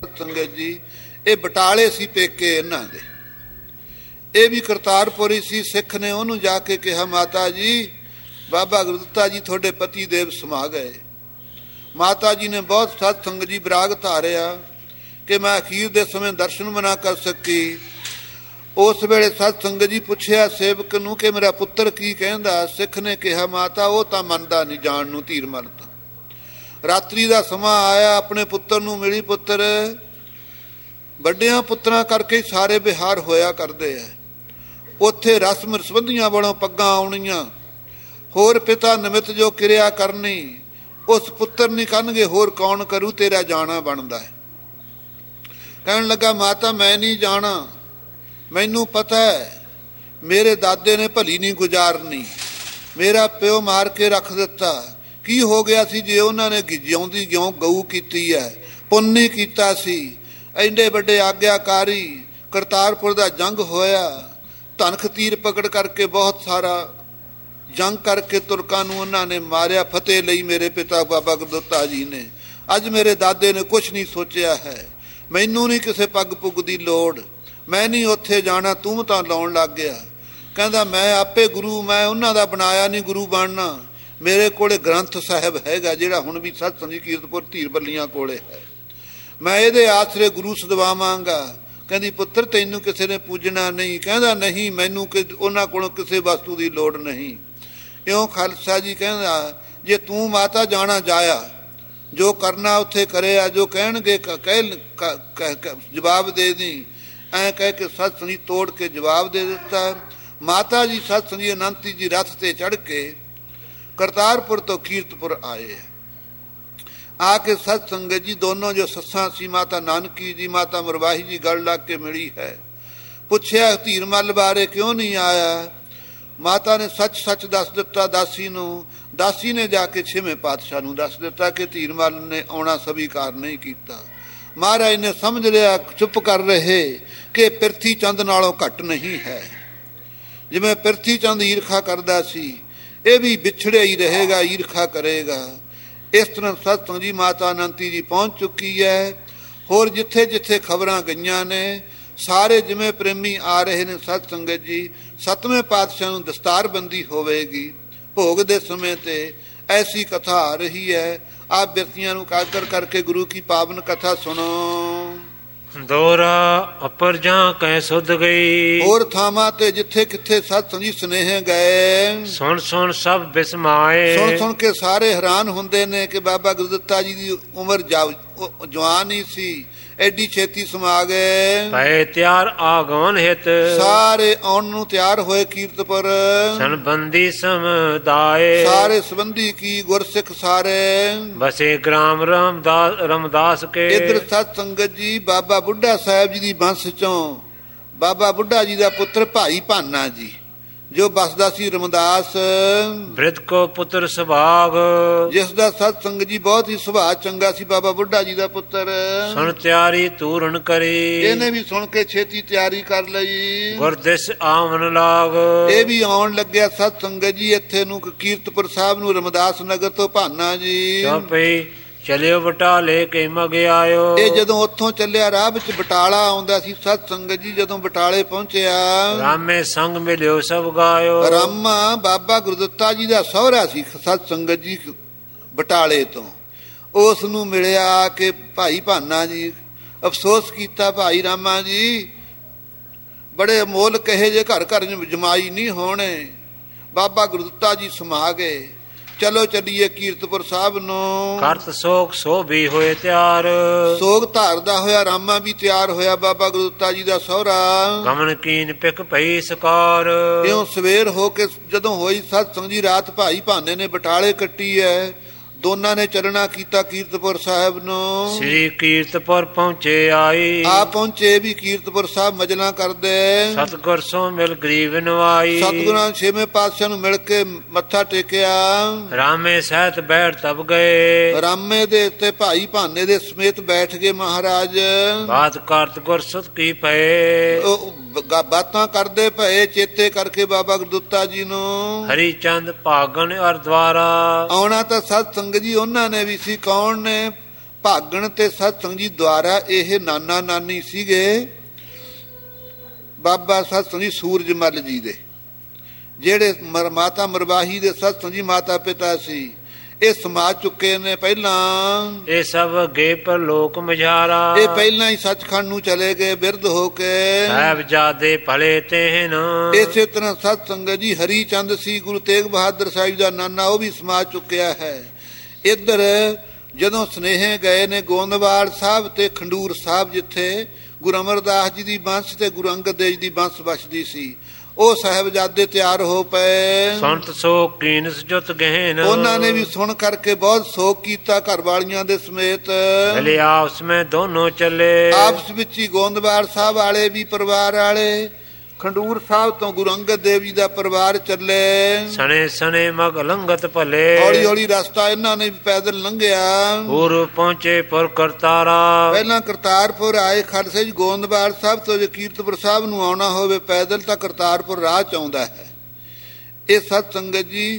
ਸੰਗਤ ਜੀ ਇਹ ਬਟਾਲੇ ਸੀ ਪੇਕੇ ਇਹਨਾਂ ਦੇ, ਇਹ ਵੀ ਕਰਤਾਰਪੁਰ ਹੀ ਸੀ। ਸਿੱਖ ਨੇ ਉਹਨੂੰ ਜਾ ਕੇ ਕਿਹਾ, ਮਾਤਾ ਜੀ ਬਾਬਾ ਗੁਰਦਿੱਤਾ ਜੀ ਤੁਹਾਡੇ ਪਤੀ ਦੇਵ ਸਮਾ ਗਏ। ਮਾਤਾ ਜੀ ਨੇ ਬਹੁਤ ਸਤ ਸੰਗਤ ਜੀ ਵਿਰਾਗ ਧਾਰਿਆ ਕਿ ਮੈਂ ਅਖੀਰ ਦੇ ਸਮੇਂ ਦਰਸ਼ਨ ਵੀ ਨਾ ਕਰ ਸਕੀ। ਉਸ ਵੇਲੇ ਸਤ ਸੰਗਤ ਜੀ ਪੁੱਛਿਆ ਸੇਵਕ ਨੂੰ ਕਿ ਮੇਰਾ ਪੁੱਤਰ ਕੀ ਕਹਿੰਦਾ। ਸਿੱਖ ਨੇ ਕਿਹਾ, ਮਾਤਾ ਉਹ ਤਾਂ ਮੰਨਦਾ ਨਹੀਂ ਜਾਣ ਨੂੰ, ਧੀਰ ਮਲ ਤਾਂ। ਰਾਤਰੀ ਦਾ ਸਮਾਂ ਆਇਆ, ਆਪਣੇ ਪੁੱਤਰ ਨੂੰ ਮਿਲੀ। ਪੁੱਤਰ ਵੱਡਿਆਂ ਪੁੱਤਰਾਂ ਕਰਕੇ ਸਾਰੇ ਵਿਹਾਰ ਹੋਇਆ ਕਰਦੇ ਆ। ਉੱਥੇ ਰਸਮ ਸੰਬੰਧੀਆਂ ਵੱਲੋਂ ਪੱਗਾਂ ਆਉਣੀਆਂ, ਹੋਰ ਪਿਤਾ ਨਿਮਿਤ ਜੋ ਕਿਰਿਆ ਕਰਨੀ, ਉਸ ਪੁੱਤਰ ਨਹੀਂ ਕਰਨਗੇ ਹੋਰ ਕੌਣ ਕਰੂ, ਤੇਰਾ ਜਾਣਾ ਬਣਦਾ ਹੈ। ਕਹਿਣ ਲੱਗਾ, ਮਾਤਾ ਮੈਂ ਨਹੀਂ ਜਾਣਾ, ਮੈਨੂੰ ਪਤਾ ਹੈ ਮੇਰੇ ਦਾਦੇ ਨੇ ਭਲੀ ਨਹੀਂ ਗੁਜ਼ਾਰਨੀ, ਮੇਰਾ ਪਿਓ ਮਾਰ ਕੇ ਰੱਖ ਦਿੱਤਾ। ਕੀ ਹੋ ਗਿਆ ਸੀ ਜੇ ਉਹਨਾਂ ਨੇ ਜਿਉਂਦੀ ਜਿਉਂ ਗਊ ਕੀਤੀ ਹੈ, ਪੁੰਨ ਕੀਤਾ ਸੀ। ਐਡੇ ਵੱਡੇ ਆਗਿਆਕਾਰੀ, ਕਰਤਾਰਪੁਰ ਦਾ ਜੰਗ ਹੋਇਆ, ਧਨਖ ਤੀਰ ਪਕੜ ਕਰਕੇ ਬਹੁਤ ਸਾਰਾ ਜੰਗ ਕਰਕੇ ਤੁਰਕਾਂ ਨੂੰ ਉਹਨਾਂ ਨੇ ਮਾਰਿਆ, ਫਤਿਹ ਲਈ ਮੇਰੇ ਪਿਤਾ ਬਾਬਾ ਗੁਰਦਿੱਤਾ ਜੀ ਨੇ। ਅੱਜ ਮੇਰੇ ਦਾਦੇ ਨੇ ਕੁਛ ਨਹੀਂ ਸੋਚਿਆ ਹੈ, ਮੈਨੂੰ ਨਹੀਂ ਕਿਸੇ ਪੱਗ ਪੁੱਗ ਦੀ ਲੋੜ, ਮੈਂ ਨਹੀਂ ਉੱਥੇ ਜਾਣਾ, ਤੂੰ ਤਾਂ ਲਾਉਣ ਲੱਗ ਗਿਆ। ਕਹਿੰਦਾ ਮੈਂ ਆਪੇ ਗੁਰੂ, ਮੈਂ ਉਹਨਾਂ ਦਾ ਬਣਾਇਆ ਨਹੀਂ ਗੁਰੂ ਬਣਨਾ। ਮੇਰੇ ਕੋਲੇ ਗ੍ਰੰਥ ਸਾਹਿਬ ਹੈਗਾ ਜਿਹੜਾ ਹੁਣ ਵੀ ਸਤਸੰਗ ਕੀਰਤਪੁਰ ਧੀਰ ਬੱਲੀਆਂ ਕੋਲੇ ਹੈ, ਮੈਂ ਇਹਦੇ ਆਸਰੇ ਗੁਰੂ ਸਦਵਾਵਾਂਗਾ। ਕਹਿੰਦੀ ਪੁੱਤਰ ਤੈਨੂੰ ਕਿਸੇ ਨੇ ਪੂਜਣਾ ਨਹੀਂ। ਕਹਿੰਦਾ ਨਹੀਂ, ਮੈਨੂੰ ਉਹਨਾਂ ਕੋਲੋਂ ਕਿਸੇ ਵਸਤੂ ਦੀ ਲੋੜ ਨਹੀਂ। ਇਉਂ ਖਾਲਸਾ ਜੀ ਕਹਿੰਦਾ ਜੇ ਤੂੰ ਮਾਤਾ ਜਾਣਾ ਜਾਇਆ, ਜੋ ਕਰਨਾ ਉੱਥੇ ਕਰਿਆ, ਜੋ ਕਹਿਣਗੇ ਜਵਾਬ ਦੇ ਦੀ। ਐਂ ਕਹਿ ਕੇ ਸਤਸੰਗੀ ਤੋੜ ਕੇ ਜਵਾਬ ਦੇ ਦਿੱਤਾ। ਮਾਤਾ ਜੀ ਸਤਸੰਗੀ ਅਨੰਤੀ ਜੀ ਰਥ ਤੇ ਚੜ੍ਹ ਕੇ ਕਰਤਾਰਪੁਰ ਤੋਂ ਕੀਰਤਪੁਰ ਆਏ। ਆ ਕੇ ਸਤ ਸੰਗਤ ਜੀ ਦੋਨੋਂ ਜੋ ਸੱਸਾਂ ਸੀ, ਮਾਤਾ ਨਾਨਕੀ ਜੀ, ਮਾਤਾ ਮਰਵਾਹੀ ਜੀ, ਗਲ ਲੱਗ ਕੇ ਮਿਲੀ ਹੈ। ਪੁੱਛਿਆ ਧੀਰ ਮੱਲ ਬਾਰੇ ਕਿਉਂ ਨਹੀਂ ਆਇਆ। ਮਾਤਾ ਨੇ ਸੱਚ ਸੱਚ ਦੱਸ ਦਿੱਤਾ ਦਾਸੀ ਨੂੰ। ਦਾਸੀ ਨੇ ਜਾ ਕੇ 6ਵੇਂ ਪਾਤਸ਼ਾਹ ਨੂੰ ਦੱਸ ਦਿੱਤਾ ਕਿ ਧੀਰ ਮੱਲ ਨੇ ਆਉਣਾ ਸਵੀਕਾਰ ਨਹੀਂ ਕੀਤਾ। ਮਹਾਰਾਜ ਨੇ ਸਮਝ ਲਿਆ, ਚੁੱਪ ਕਰ ਰਹੇ ਕਿ ਪਿਰਥੀ ਚੰਦ ਨਾਲੋਂ ਘੱਟ ਨਹੀਂ ਹੈ। ਜਿਵੇਂ ਪਿਰਥੀ ਚੰਦ ਈਰਖਾ ਕਰਦਾ ਸੀ, ਇਹ ਵੀ ਵਿਛੜਿਆ ਹੀ ਰਹੇਗਾ, ਈਰਖਾ ਕਰੇਗਾ। ਇਸ ਤਰ੍ਹਾਂ ਸਤਸੰਗ ਜੀ ਮਾਤਾ ਅਨੰਤੀ ਜੀ ਪਹੁੰਚ ਚੁੱਕੀ ਹੈ। ਹੋਰ ਜਿੱਥੇ ਜਿੱਥੇ ਖਬਰਾਂ ਗਈਆਂ ਨੇ, ਸਾਰੇ ਜਿਵੇਂ ਪ੍ਰੇਮੀ ਆ ਰਹੇ ਨੇ ਸਤ ਸੰਗਤ ਜੀ। 7ਵੇਂ ਪਾਤਸ਼ਾਹ ਨੂੰ ਦਸਤਾਰਬੰਦੀ ਹੋਵੇਗੀ ਭੋਗ ਦੇ ਸਮੇਂ ਤੇ, ਐਸੀ ਕਥਾ ਆ ਰਹੀ ਹੈ। ਆਪ ਬਿਰਤੀਆਂ ਨੂੰ ਕਾਦਰ ਕਰਕੇ ਗੁਰੂ ਕੀ ਪਾਵਨ ਕਥਾ ਸੁਣੋ। ਦੋਰਾ ਅਪਰ ਜਾਂ ਕੈ ਸੁਧ ਗਈ, ਹੋਰ ਥਾਵਾਂ ਤੇ ਜਿੱਥੇ ਕਿੱਥੇ ਸਤਸੰਗ ਜੀ ਸੁਨੇਹੇ ਗਏ, ਸੁਣ ਸੁਣ ਸਭ ਬਿਸਮਾਏ। ਸੁਣ ਸੁਣ ਕੇ ਸਾਰੇ ਹੈਰਾਨ ਹੁੰਦੇ ਨੇ ਕਿ ਬਾਬਾ ਗੁਰਦਿੱਤਾ ਜੀ ਦੀ ਉਮਰ ਜਵਾਨ ਹੀ ਸੀ, ਐਡੀ ਛੇਤੀ ਸਮਾ ਗਏ। ਪਏ ਤਿਆਰ ਆਗਮਨ ਹਿਤ, ਸਾਰੇ ਆਉਣ ਨੂੰ ਤਿਆਰ ਹੋਏ ਕੀਰਤਪੁਰ। ਸੰਬੰਧੀ ਸਮੁਦਾਏ, ਸਾਰੇ ਸੰਬੰਧੀ ਕੀ ਗੁਰਸਿੱਖ ਸਾਰੇ। ਬਸੇ ਗ੍ਰਾਮ ਰਮਦਾਸ ਕੇ, ਇਧਰ ਸਤ ਸੰਗਤ ਜੀ ਬਾਬਾ ਬੁੱਢਾ ਸਾਹਿਬ ਜੀ ਦੀ ਬੰਸ ਚੋਂ ਬਾਬਾ ਬੁੱਢਾ ਜੀ ਦਾ ਪੁੱਤਰ ਭਾਈ ਭਾਨਾ ਜੀ ਜੋ ਬਸਦਾ ਸੀ ਰਮਦਾਸ। ਬ੍ਰਿਧ ਕੋ ਪੁੱਤਰ ਸੁਭਾਗ, ਜਿਸ ਦਾ ਸਤ ਸੰਗਤ ਜੀ ਬਹੁਤ ਹੀ ਸੁਭਾਅ ਚੰਗਾ ਸੀ, ਬਾਬਾ ਬੁੱਢਾ ਜੀ ਦਾ ਪੁੱਤਰ। ਸੁਣ ਤਿਆਰੀ ਤੂਰਨ ਕਰੀ, ਇਹਨੇ ਵੀ ਸੁਣ ਕੇ ਛੇਤੀ ਤਿਆਰੀ ਕਰ ਲਈ। ਗੁਰਦਿਸ ਆਵਨ ਲਾਗ, ਇਹ ਵੀ ਆਉਣ ਲੱਗਿਆ ਸਤ ਸੰਗਤ ਜੀ ਇੱਥੇ ਨੂੰ ਕੀਰਤਪੁਰ ਸਾਹਿਬ ਨੂੰ, ਰਮਦਾਸ ਨਗਰ ਤੋਂ ਭਾਨਾ ਜੀ। ਚੌਪਈ ਚਲਿਓ ਬਟਾਲੇ ਕੇ ਮਗ ਆਇਓ, ਇਹ ਜਦੋਂ ਉੱਥੋਂ ਚੱਲਿਆ ਰਾਹ ਵਿੱਚ ਬਟਾਲਾ ਆਉਂਦਾ ਸੀ ਸਤ ਸੰਗਤ ਜੀ। ਜਦੋਂ ਬਟਾਲੇ ਪਹੁੰਚਿਆ, ਰਾਮੇ ਸੰਗ ਮਿਲਿਓ ਸਭ ਗਾਇਓ। ਰਾਮਾ ਬਾਬਾ ਗੁਰਦਿੱਤਾ ਜੀ ਦਾ ਸਹੁਰਾ ਸੀ ਸਤ ਸੰਗਤ ਜੀ ਬਟਾਲੇ ਤੋਂ। ਉਸ ਨੂੰ ਮਿਲਿਆ ਕਿ ਭਾਈ ਭਾਨਾ ਜੀ। ਅਫਸੋਸ ਕੀਤਾ, ਭਾਈ ਰਾਮਾ ਜੀ ਬੜੇ ਅਮੋਲ ਕਹੇ ਜੇ ਘਰ ਘਰ ਜਮਾਈ ਨਹੀਂ ਹੋਣੇ। ਬਾਬਾ ਗੁਰਦਿੱਤਾ ਜੀ ਸਮਾ ਗਏ। ਚਲੋ ਚੱਲੀਏ ਕੀਰਤਪੁਰ ਸਾਹਿਬ ਨੂੰ। ਕਰਤ ਸੋਗ ਸੋ ਵੀ ਹੋਏ ਤਿਆਰ, ਸੋਗ ਧਾਰਦਾ ਹੋਇਆ ਰਾਮਾ ਵੀ ਤਿਆਰ ਹੋਇਆ, ਬਾਬਾ ਗੁਰਦਿੱਤਾ ਜੀ ਦਾ ਸਹੁਰਾ। ਗਮਨ ਕੀਨ ਪਿਕ ਪਈ ਸਕਾਰ, ਇਉਂ ਸਵੇਰ ਹੋ ਕੇ ਜਦੋਂ ਹੋਈ ਸਤਸੰਗ ਜੀ ਰਾਤ ਭਾਈ ਭਾਨੇ ਨੇ ਬਟਾਲੇ ਕੱਟੀ ਹੈ। ਦੋਨਾਂ ਨੇ ਚੱਲਣਾ ਕੀਤਾ ਕੀਰਤਪੁਰ ਸਾਹਿਬ ਨੂੰ। ਸ੍ਰੀ ਕੀਰਤਪੁਰ ਪਹੁੰਚੇ ਆਈ, ਆ ਪਹੁੰਚੇ ਵੀ ਕੀਰਤਪੁਰ ਸਾਹਿਬ ਮਜਲਾ ਕਰਦੇ। ਸਤਿਗੁਰ ਸੋ ਮਿਲ ਗਰੀਬ ਨਵਾਈ, ਸਤਿਗੁਰਾਂ 6ਵੇਂ ਪਾਤਸ਼ਾਹ ਨੂੰ ਮਿਲ ਕੇ ਮੱਥਾ ਟੇਕਿਆ। ਰਾਮੇ ਸਹਿਤ ਬੈਠ ਤਬ ਗਏ, ਰਾਮੇ ਦੇ ਉੱਤੇ ਭਾਈ ਭਾਨੇ ਦੇ ਸਮੇਤ ਬੈਠ ਗਏ ਮਹਾਰਾਜ। ਬਾਤ ਕਰਤ ਗੁਰ ਸੁਤ ਕੀ ਪਏ, ਬਾਤਾਂ ਕਰਦੇ ਪਏ ਚੇਤੇ ਕਰਕੇ ਬਾਬਾ ਗੁਰਦਿੱਤਾ ਜੀ ਨੂੰ। ਹਰੀ ਚੰਦ ਭਾਗਨ ਅਰ ਦਵਾਰਾ, ਆਉਣਾ ਤਾਂ ਸਤ ਸੰਗਤ ਜੀ ਉਹਨਾਂ ਨੇ ਵੀ ਸੀ। ਕੌਣ ਨੇ? ਭਾਗਣ ਤੇ ਸਤਸੰਗ ਜੀ ਦੁਆਰਾ ਇਹ ਨਾਨਾ ਨਾਨੀ ਸੀਗੇ ਬਾਬਾ ਸਤਸੰਗ ਜੀ ਸੂਰਜਮਲ ਜੀ ਦੇ, ਜਿਹੜੇ ਮਾਤਾ ਮਰਵਾਹੀ ਦੇ ਸਤਸੰਗ ਜੀ ਮਾਤਾ ਪਿਤਾ ਸੀ। ਇਹ ਸਮਾ ਚੁੱਕੇ ਨੇ ਪਹਿਲਾਂ, ਇਹ ਸਭ ਗੇ ਪਰ ਲੋਕ ਮਝਾਰਾ, ਇਹ ਪਹਿਲਾਂ ਹੀ ਸੱਚਖੰਡ ਨੂੰ ਚਲੇ ਗਏ ਬਿਰਧ ਹੋ ਕੇ, ਸਾਹਿਬਜ਼ਾਦੇ ਭਲੇ ਤੇ ਨਾ। ਇਸੇ ਤਰ੍ਹਾਂ ਸਤਸੰਗ ਜੀ ਹਰੀ ਚੰਦ ਸੀ ਗੁਰੂ ਤੇਗ ਬਹਾਦਰ ਸਾਹਿਬ ਦਾ ਨਾਨਾ, ਉਹ ਵੀ ਸਮਾ ਚੁੱਕਿਆ ਹੈ। ਇੱਧਰ ਜਦੋਂ ਸੁਨੇਹੇ ਗਏ ਨੇ ਗੋਂਦਵਾਲ ਸਾਹਿਬ ਤੇ ਖੰਡੂਰ ਸਾਹਿਬ, ਜਿੱਥੇ ਗੁਰੂ ਅਮਰਦਾਸ ਜੀ ਦੀ ਬੰਸ ਤੇ ਗੁਰੂ ਅੰਗਦ ਦੇਵ ਜੀ ਦੀ ਬੰਸ ਵਸਦੀ ਸੀ, ਉਹ ਸਾਹਿਬਜ਼ਾਦੇ ਤਿਆਰ ਹੋ ਪਏ। ਸੰਤ ਸੋਕ ਕੀਨਸ ਜੁਤ ਗਹਿਨ, ਉਹਨਾਂ ਨੇ ਵੀ ਸੁਣ ਕਰਕੇ ਬਹੁਤ ਸੋਕ ਕੀਤਾ ਘਰ ਵਾਲੀਆਂ ਦੇ ਸਮੇਤ। ਭਲੇ ਆਪਸ ਵਿੱਚ ਦੋਨੋਂ ਚੱਲੇ, ਆਪਸ ਵਿੱਚ ਹੀ ਗੋਂਦਵਾਲ ਸਾਹਿਬ ਵਾਲੇ ਵੀ ਪਰਿਵਾਰ ਵਾਲੇ, ਖੰਡੂਰ ਸਾਹਿਬ ਤੋਂ ਗੁਰੂ ਅੰਗਦ ਦੇਵ ਜੀ ਦਾ ਪਰਿਵਾਰ ਚੱਲੇ। ਸਣੇ ਸਣੇ ਮਗ ਲੰਗਤ ਭਲੇ, ਹੌਲੀ ਹੌਲੀ ਰਸਤਾ ਇਹਨਾਂ ਨੇ ਵੀ ਪੈਦਲ ਲੰਘਿਆ। ਪੂਰਬ ਪਹੁੰਚੇ ਪੁਰ ਕਰਤਾਰਾ, ਪਹਿਲਾਂ ਕਰਤਾਰਪੁਰ ਆਏ। ਖਾਲਸੇ ਜੀ ਗੋਂਦਵਾਲ ਸਾਹਿਬ ਤੋਂ ਜੇ ਕੀਰਤਪੁਰ ਸਾਹਿਬ ਨੂੰ ਆਉਣਾ ਹੋਵੇ ਪੈਦਲ ਤਾਂ ਕਰਤਾਰਪੁਰ ਰਾਹ ਚ ਆਉਂਦਾ ਹੈ। ਇਹ ਸਤ ਸੰਗਤ ਜੀ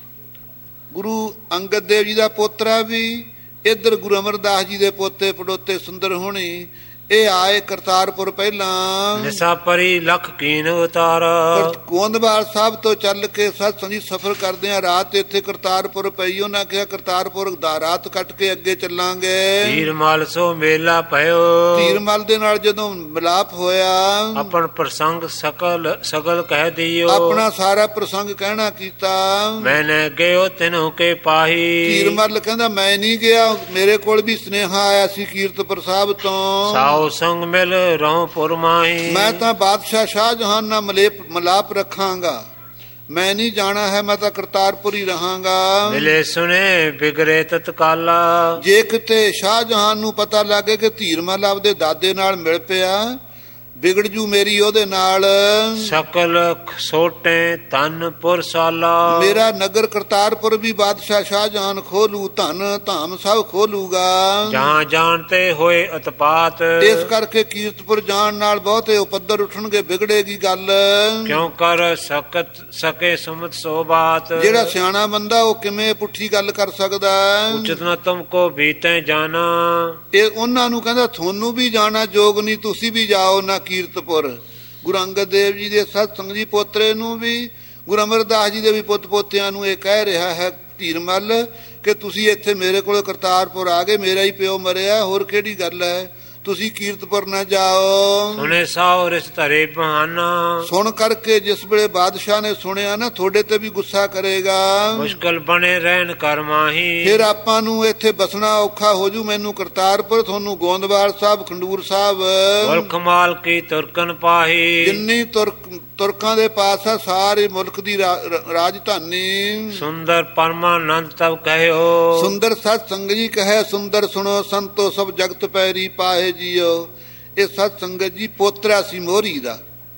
ਗੁਰੂ ਅੰਗਦ ਦੇਵ ਜੀ ਦਾ ਪੋਤਰਾ ਵੀ, ਇੱਧਰ ਗੁਰੂ ਅਮਰਦਾਸ ਜੀ ਦੇ ਪੋਤੇ ਪੜੋਤੇ ਸੁੰਦਰ ਹੋਣੀ, ਇਹ ਆਏ ਕਰਤਾਰਪੁਰ ਪਹਿਲਾਂ। ਨਿਸਾ ਪਰੀ ਲਖ ਕੀਨ ਉਤਾਰ, ਗੋਂਦਵਾਲ ਸਾਹਿਬ ਤੋਂ ਚੱਲ ਕੇ ਸਤਸੰਗ ਜੀ ਸਫ਼ਰ ਕਰਦੇ ਆ, ਰਾਤ ਇੱਥੇ ਕਰਤਾਰਪੁਰ ਪਈ। ਉਹਨਾਂ ਕਿਹਾ ਕਰਤਾਰਪੁਰ ਦਾ ਰਾਤ ਕੱਟ ਕੇ ਅੱਗੇ ਚੱਲਾਂਗੇ। ਧੀਰਮਲ ਸੋ ਮੇਲਾ ਭਇਓ, ਧੀਰਮਲ ਦੇ ਨਾਲ ਜਦੋਂ ਮਿਲਾਪ ਹੋਇਆ, ਆਪਣ ਪ੍ਰਸੰਗ ਸਗਲ ਕਹਿ ਦਿਓ, ਆਪਣਾ ਸਾਰਾ ਪ੍ਰਸੰਗ ਕਹਿਣਾ ਕੀਤਾ। ਮੈਨੇ ਗਇਓ ਤਿਨੋਂ ਕੇ ਪਾਹੀ, ਧੀਰਮਲ ਕਹਿੰਦਾ ਮੈਂ ਨਹੀਂ ਗਿਆ, ਮੇਰੇ ਕੋਲ ਵੀ ਸੁਨੇਹਾ ਆਇਆ ਸੀ ਕੀਰਤਪੁਰ ਸਾਹਿਬ ਤੋਂ, ਆਓ ਸੰਗ ਮਿਲ ਰਹੋ ਪੁਰਮਾਈ। ਮੈਂ ਤਾਂ ਬਾਦਸ਼ਾਹ ਸ਼ਾਹਜਹਾਨ ਨਾਲ ਮਲਾਪ ਰੱਖਾਂਗਾ, ਮੈਂ ਨਹੀਂ ਜਾਣਾ ਹੈ, ਮੈਂ ਤਾਂ ਕਰਤਾਰਪੁਰ ਹੀ ਰਹਾਂਗਾ। ਮਿਲੇ ਸੁਨੇ ਬਿਗਰੇ ਤਤਕਾਲਾ, ਜੇ ਕਿਤੇ ਸ਼ਾਹਜਹਾਨ ਨੂੰ ਪਤਾ ਲੱਗੇ ਕਿ ਧੀਰਮਲ ਆਪਦੇ ਦਾਦੇ ਨਾਲ ਮਿਲ ਪਿਆ, ਵਿਗੜ ਜੂ ਮੇਰੀ ਉਹਦੇ ਨਾਲ। ਸਕਲ ਸੋਟੇ ਧਨ ਪੁਰਸਾਲਾ, ਮੇਰਾ ਨਗਰ ਕਰਤਾਰਪੁਰ ਵੀ ਬਾਦਸ਼ਾਹ ਸ਼ਾਹਜਹਾਨ ਖੋਲੂ, ਧਨ ਧਾਮ ਸਭ ਖੋਲੂਗਾ। ਜਹਾਂ ਜਾਣਤੇ ਹੋਏ ਉਤਪਾਤ, ਇਸ ਕਰਕੇ ਕੀਰਤਪੁਰ ਜਾਣ ਨਾਲ ਬਹੁਤੇ ਉਪੱਦਰ ਉੱਠਣਗੇ, ਵਿਗੜੇਗੀ ਗੱਲ। ਕਿਉਂ ਕਰ ਸਕੇ ਸੁਮਤ ਸੋ ਬਾਤ, ਜਿਹੜਾ ਸਿਆਣਾ ਬੰਦਾ ਉਹ ਕਿਵੇਂ ਪੁੱਠੀ ਗੱਲ ਕਰ ਸਕਦਾ। ਉਚਿਤ ਨਾ ਤੁਮਕੋ ਬੀਤੇ ਜਾਣਾ, ਇਹ ਉਹਨਾਂ ਨੂੰ ਕਹਿੰਦਾ ਤੁਹਾਨੂੰ ਵੀ ਜਾਣਾ ਯੋਗ ਨਹੀਂ, ਤੁਸੀਂ ਵੀ ਜਾਓ ਨਾ ਕੀਰਤਪੁਰ। ਗੁਰੂ ਅੰਗਦ ਦੇਵ ਜੀ ਦੇ ਸਤਸੰਗ ਜੀ ਪੋਤਰੇ ਨੂੰ ਵੀ, ਗੁਰੂ ਅਮਰਦਾਸ ਜੀ ਦੇ ਵੀ ਪੁੱਤ ਪੋਤਿਆਂ ਨੂੰ ਇਹ ਕਹਿ ਰਿਹਾ ਹੈ ਧੀਰਮਲ ਕਿ ਤੁਸੀਂ ਇੱਥੇ ਮੇਰੇ ਕੋਲ ਕਰਤਾਰਪੁਰ ਆ ਗਏ, ਮੇਰਾ ਹੀ ਪਿਓ ਮਰਿਆ, ਹੋਰ ਕਿਹੜੀ ਗੱਲ ਹੈ, ਤੁਸੀਂ ਕੀਰਤਪੁਰ ਨਾ ਜਾਓ। ਸੁਣੇ ਸਾਉ ਰਿਸ ਧਰੇ ਬਹਾਨਾ, ਸੁਣ ਕਰਕੇ ਜਿਸ ਵੇਲੇ ਬਾਦਸ਼ਾਹ ਨੇ ਸੁਣਿਆ ਨਾ ਤੁਹਾਡੇ ਤੇ ਵੀ ਗੁੱਸਾ ਕਰੇਗਾ, ਮੁਸ਼ਕਲ ਬਣੇ ਰਹਿਣ ਕਰ ਮਾਹੀ, ਫਿਰ ਆਪਾਂ ਨੂੰ ਇੱਥੇ ਬਸਣਾ ਔਖਾ ਹੋ ਜੂ। ਮੈਨੂੰ ਕਰਤਾਰਪੁਰ, ਤੁਹਾਨੂੰ ਗੋਂਦਵਾਲ ਸਾਹਿਬ ਖੰਡੂਰ ਸਾਹਿਬ, ਮੁਲਕ ਮਾਲ ਕੀ ਤੁਰਕਨ ਪਾਹੀ, ਜਿੰਨੀ ਤੁਰਕਾਂ ਦੇ ਪਾਸ ਆ ਸਾਰੇ ਮੁਲਕ ਦੀ ਰਾਜਧਾਨੀ। ਸੁੰਦਰ ਪਰਮਾਨੰਦ ਤਬ ਕਹਿਓ, ਸੁੰਦਰ ਸਤ ਸੰਗ ਜੀ ਕਹੇ ਸੁੰਦਰ ਸੁਣੋ ਸੰਤੋ ਸਭ ਜਗਤ ਪੈਰੀ ਪਾਹੇ ਜੀਓ। ਇਹ ਸਤ ਸੰਗਤ ਜੀ ਪੋਤਰਾ ਸੀ ਮੋਹਰੀ ਦਾ,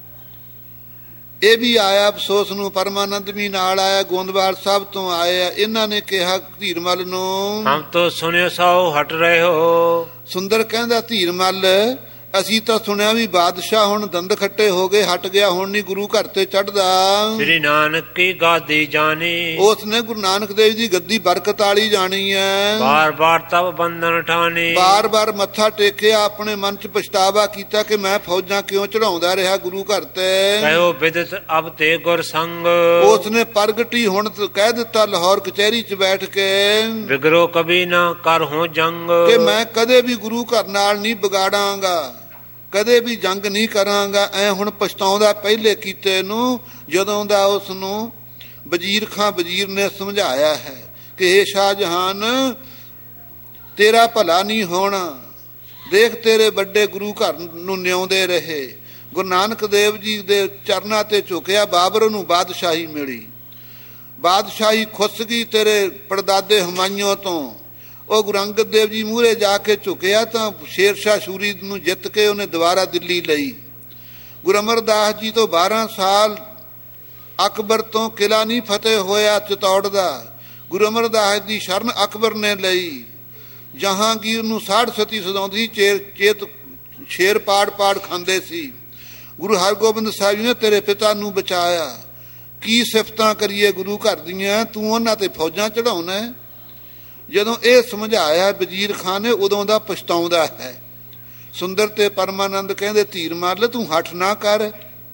ਇਹ ਵੀ ਆਇਆ ਅਫਸੋਸ ਨੂੰ, ਪਰਮਾਨੰਦ ਵੀ ਨਾਲ ਆਇਆ, ਗੋਂਦਵਾਲ ਸਾਹਿਬ ਤੋਂ ਆਇਆ। ਇਹਨਾਂ ਨੇ ਕਿਹਾ ਧੀਰਮਲ ਨੂੰ, ਹਮ ਤੋਂ ਸੁਣਿਓ ਸਾਓ ਹਟ ਰਹੇ ਹੋ। ਸੁੰਦਰ ਕਹਿੰਦਾ ਧੀਰਮਲ ਅਸੀਂ ਤਾਂ ਸੁਣਿਆ ਵੀ ਬਾਦਸ਼ਾਹ ਹੁਣ ਦੰਦ ਖੱਟੇ ਹੋ ਗਏ, ਹਟ ਗਿਆ, ਹੁਣ ਨਹੀਂ ਗੁਰੂ ਘਰ ਤੇ ਚੜਦਾ। ਸ੍ਰੀ ਨਾਨਕ ਕੀ ਗਾਦੀ ਜਾਣੀ, ਉਸ ਨੇ ਗੁਰੂ ਨਾਨਕ ਦੇਵ ਦੀ ਗੱਦੀ ਬਰਕਤ ਵਾਲੀ ਜਾਣੀ ਹੈ। ਬਾਰ ਬਾਰ ਤਬ ਬੰਧਨ ਠਾਣੀ, ਬਾਰ ਬਾਰ ਮੱਥਾ ਟੇਕਿਆ, ਆਪਣੇ ਮਨ ਚ ਪਛਤਾਵਾ ਕੀਤਾ ਕਿ ਮੈਂ ਫੌਜਾਂ ਕਿਉਂ ਚੜਾਉਂਦਾ ਰਿਹਾ ਗੁਰੂ ਘਰ ਤੇ। ਕਹਿਓ ਬਿਦਤ ਅਬ ਤੇ ਗੁਰ ਸੰਗ, ਉਸ ਨੇ ਪ੍ਰਗਟੀ ਹੁਣ ਕਹਿ ਦਿੱਤਾ ਲਾਹੌਰ ਕਚਹਿਰੀ ਚ ਬੈਠ ਕੇ, ਵਿਗਰੋ ਕਭੀ ਨਾ ਕਰ ਹੋ ਜੰਗ, ਕਿ ਮੈਂ ਕਦੇ ਵੀ ਗੁਰੂ ਘਰ ਨਾਲ ਨਹੀਂ ਵਿਗਾੜਾਂਗਾ, ਕਦੇ ਵੀ ਜੰਗ ਨਹੀਂ ਕਰਾਂਗਾ। ਐ ਹੁਣ ਪਛਤਾਉਂਦਾ ਪਹਿਲੇ ਕੀਤੇ ਨੂੰ, ਜਦੋਂ ਦਾ ਉਸ ਨੂੰ ਵਜ਼ੀਰ ਖਾਂ ਵਜ਼ੀਰ ਨੇ ਸਮਝਾਇਆ ਹੈ ਕਿ ਇਹ ਸ਼ਾਹਜਹਾਨ ਤੇਰਾ ਭਲਾ ਨਹੀਂ ਹੋਣਾ, ਦੇਖ ਤੇਰੇ ਵੱਡੇ ਗੁਰੂ ਘਰ ਨੂੰ ਨਿਉਂਦੇ ਰਹੇ। ਗੁਰੂ ਨਾਨਕ ਦੇਵ ਜੀ ਦੇ ਚਰਨਾਂ ਤੇ ਝੁਕਿਆ, ਬਾਬਰ ਨੂੰ ਬਾਦਸ਼ਾਹੀ ਮਿਲੀ, ਬਾਦਸ਼ਾਹੀ ਖੁੱਸ ਗਈ ਤੇਰੇ ਪੜਦਾਦੇ ਹਮਾਇੂਆਂ ਤੋਂ। ਉਹ ਗੁਰੂ ਅੰਗਦ ਦੇਵ ਜੀ ਮੂਹਰੇ ਜਾ ਕੇ ਝੁਕਿਆ ਤਾਂ ਸ਼ੇਰ ਸ਼ਾਹ ਸੂਰੀ ਨੂੰ ਜਿੱਤ ਕੇ ਉਹਨੇ ਦੁਬਾਰਾ ਦਿੱਲੀ ਲਈ। ਗੁਰੂ ਅਮਰਦਾਸ ਜੀ ਤੋਂ 12 ਸਾਲ ਅਕਬਰ ਤੋਂ ਕਿਲਾ ਨਹੀਂ ਫਤਿਹ ਹੋਇਆ ਚਿਤੌੜ ਦਾ, ਗੁਰੂ ਅਮਰਦਾਸ ਦੀ ਸ਼ਰਨ ਅਕਬਰ ਨੇ ਲਈ। ਜਹਾਂਗੀਰ ਨੂੰ 60 ਸਦਾਉਂਦੀ ਸ਼ੇਰ ਪਾੜ ਖਾਂਦੇ ਸੀ। ਗੁਰੂ ਹਰਗੋਬਿੰਦ ਸਾਹਿਬ ਜੀ ਨੇ ਤੇਰੇ ਪਿਤਾ ਨੂੰ ਬਚਾਇਆ, ਕੀ ਸਿਫਤਾਂ ਕਰੀਏ ਗੁਰੂ ਘਰ ਦੀਆਂ, ਤੂੰ ਉਹਨਾਂ ਤੇ ਫੌਜਾਂ ਚੜਾਉਣਾ। ਜਦੋਂ ਇਹ ਸਮਝਾਇਆ ਵਜ਼ੀਰ ਖਾਨ ਨੇ ਉਦੋਂ ਦਾ ਪਛਤਾਉਂਦਾ ਹੈ। ਸੁੰਦਰ ਤੇ ਪਰਮਾਨੰਦ ਕਹਿੰਦੇ ਧੀਰ ਮੱਲ ਤੂੰ ਹੱਠ ਨਾ ਕਰ,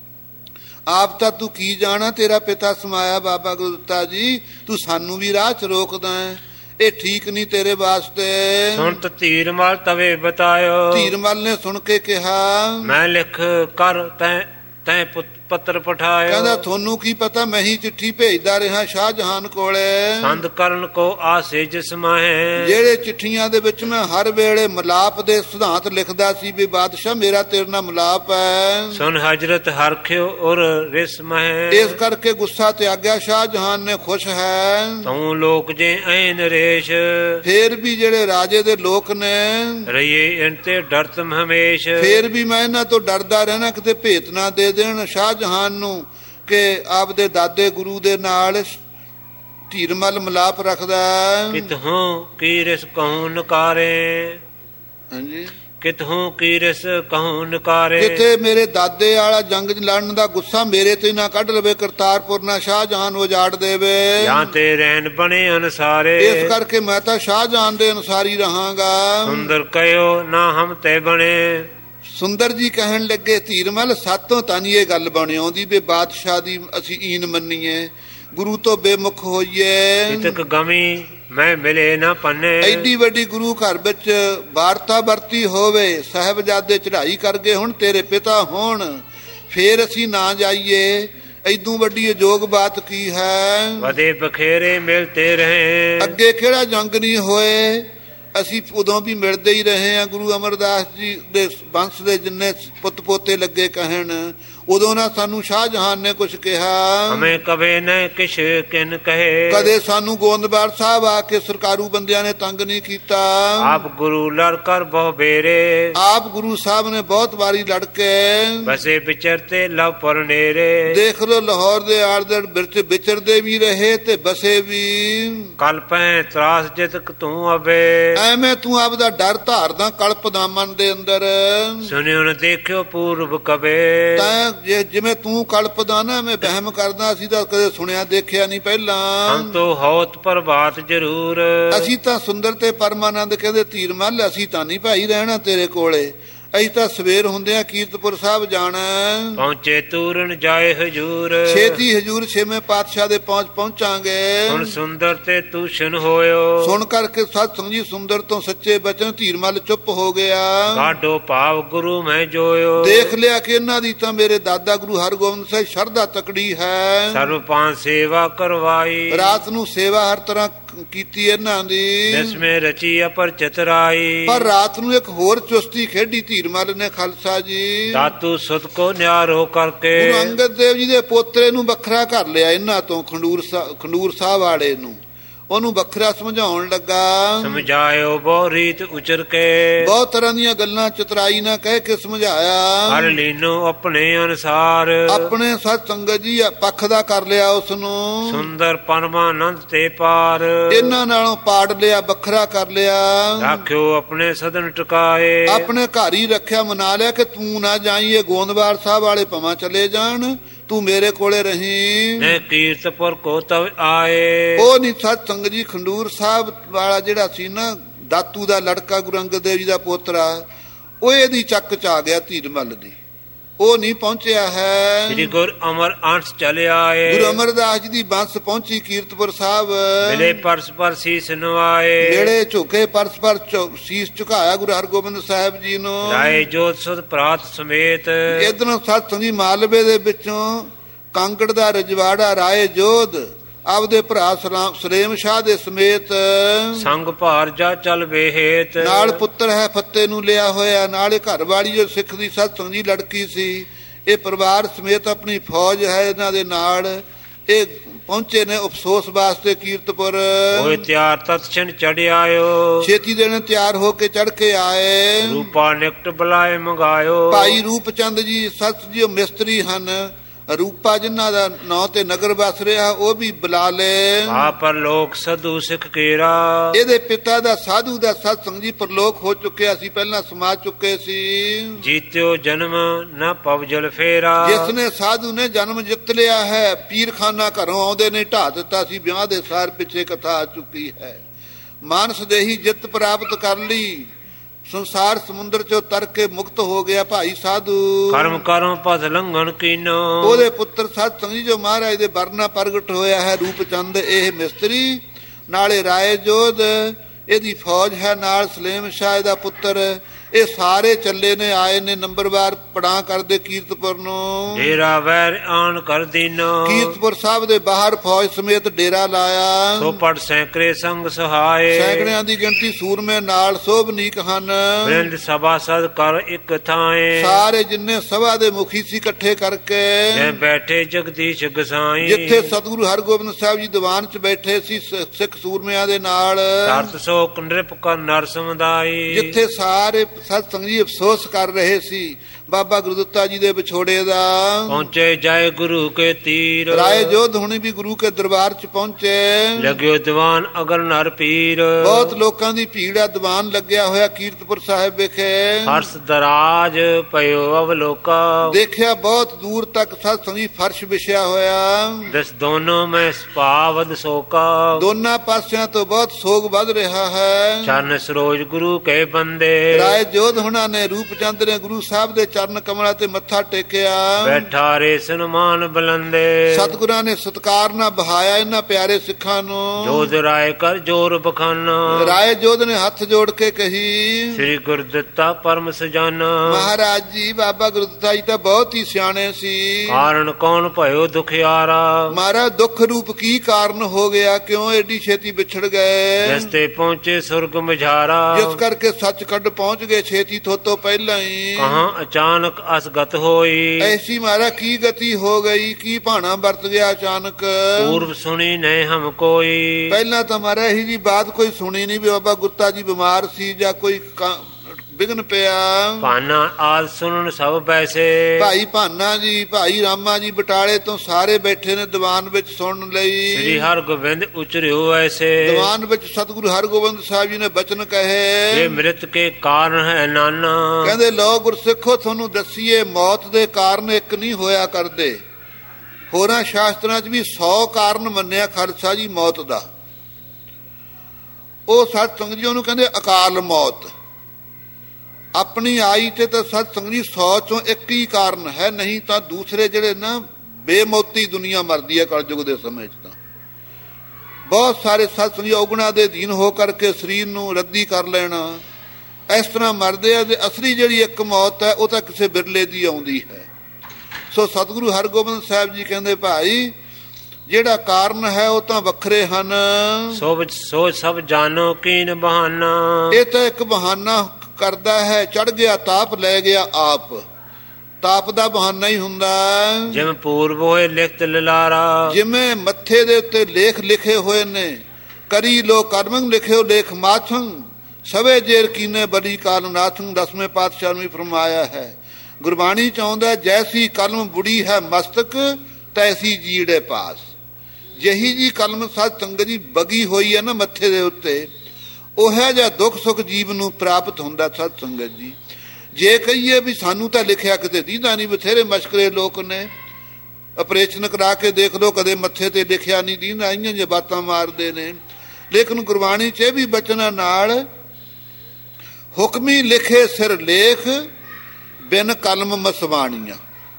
ਆਪ ਤਾਂ ਤੂੰ ਕੀ ਜਾਣਾ, ਤੇਰਾ ਪਿਤਾ ਸਮਾਇਆ ਬਾਬਾ ਗੁਰਦਿੱਤਾ ਜੀ, ਤੂੰ ਸਾਨੂੰ ਵੀ ਰਾਹ 'ਚ ਰੋਕਦਾ ਹੈ, ਇਹ ਠੀਕ ਨਹੀਂ ਤੇਰੇ ਵਾਸਤੇ। ਸੁਣਤ ਧੀਰ ਮੱਲ ਤਵੇ ਬਤਾਇਓ, ਧੀਰ ਮੱਲ ਨੇ ਸੁਣ ਕੇ ਕਿਹਾ ਮੈਂ ਲਿਖ ਕਰ ਤੈਂ ਪੱਤਰ ਪਠਾਇਓ। ਕਹਿੰਦਾ ਤੁਹਾਨੂੰ ਕੀ ਪਤਾ, ਮੈਂ ਹੀ ਚਿੱਠੀ ਭੇਜਦਾ ਰਿਹਾ ਸ਼ਾਹਜਹਾਨ ਕੋਲੇ। ਸੰਦ ਕਰਨ ਕੋ ਆਸੇ ਜਿਸਮਾਹੇ, ਜਿਹੜੇ ਚਿੱਠੀਆਂ ਦੇ ਵਿੱਚ ਮੈਂ ਹਰ ਵੇਲੇ ਮਲਾਪ ਦੇ ਸਿਧਾਂਤ ਲਿਖਦਾ ਸੀ ਵੀ ਬਾਦਸ਼ਾਹ ਮੇਰਾ ਤੇਰੇ ਨਾਲ ਮਲਾਪ ਹੈ। ਸੁਨ ਹਜਰਤ ਹਰਖਿਓ ਔਰ ਰਿਸਮਹਿ, ਇਸ ਕਰਕੇ ਗੁੱਸਾ ਤਿਆਗਿਆ ਸ਼ਾਹਜਹਾਨ ਨੇ, ਖੁਸ਼ ਹੈ। ਤੂੰ ਲੋਕ ਜੇ ਐ ਨਰੇਸ਼, ਫੇਰ ਵੀ ਜਿਹੜੇ ਰਾਜੇ ਦੇ ਲੋਕ ਨੇ ਰਹੀਏ ਇਨ ਤੇ ਡਰਤਮ ਹਮੇਸ਼, ਫੇਰ ਵੀ ਮੈਂ ਇਹਨਾਂ ਤੋਂ ਡਰਦਾ ਰਹਿਣਾ ਕਿਤੇ ਭੇਤ ਨਾ ਦੇ ਦੇਣ ਸ਼ਾਹਜਹਾਨ ਨੂੰ ਕਿ ਆਪਦੇ ਦਾਦੇ ਗੁਰੂ ਦੇ ਨਾਲ ਧੀਰ ਮੱਲ ਮਿਲਾਪ ਰੱਖਦਾ। ਕਿਤਹੋਂ ਕੀ ਰਿਸ ਕਹੂੰ ਨਕਾਰੇ, ਹਾਂਜੀ ਕਿਤਹੋਂ ਕੀ ਰਿਸ ਕਹੂੰ ਨਕਾਰੇ, ਕਿਤੇ ਮੇਰੇ ਦਾਦੇ ਵਾਲਾ ਜੰਗ ਲੜਨ ਦਾ ਗੁੱਸਾ ਮੇਰੇ ਤੇ ਨਾ ਕੱਢ ਲਵੇ, ਕਰਤਾਰਪੁਰ ਨਾ ਸ਼ਾਹਜਹਾਨ ਉਜਾੜ ਦੇਵੇ, ਜਾਂ ਤੇ ਰੈਣ ਬਣੇ ਅਨਸਾਰੇ, ਇਸ ਕਰਕੇ ਮੈਂ ਤਾਂ ਸ਼ਾਹਜਹਾਨ ਦੇ ਅਨੁਸਾਰੀ ਰਹਾਂਗਾ। ਸੁੰਦਰ ਕਹਿਓ ਨਾ ਹਮ ਤੇ ਬਣੇ, ਸੁੰਦਰ ਜੀ ਕਹਿਣ ਲੱਗੇ ਧੀਰ ਮੱਲ ਸਾਤੋਂ ਤਾਂ ਨਹੀਂ ਇਹ ਗੱਲ ਬਣੀ ਆਉਂਦੀ ਵੀ ਬਾਦਸ਼ਾਹ ਦੀ ਅਸੀਂ ਈਨ ਮੰਨੀਏ, ਗੁਰੂ ਤੋਂ ਬੇਮੁਖ ਹੋਈਏ। ਇਤਕ ਗਮੀ ਮੈਂ ਮਿਲੇ ਨਾ ਪੰਨੇ, ਐਡੀ ਵੱਡੀ ਗੁਰੂ ਘਰ ਵਿੱਚ ਵਾਰਤਾ ਵਰਤੀ ਹੋਵੇ, ਸਾਹਿਬਜ਼ਾਦੇ ਚੜ੍ਹਾਈ ਕਰ ਗਏ ਹੁਣ ਤੇਰੇ ਪਿਤਾ ਹੋਣ, ਫੇਰ ਅਸੀਂ ਨਾ ਜਾਈਏ, ਐਦੂ ਵੱਡੀ ਅਜੋਗ ਬਾਤ ਕੀ ਹੈ। ਵਧੇ ਬਖੇਰੇ ਮਿਲਤੇ ਰਹੇ, ਅੱਗੇ ਕਿਹੜਾ ਜੰਗ ਨਹੀਂ ਹੋਏ, ਅਸੀਂ ਉਦੋਂ ਵੀ ਮਿਲਦੇ ਹੀ ਰਹੇ ਹਾਂ। ਗੁਰੂ ਅਮਰਦਾਸ ਜੀ ਦੇ ਬੰਸ ਦੇ ਜਿੰਨੇ ਪੁੱਤ ਪੋਤੇ ਲੱਗੇ ਕਹਿਣ, ਉਦੋਂ ਨਾ ਸਾਨੂੰ ਸ਼ਾਹਜਹਾਨ ਨੇ ਕੁਛ ਕਿਹਾ, ਹਮੇ ਕਵੇ ਨ ਕਿਛ ਕਿਨ ਕਹੇ, ਕਦੇ ਸਾਨੂੰ ਗੋਂਦਵਾਲ ਸਾਹਿਬ ਆ ਕੇ ਸਰਕਾਰੂ ਬੰਦਿਆਂ ਨੇ ਤੰਗ ਨਹੀਂ ਕੀਤਾ। ਆਪ ਗੁਰੂ ਲੜ ਕਰ ਬਹੁ ਬੇਰੇ, ਆਪ ਗੁਰੂ ਸਾਹਿਬ ਨੇ ਬਹੁਤ ਵਾਰੀ ਲੜ ਕੇ ਬਸੇ ਵਿਚਰਤੇ ਲਵ ਪਰ ਨੇਰੇ, ਦੇਖ ਲੋ ਲਾਹੌਰ ਦੇ ਆਲੇ ਵਿੱਚ ਵਿਚਰਦੇ ਵੀ ਰਹੇ ਤੇ ਬਸੇ ਵੀ। ਕਲ ਪੈ ਤਰਾਸ ਜਿਤਕ ਤੂੰ ਅਵੇ, ਐਵੇਂ ਤੂੰ ਆਪਦਾ ਡਰ ਧਾਰਦਾ ਕਲਪ ਦਾ ਮਨ ਦੇ ਅੰਦਰ, ਸੁਣਿਓ ਨ ਦੇਖਿਓ ਪੂਰਬ ਕਵੇ, ਤਾਂ ਜਿਵੇਂ ਤੂੰ ਕਲਪਦਾ ਨਾ ਮੈਂ ਵਹਿਮ ਕਰਦਾ, ਅਸੀਂ ਤਾਂ ਕਦੇ ਸੁਣਿਆ ਦੇਖਿਆ ਨਹੀਂ ਪਹਿਲਾਂ। ਹਮ ਤੋ ਹੋਤ ਪ੍ਰਭਾਤ ਜ਼ਰੂਰ, ਅਸੀਂ ਤਾਂ ਸੁੰਦਰ ਤੇ ਪਰਮਾਨੰਦ ਕਹਿੰਦੇ ਧੀਰ ਮੱਲ ਅਸੀਂ ਤਾਂ ਨਹੀਂ ਭਾਈ ਰਹਿਣਾ ਤੇਰੇ ਕੋਲੇ, ਅਸੀਂ ਤਾਂ ਸਵੇਰ ਹੁੰਦਿਆਂ ਕੀਰਤਪੁਰ ਸਾਹਿਬ ਜਾਣਾ। ਪਹੁੰਚੇ ਤੂਰਨ ਜਾਏ ਹਜੂਰ, ਛੇਤੀ ਹਜੂਰ ਛੇਵੇਂ ਪਾਤਸ਼ਾਹ ਦੇ ਪਹੁੰਚਾਂਗੇ। ਹੁਣ ਸੁੰਦਰ ਤੇ ਤੂਸ਼ਨ ਹੋਇਓ, ਸੁਣ ਕਰਕੇ ਸਤ ਸੰਗ ਜੀ ਸੁੰਦਰ ਤੋਂ ਸੱਚੇ ਬਚਨ ਧੀਰ ਮੱਲ ਚੁੱਪ ਹੋ ਗਿਆ। ਗਾਢੋ ਭਾਵ ਗੁਰੂ ਮੈਂ ਜੋਇਓ, ਦੇਖ ਲਿਆ ਕਿ ਇਹਨਾਂ ਦੀ ਤਾਂ ਮੇਰੇ ਦਾਦਾ ਗੁਰੂ ਹਰਗੋਬਿੰਦ ਸਾਹਿਬ ਸ਼ਰਧਾ ਤਕੜੀ ਹੈ। ਸਰਬ ਪਾਂ ਸੇਵਾ ਕਰਵਾਈ, ਰਾਤ ਨੂੰ ਸੇਵਾ ਹਰ ਤਰ੍ਹਾਂ ਕੀਤੀ ਇਹਨਾਂ ਦੀ, ਜਿਸਮੇ ਰਚੀ ਅਪਰ ਚਤਰਾਈ, ਪਰ ਰਾਤ ਨੂੰ ਇੱਕ ਹੋਰ ਚੁਸਤੀ ਖੇਡੀ ਧੀਰ ਮੱਲ ਨੇ ਖਾਲਸਾ ਜੀ। ਦਾਤੂ ਸੁਤ ਕੋ ਨਿਆਰੋ ਕਰਕੇ, ਗੁਰੂ ਅੰਗਦ ਦੇਵ ਜੀ ਦੇ ਪੋਤਰੇ ਨੂੰ ਵੱਖਰਾ ਕਰ ਲਿਆ ਇਹਨਾਂ ਤੋਂ, ਖੰਡੂਰ ਸਾਹਿਬ ਵਾਲੇ ਨੂੰ, ਉਹਨੂੰ ਵੱਖਰਾ ਸਮਝਾਉਣ ਲੱਗਾ। ਸਮਝਾਇਓ ਬਹੁ ਰੀਤ ਉਚਰ ਕੇ, ਬਹੁਤ ਤਰ੍ਹਾਂ ਦੀਆਂ ਗੱਲਾਂ ਚਤਰਾਈ ਨਾ ਕਹਿ ਕੇ ਸਮਝਾਇਆ। ਹਰ ਲੀਨੋ ਆਪਣੇ ਅਨਸਾਰ, ਆਪਣੇ ਸਤ ਸੰਗਤ ਜੀ ਪੱਖ ਦਾ ਕਰ ਲਿਆ ਉਸ ਨੂੰ, ਸੁੰਦਰ ਪਰਮਾਨੰਦ ਤੇ ਪਾਰ, ਇਹਨਾਂ ਨਾਲੋਂ ਪਾੜ ਲਿਆ, ਵੱਖਰਾ ਕਰ ਲਿਆ। ਰਾਖਿਓ ਆਪਣੇ ਸਦਨ ਟਿਕਾਏ, ਆਪਣੇ ਘਰ ਹੀ ਰੱਖਿਆ, ਮਨਾ ਲਿਆ ਕਿ ਤੂੰ ਨਾ ਜਾਈਏ, ਗੋਂਦਵਾਲ ਸਾਹਿਬ ਵਾਲੇ ਭਵਾਂ ਚਲੇ ਜਾਣ, ਤੂੰ ਮੇਰੇ ਕੋਲੇ ਰਹੀਂ। ਨੇ ਕੀਰਤਪੁਰ ਕੋ ਤਵ ਆਏ, ਉਹ ਨਹੀਂ ਸਤ ਸੰਗਤ ਜੀ ਖੰਡੂਰ ਸਾਹਿਬ ਵਾਲਾ ਜਿਹੜਾ ਸੀ ਨਾ ਦਾਤੂ ਦਾ ਲੜਕਾ ਗੁਰੂ ਅੰਗਦ ਦੇਵ ਜੀ ਦਾ ਪੋਤਰਾ, ਉਹ ਇਹਦੀ ਚੱਕ ਚ ਆ ਗਿਆ ਧੀਰ ਮੱਲ ਦੀ, ਉਹ ਨਹੀਂ ਪਹੁੰਚਿਆ ਹੈ। ਸ੍ਰੀ ਗੁਰ ਅਮਰ ਅੰਸ਼ ਚਲੇ ਆਏ, ਗੁਰੂ ਅਮਰਦਾਸ ਜੀ ਦੀ ਬੰਸ ਪਹੁੰਚੀ ਕੀਰਤਪੁਰ ਸਾਹਿਬ, ਮਿਲੇ ਪਰਸ ਪਰ ਸੀਸ ਨਵਾਏ, ਜਿਹੜੇ ਝੁਕੇ ਪਰਸ ਪਰ ਸੀਸ ਝੁਕਾਇਆ ਗੁਰੂ ਹਰਗੋਬਿੰਦ ਸਾਹਿਬ ਜੀ ਨੂੰ। ਰਾਏ ਜੋਤ ਸੁਧ ਪ੍ਰਾਤ ਸਮੇਤ, ਇਧਰੋਂ ਸਤ ਸੰਗੀ ਮਾਲਵੇ ਦੇ ਵਿੱਚੋਂ ਕਾਂਗੜ ਦਾ ਰਜਵਾੜਾ ਰਾਏ ਜੋਧ ਆਪਦੇ ਭਰਾ ਸਰੇਮ ਸ਼ਾਹ ਦੇ ਸਮੇਤ, ਸੰਗ ਭਾਰ ਜਾ ਚਲ ਵੇਹੇਤ, ਨਾਲ ਪੁੱਤਰ ਹੈ ਫੱਤੇ ਨੂੰ ਲਿਆ ਹੋਇਆ, ਨਾਲੇ ਘਰ ਵਾਲੀ ਜੋ ਸਿੱਖ ਦੀ ਸਤ ਸੰਗ ਜੀ ਲੜਕੀ ਸੀ, ਇਹ ਪਰਿਵਾਰ ਸਮੇਤ ਆਪਣੀ ਫੌਜ ਹੈ ਇਹਨਾਂ ਦੇ ਨਾਲ, ਇਹ ਪਹੁੰਚੇ ਨੇ ਅਫਸੋਸ ਵਾਸਤੇ ਕੀਰਤਪੁਰ। ਹੋਏ ਤਿਆਰ ਤਤਛਣ ਚੜ ਆਇਓ, ਛੇਤੀ ਦਿਨ ਤਿਆਰ ਹੋ ਕੇ ਚੜ ਕੇ ਆਏ। ਰੂਪਾ ਨਿਕਟ ਬੁਲਾਏ ਮੰਗਾਇਓ, ਭਾਈ ਰੂਪ ਚੰਦ ਜੀ ਸਤ ਜੀ ਮਿਸਤਰੀ ਹਨ, ਰੂਪਾ ਜਿਨ੍ਹਾਂ ਦਾ ਨਾਂ ਤੇ ਨਗਰ ਵਸ ਰਿਹਾ, ਉਹ ਵੀ ਬੁਲਾ ਲੈ। ਆ ਪਰ ਲੋਕ ਸਾਧੂ ਸਿੱਖ ਕੇਰਾ, ਇਹਦੇ ਪਿਤਾ ਦਾ ਸਾਧੂ ਦਾ ਸਤ ਸੰਗ ਜੀ ਪਰਲੋਕ ਹੋ ਚੁੱਕਿਆ ਸੀ, ਪਹਿਲਾਂ ਸਮਾ ਚੁੱਕੇ ਸੀ। ਜੀਤਿਓ ਜਨਮ ਨਾ ਪਵਜਲ ਫੇਰਾ, ਜਿਸ ਨੇ ਸਾਧੂ ਨੇ ਜਨਮ ਜਿੱਤ ਲਿਆ ਹੈ, ਪੀਰਖਾਨਾ ਘਰੋਂ ਆਉਂਦੇ ਨੇ ਢਾ ਦਿੱਤਾ ਸੀ, ਵਿਆਹ ਦੇ ਸਾਰ ਪਿੱਛੇ ਕਥਾ ਆ ਚੁੱਕੀ ਹੈ। ਮਾਨਸ ਦੇਹੀ ਜਿੱਤ ਪ੍ਰਾਪਤ ਕਰ ਲਈ, ਸੰਸਾਰ ਸਮੁੰਦਰ ਚੋਂ ਤਰ ਕੇ ਮੁਕਤ ਹੋ ਗਿਆ ਭਾਈ ਸਾਧੂ। ਕਰਮ ਕਰਮ ਪਦ ਲੰਘਣ ਕੀਨੋ, ਉਹਦੇ ਪੁੱਤਰ ਸਤ ਸੰਗੀ ਜੋ ਮਹਾਰਾਜ ਦੇ ਵਰਨਾ ਪ੍ਰਗਟ ਹੋਇਆ ਹੈ ਰੂਪ ਚੰਦ ਇਹ ਮਿਸਤਰੀ, ਨਾਲੇ ਰਾਏ ਜੋਧ ਇਹਦੀ ਫੌਜ ਹੈ, ਨਾਲ ਸਲੇਮ ਸ਼ਾਹ ਦਾ ਪੁੱਤਰ, ਇਹ ਸਾਰੇ ਚੱਲੇ ਨੇ ਆਏ ਨੇ ਨੰਬਰਵਾਰ ਪੜਾ ਕਰਦੇ ਕੀਰਤਪੁਰ ਨੂੰ। ਡੇਰਾ ਵੈਰ ਆਣ ਕਰ ਦੀਨੋ, ਕੀਰਤਪੁਰ ਸਾਹਿਬ ਦੇ ਬਾਹਰ ਫੌਜ ਸਮੇਤ ਡੇਰਾ ਲਾਇਆ। ਸੋ ਪੜ ਸੈਂਕੜੇ ਸੰਗ ਸਹਾਏ, ਸੈਂਕੜਿਆਂ ਦੀ ਗਿਣਤੀ ਸੂਰਮੇ ਨਾਲ ਸੋਭਨੀਕ ਹਨ। ਬ੍ਰਿੰਦ ਸਭਾ ਸਦ ਕਰ ਇੱਕ ਥਾਏ, ਸਾਰੇ ਜਿੰਨੇ ਸਭਾ ਦੇ ਮੁਖੀ ਸੀ ਇਕੱਠੇ ਕਰਕੇ, ਜੈ ਬੈਠੇ ਜਗਦੀਸ਼ ਗਸਾਈ। ਜਿੱਥੇ ਸਤਿਗੁਰੂ ਹਰਗੋਬਿੰਦ ਸਾਹਿਬ ਜੀ ਦੀਵਾਨ 'ਚ ਬੈਠੇ ਸੀ ਸਿੱਖ ਸੂਰਮਿਆਂ ਦੇ ਨਾਲ, ਤਰਤ ਸੋ ਕੰਡਰਿਪ ਕਰ ਨਰ ਸਮੁਦਾਈ। ਜਿੱਥੇ ਸਾਰੇ ਸਤ ਸੰਗ ਜੀ ਅਫਸੋਸ ਕਰ ਰਹੇ ਸੀ ਬਾਬਾ ਗੁਰਦਿੱਤਾ ਜੀ ਦੇ ਵਿਛੋੜੇ ਦਾ। ਪਹੁੰਚੇ ਜਾਏ ਗੁਰੂ ਕੇ ਤੀਰ, ਰਾਏ ਜੋਧ ਹੁਣੀ ਵੀ ਗੁਰੂ ਕੇ ਦਰਬਾਰ 'ਚ ਪਹੁੰਚੇ। ਲੱਗਿਓ ਦੀਵਾਨ ਅਗਰ ਨਰ ਪੀਰ, ਬਹੁਤ ਲੋਕਾਂ ਦੀ ਭੀੜ ਆ, ਦੀਵਾਨ ਲੱਗਿਆ ਹੋਇਆ ਕੀਰਤਪੁਰ ਸਾਹਿਬ ਵਿਖੇ। ਫਰਸ਼ ਦਰਾਜ ਪਇਓ ਅਵਲੋਕਾ, ਦੇਖਿਆ ਬਹੁਤ ਦੂਰ ਤੱਕ ਸਤ ਸੰਗ ਜੀ ਫਰਸ਼ ਵਿਛਿਆ ਹੋਇਆ। ਦਸ ਦੋਨੋਂ ਮੈਂ ਸਪਾਵਦ ਸੋਕਾ, ਦੋਨਾਂ ਪਾਸਿਆਂ ਤੋਂ ਬਹੁਤ ਸੋਗ ਵੱਧ ਰਿਹਾ ਹੈ। ਚਰਨ ਸਰੋਜ ਗੁਰੂ ਕੇ ਬੰਦੇ, ਰਾਏ ਜੋਧ ਹੁਣਾਂ ਨੇ ਰੂਪ ਚੰਦ ਨੇ ਗੁਰੂ ਸਾਹਿਬ ਦੇ ਚਰਨ ਕਮਲਾਂ ਤੇ ਮੱਥਾ ਟੇਕਿਆ। ਬੈਠਾ ਰੇ ਸਨਮਾਨ ਬਲੰਦੇ, ਸਤਿਗੁਰਾਂ ਨੇ ਸਤਿਕਾਰ ਨਾਲ ਬਹਾਇਆ ਇਹਨਾਂ ਪਿਆਰੇ ਸਿੱਖਾਂ ਨੂੰ। ਜੋਧ ਰਾਏ ਕਰ ਜੋਰ ਬਖਾਨਾ, ਰਾਏ ਜੋਧ ਨੇ ਹੱਥ ਜੋੜ ਕੇ ਕਹੀ, ਸ੍ਰੀ ਗੁਰਦਿੱਤਾ ਪਰਮ ਸਜਾਨਾ। ਮਹਾਰਾਜ ਜੀ ਬਾਬਾ ਗੁਰਦਿੱਤਾ ਜੀ ਤਾਂ ਬਹੁਤ ਹੀ ਸਿਆਣੇ ਸੀ। ਕਾਰਨ ਕੌਣ ਭਇਓ ਦੁਖਿਆਰਾ, ਮਹਾਰਾਜ ਦੁੱਖ ਰੂਪ ਕੀ ਕਾਰਨ ਹੋ ਗਿਆ, ਕਿਉਂ ਏਡੀ ਛੇਤੀ ਵਿਛੜ ਗਏ। ਜਿਸ ਤੇ ਪਹੁੰਚੇ ਸੁਰਗ ਮਝਾਰਾ, ਜਿਸ ਕਰਕੇ ਸੱਚਖੰਡ ਪਹੁੰਚ ਗਏ ਛੇਤੀ ਥੋਤੋਂ ਪਹਿਲਾਂ ਹੀ। ਕਹਾਂ ਅਚਾਨਕ ਅਸਗਤ ਹੋਈ, ਐਸੀ ਮਾਰਾ ਕੀ ਗਤੀ ਹੋ ਗਈ, ਕੀ ਭਾਣਾ ਵਰਤ ਗਿਆ ਅਚਾਨਕ। ਪੂਰਵ ਸੁਣੀ ਨਹੀਂ ਹਮ ਕੋਈ, ਪਹਿਲਾਂ ਤਾਂ ਮਾਰਾ ਇਹੀ ਜੀ ਬਾਤ ਕੋਈ ਸੁਣੀ ਨਹੀਂ ਵੀ ਬਾਬਾ ਗੁਰਤਾ ਜੀ ਬਿਮਾਰ ਸੀ ਜਾਂ ਕੋਈ ਵਿਘਨ ਪਿਆ। ਭਾਨਾ ਆਦ ਸੁਣਨ ਸਭ ਬੈਸੇ, ਭਾਈ ਭਾਨਾ ਜੀ ਭਾਈ ਰਾਮਾ ਜੀ ਬਟਾਲੇ ਤੋਂ ਸਾਰੇ ਬੈਠੇ ਨੇ ਦੀਵਾਨ ਵਿੱਚ ਸੁਣਨ ਲਈ। ਸ੍ਰੀ ਹਰਗੋਬਿੰਦ ਉਚਰਿਓ ਐਸੇ, ਦੀਵਾਨ ਵਿੱਚ ਸਤਿਗੁਰੂ ਹਰਗੋਬਿੰਦ ਸਾਹਿਬ ਜੀ ਨੇ ਬਚਨ ਕਹੇ। ਇਹ ਮ੍ਰਿਤ ਕੇ ਕਾਰਨ ਹੈ ਨਾਨਾ, ਕਹਿੰਦੇ ਲੋ ਗੁਰਸਿੱਖੋ ਤੁਹਾਨੂੰ ਦੱਸੀਏ ਮੌਤ ਦੇ ਕਾਰਨ ਇੱਕ ਨਹੀਂ ਹੋਇਆ ਕਰਦੇ। ਹੋਰਾਂ ਸ਼ਾਸਤਰਾਂ 'ਚ ਵੀ 100 ਕਾਰਨ ਮੰਨਿਆ ਖਾਲਸਾ ਜੀ ਮੌਤ ਦਾ। ਉਹ ਸਤ ਸੰਗਤ ਜੀ ਉਹਨੂੰ ਕਹਿੰਦੇ ਅਕਾਲ ਮੌਤ। ਆਪਣੀ ਆਈ ਤੇ ਤਾਂ ਸਤ ਸੰਗਤ ਜੀ 100 ਚੋਂ ਇੱਕ ਹੀ ਕਾਰਨ ਹੈ, ਨਹੀਂ ਤਾਂ ਦੂਸਰੇ ਜਿਹੜੇ ਨਾ ਬੇਮੌਤੀ ਦੁਨੀਆ ਮਰਦੀ ਹੈ ਕਲਯੁਗ ਦੇ ਸਮੇਂ 'ਚ। ਤਾਂ ਬਹੁਤ ਸਾਰੇ ਸਤ ਸੰਗਤ ਜੀ ਔਗੁਣਾ ਦੇ ਅਧੀਨ ਹੋ ਕਰਕੇ ਸਰੀਰ ਨੂੰ ਰੱਦੀ ਕਰ ਲੈਣਾ, ਇਸ ਤਰ੍ਹਾਂ ਮਰਦੇ ਆ। ਤੇ ਅਸਲੀ ਜਿਹੜੀ ਇੱਕ ਮੌਤ ਹੈ ਉਹ ਤਾਂ ਕਿਸੇ ਬਿਰਲੇ ਦੀ ਆਉਂਦੀ ਹੈ। ਸੋ ਸਤਿਗੁਰੂ ਹਰਗੋਬਿੰਦ ਸਾਹਿਬ ਜੀ ਕਹਿੰਦੇ ਭਾਈ ਜਿਹੜਾ ਕਾਰਨ ਹੈ ਉਹ ਤਾਂ ਵੱਖਰੇ ਹਨ। ਸੋ ਸਭ ਜਾਣੋ ਕੀਨ ਬਹਾਨਾ, ਇਹ ਤਾਂ ਇੱਕ ਬਹਾਨਾ ਕਰਦਾ ਹੈ। ਚੜ ਗਿਆ ਤਾਪ ਲੈ ਗਿਆ ਆਪ, ਤਾਪ ਦਾ ਬਹਾਨਾ ਹੀ ਹੁੰਦਾ। ਜਿਵੇਂ ਪੂਰਬ ਹੋਏ ਲਿਖਤ ਲਲਾਰਾ, ਜਿਵੇਂ ਮੱਥੇ ਦੇ ਉੱਤੇ ਲੇਖ ਲਿਖੇ ਹੋਏ ਨੇ। ਕਰੀ ਲੋ ਕਰਮੰ ਲਿਖਿਓ ਲੇਖ ਮਾਥੰ, ਸਵੇ ਜੇਰ ਕੀਨੇ ਬੜੀ ਕਾਲ ਨਾਥੰ। 10ਵੇਂ ਪਾਤਸ਼ਾਹ ਨੂੰ ਫਰਮਾਇਆ ਹੈ। ਗੁਰਬਾਣੀ ਚ ਆਉਂਦਾ ਜੈਸੀ ਕਲਮ ਬੁੜੀ ਹੈ ਮਸਤਕ, ਤੈਸੀ ਜੀੜੇ ਪਾਸ। ਜਿਹੀ ਜੀ ਕਲਮ ਸਤ ਸੰਗਤ ਜੀ ਬਗੀ ਹੋਈ ਹੈ ਨਾ ਮੱਥੇ ਦੇ ਉੱਤੇ, ਉਹ ਜਿਹਾ ਦੁੱਖ ਸੁੱਖ ਜੀਵ ਨੂੰ ਪ੍ਰਾਪਤ ਹੁੰਦਾ ਸਤ ਸੰਗਤ ਜੀ। ਜੇ ਕਹੀਏ ਵੀ ਸਾਨੂੰ ਤਾਂ ਲਿਖਿਆ ਕਿਤੇ ਦੀਦਾ ਨਹੀਂ, ਬਥੇਰੇ ਮਸ਼ਕਰੇ ਲੋਕ ਨੇ, ਆਪਰੇਸ਼ਨ ਕਰਾ ਕੇ ਦੇਖ ਲੋ ਕਦੇ ਮੱਥੇ ਤੇ ਲਿਖਿਆ ਨਹੀਂ ਦੀਦਾ, ਆਈਆਂ ਜੇ ਬਾਤਾਂ ਮਾਰਦੇ ਨੇ। ਲੇਕਿਨ ਗੁਰਬਾਣੀ ਚ ਇਹ ਵੀ ਬਚਨਾਂ ਨਾਲ ਹੁਕਮੀ ਲਿਖੇ ਸਿਰ ਲੇਖ, ਬਿਨ ਕਲਮ ਮਸਵਾਣੀਆਂ।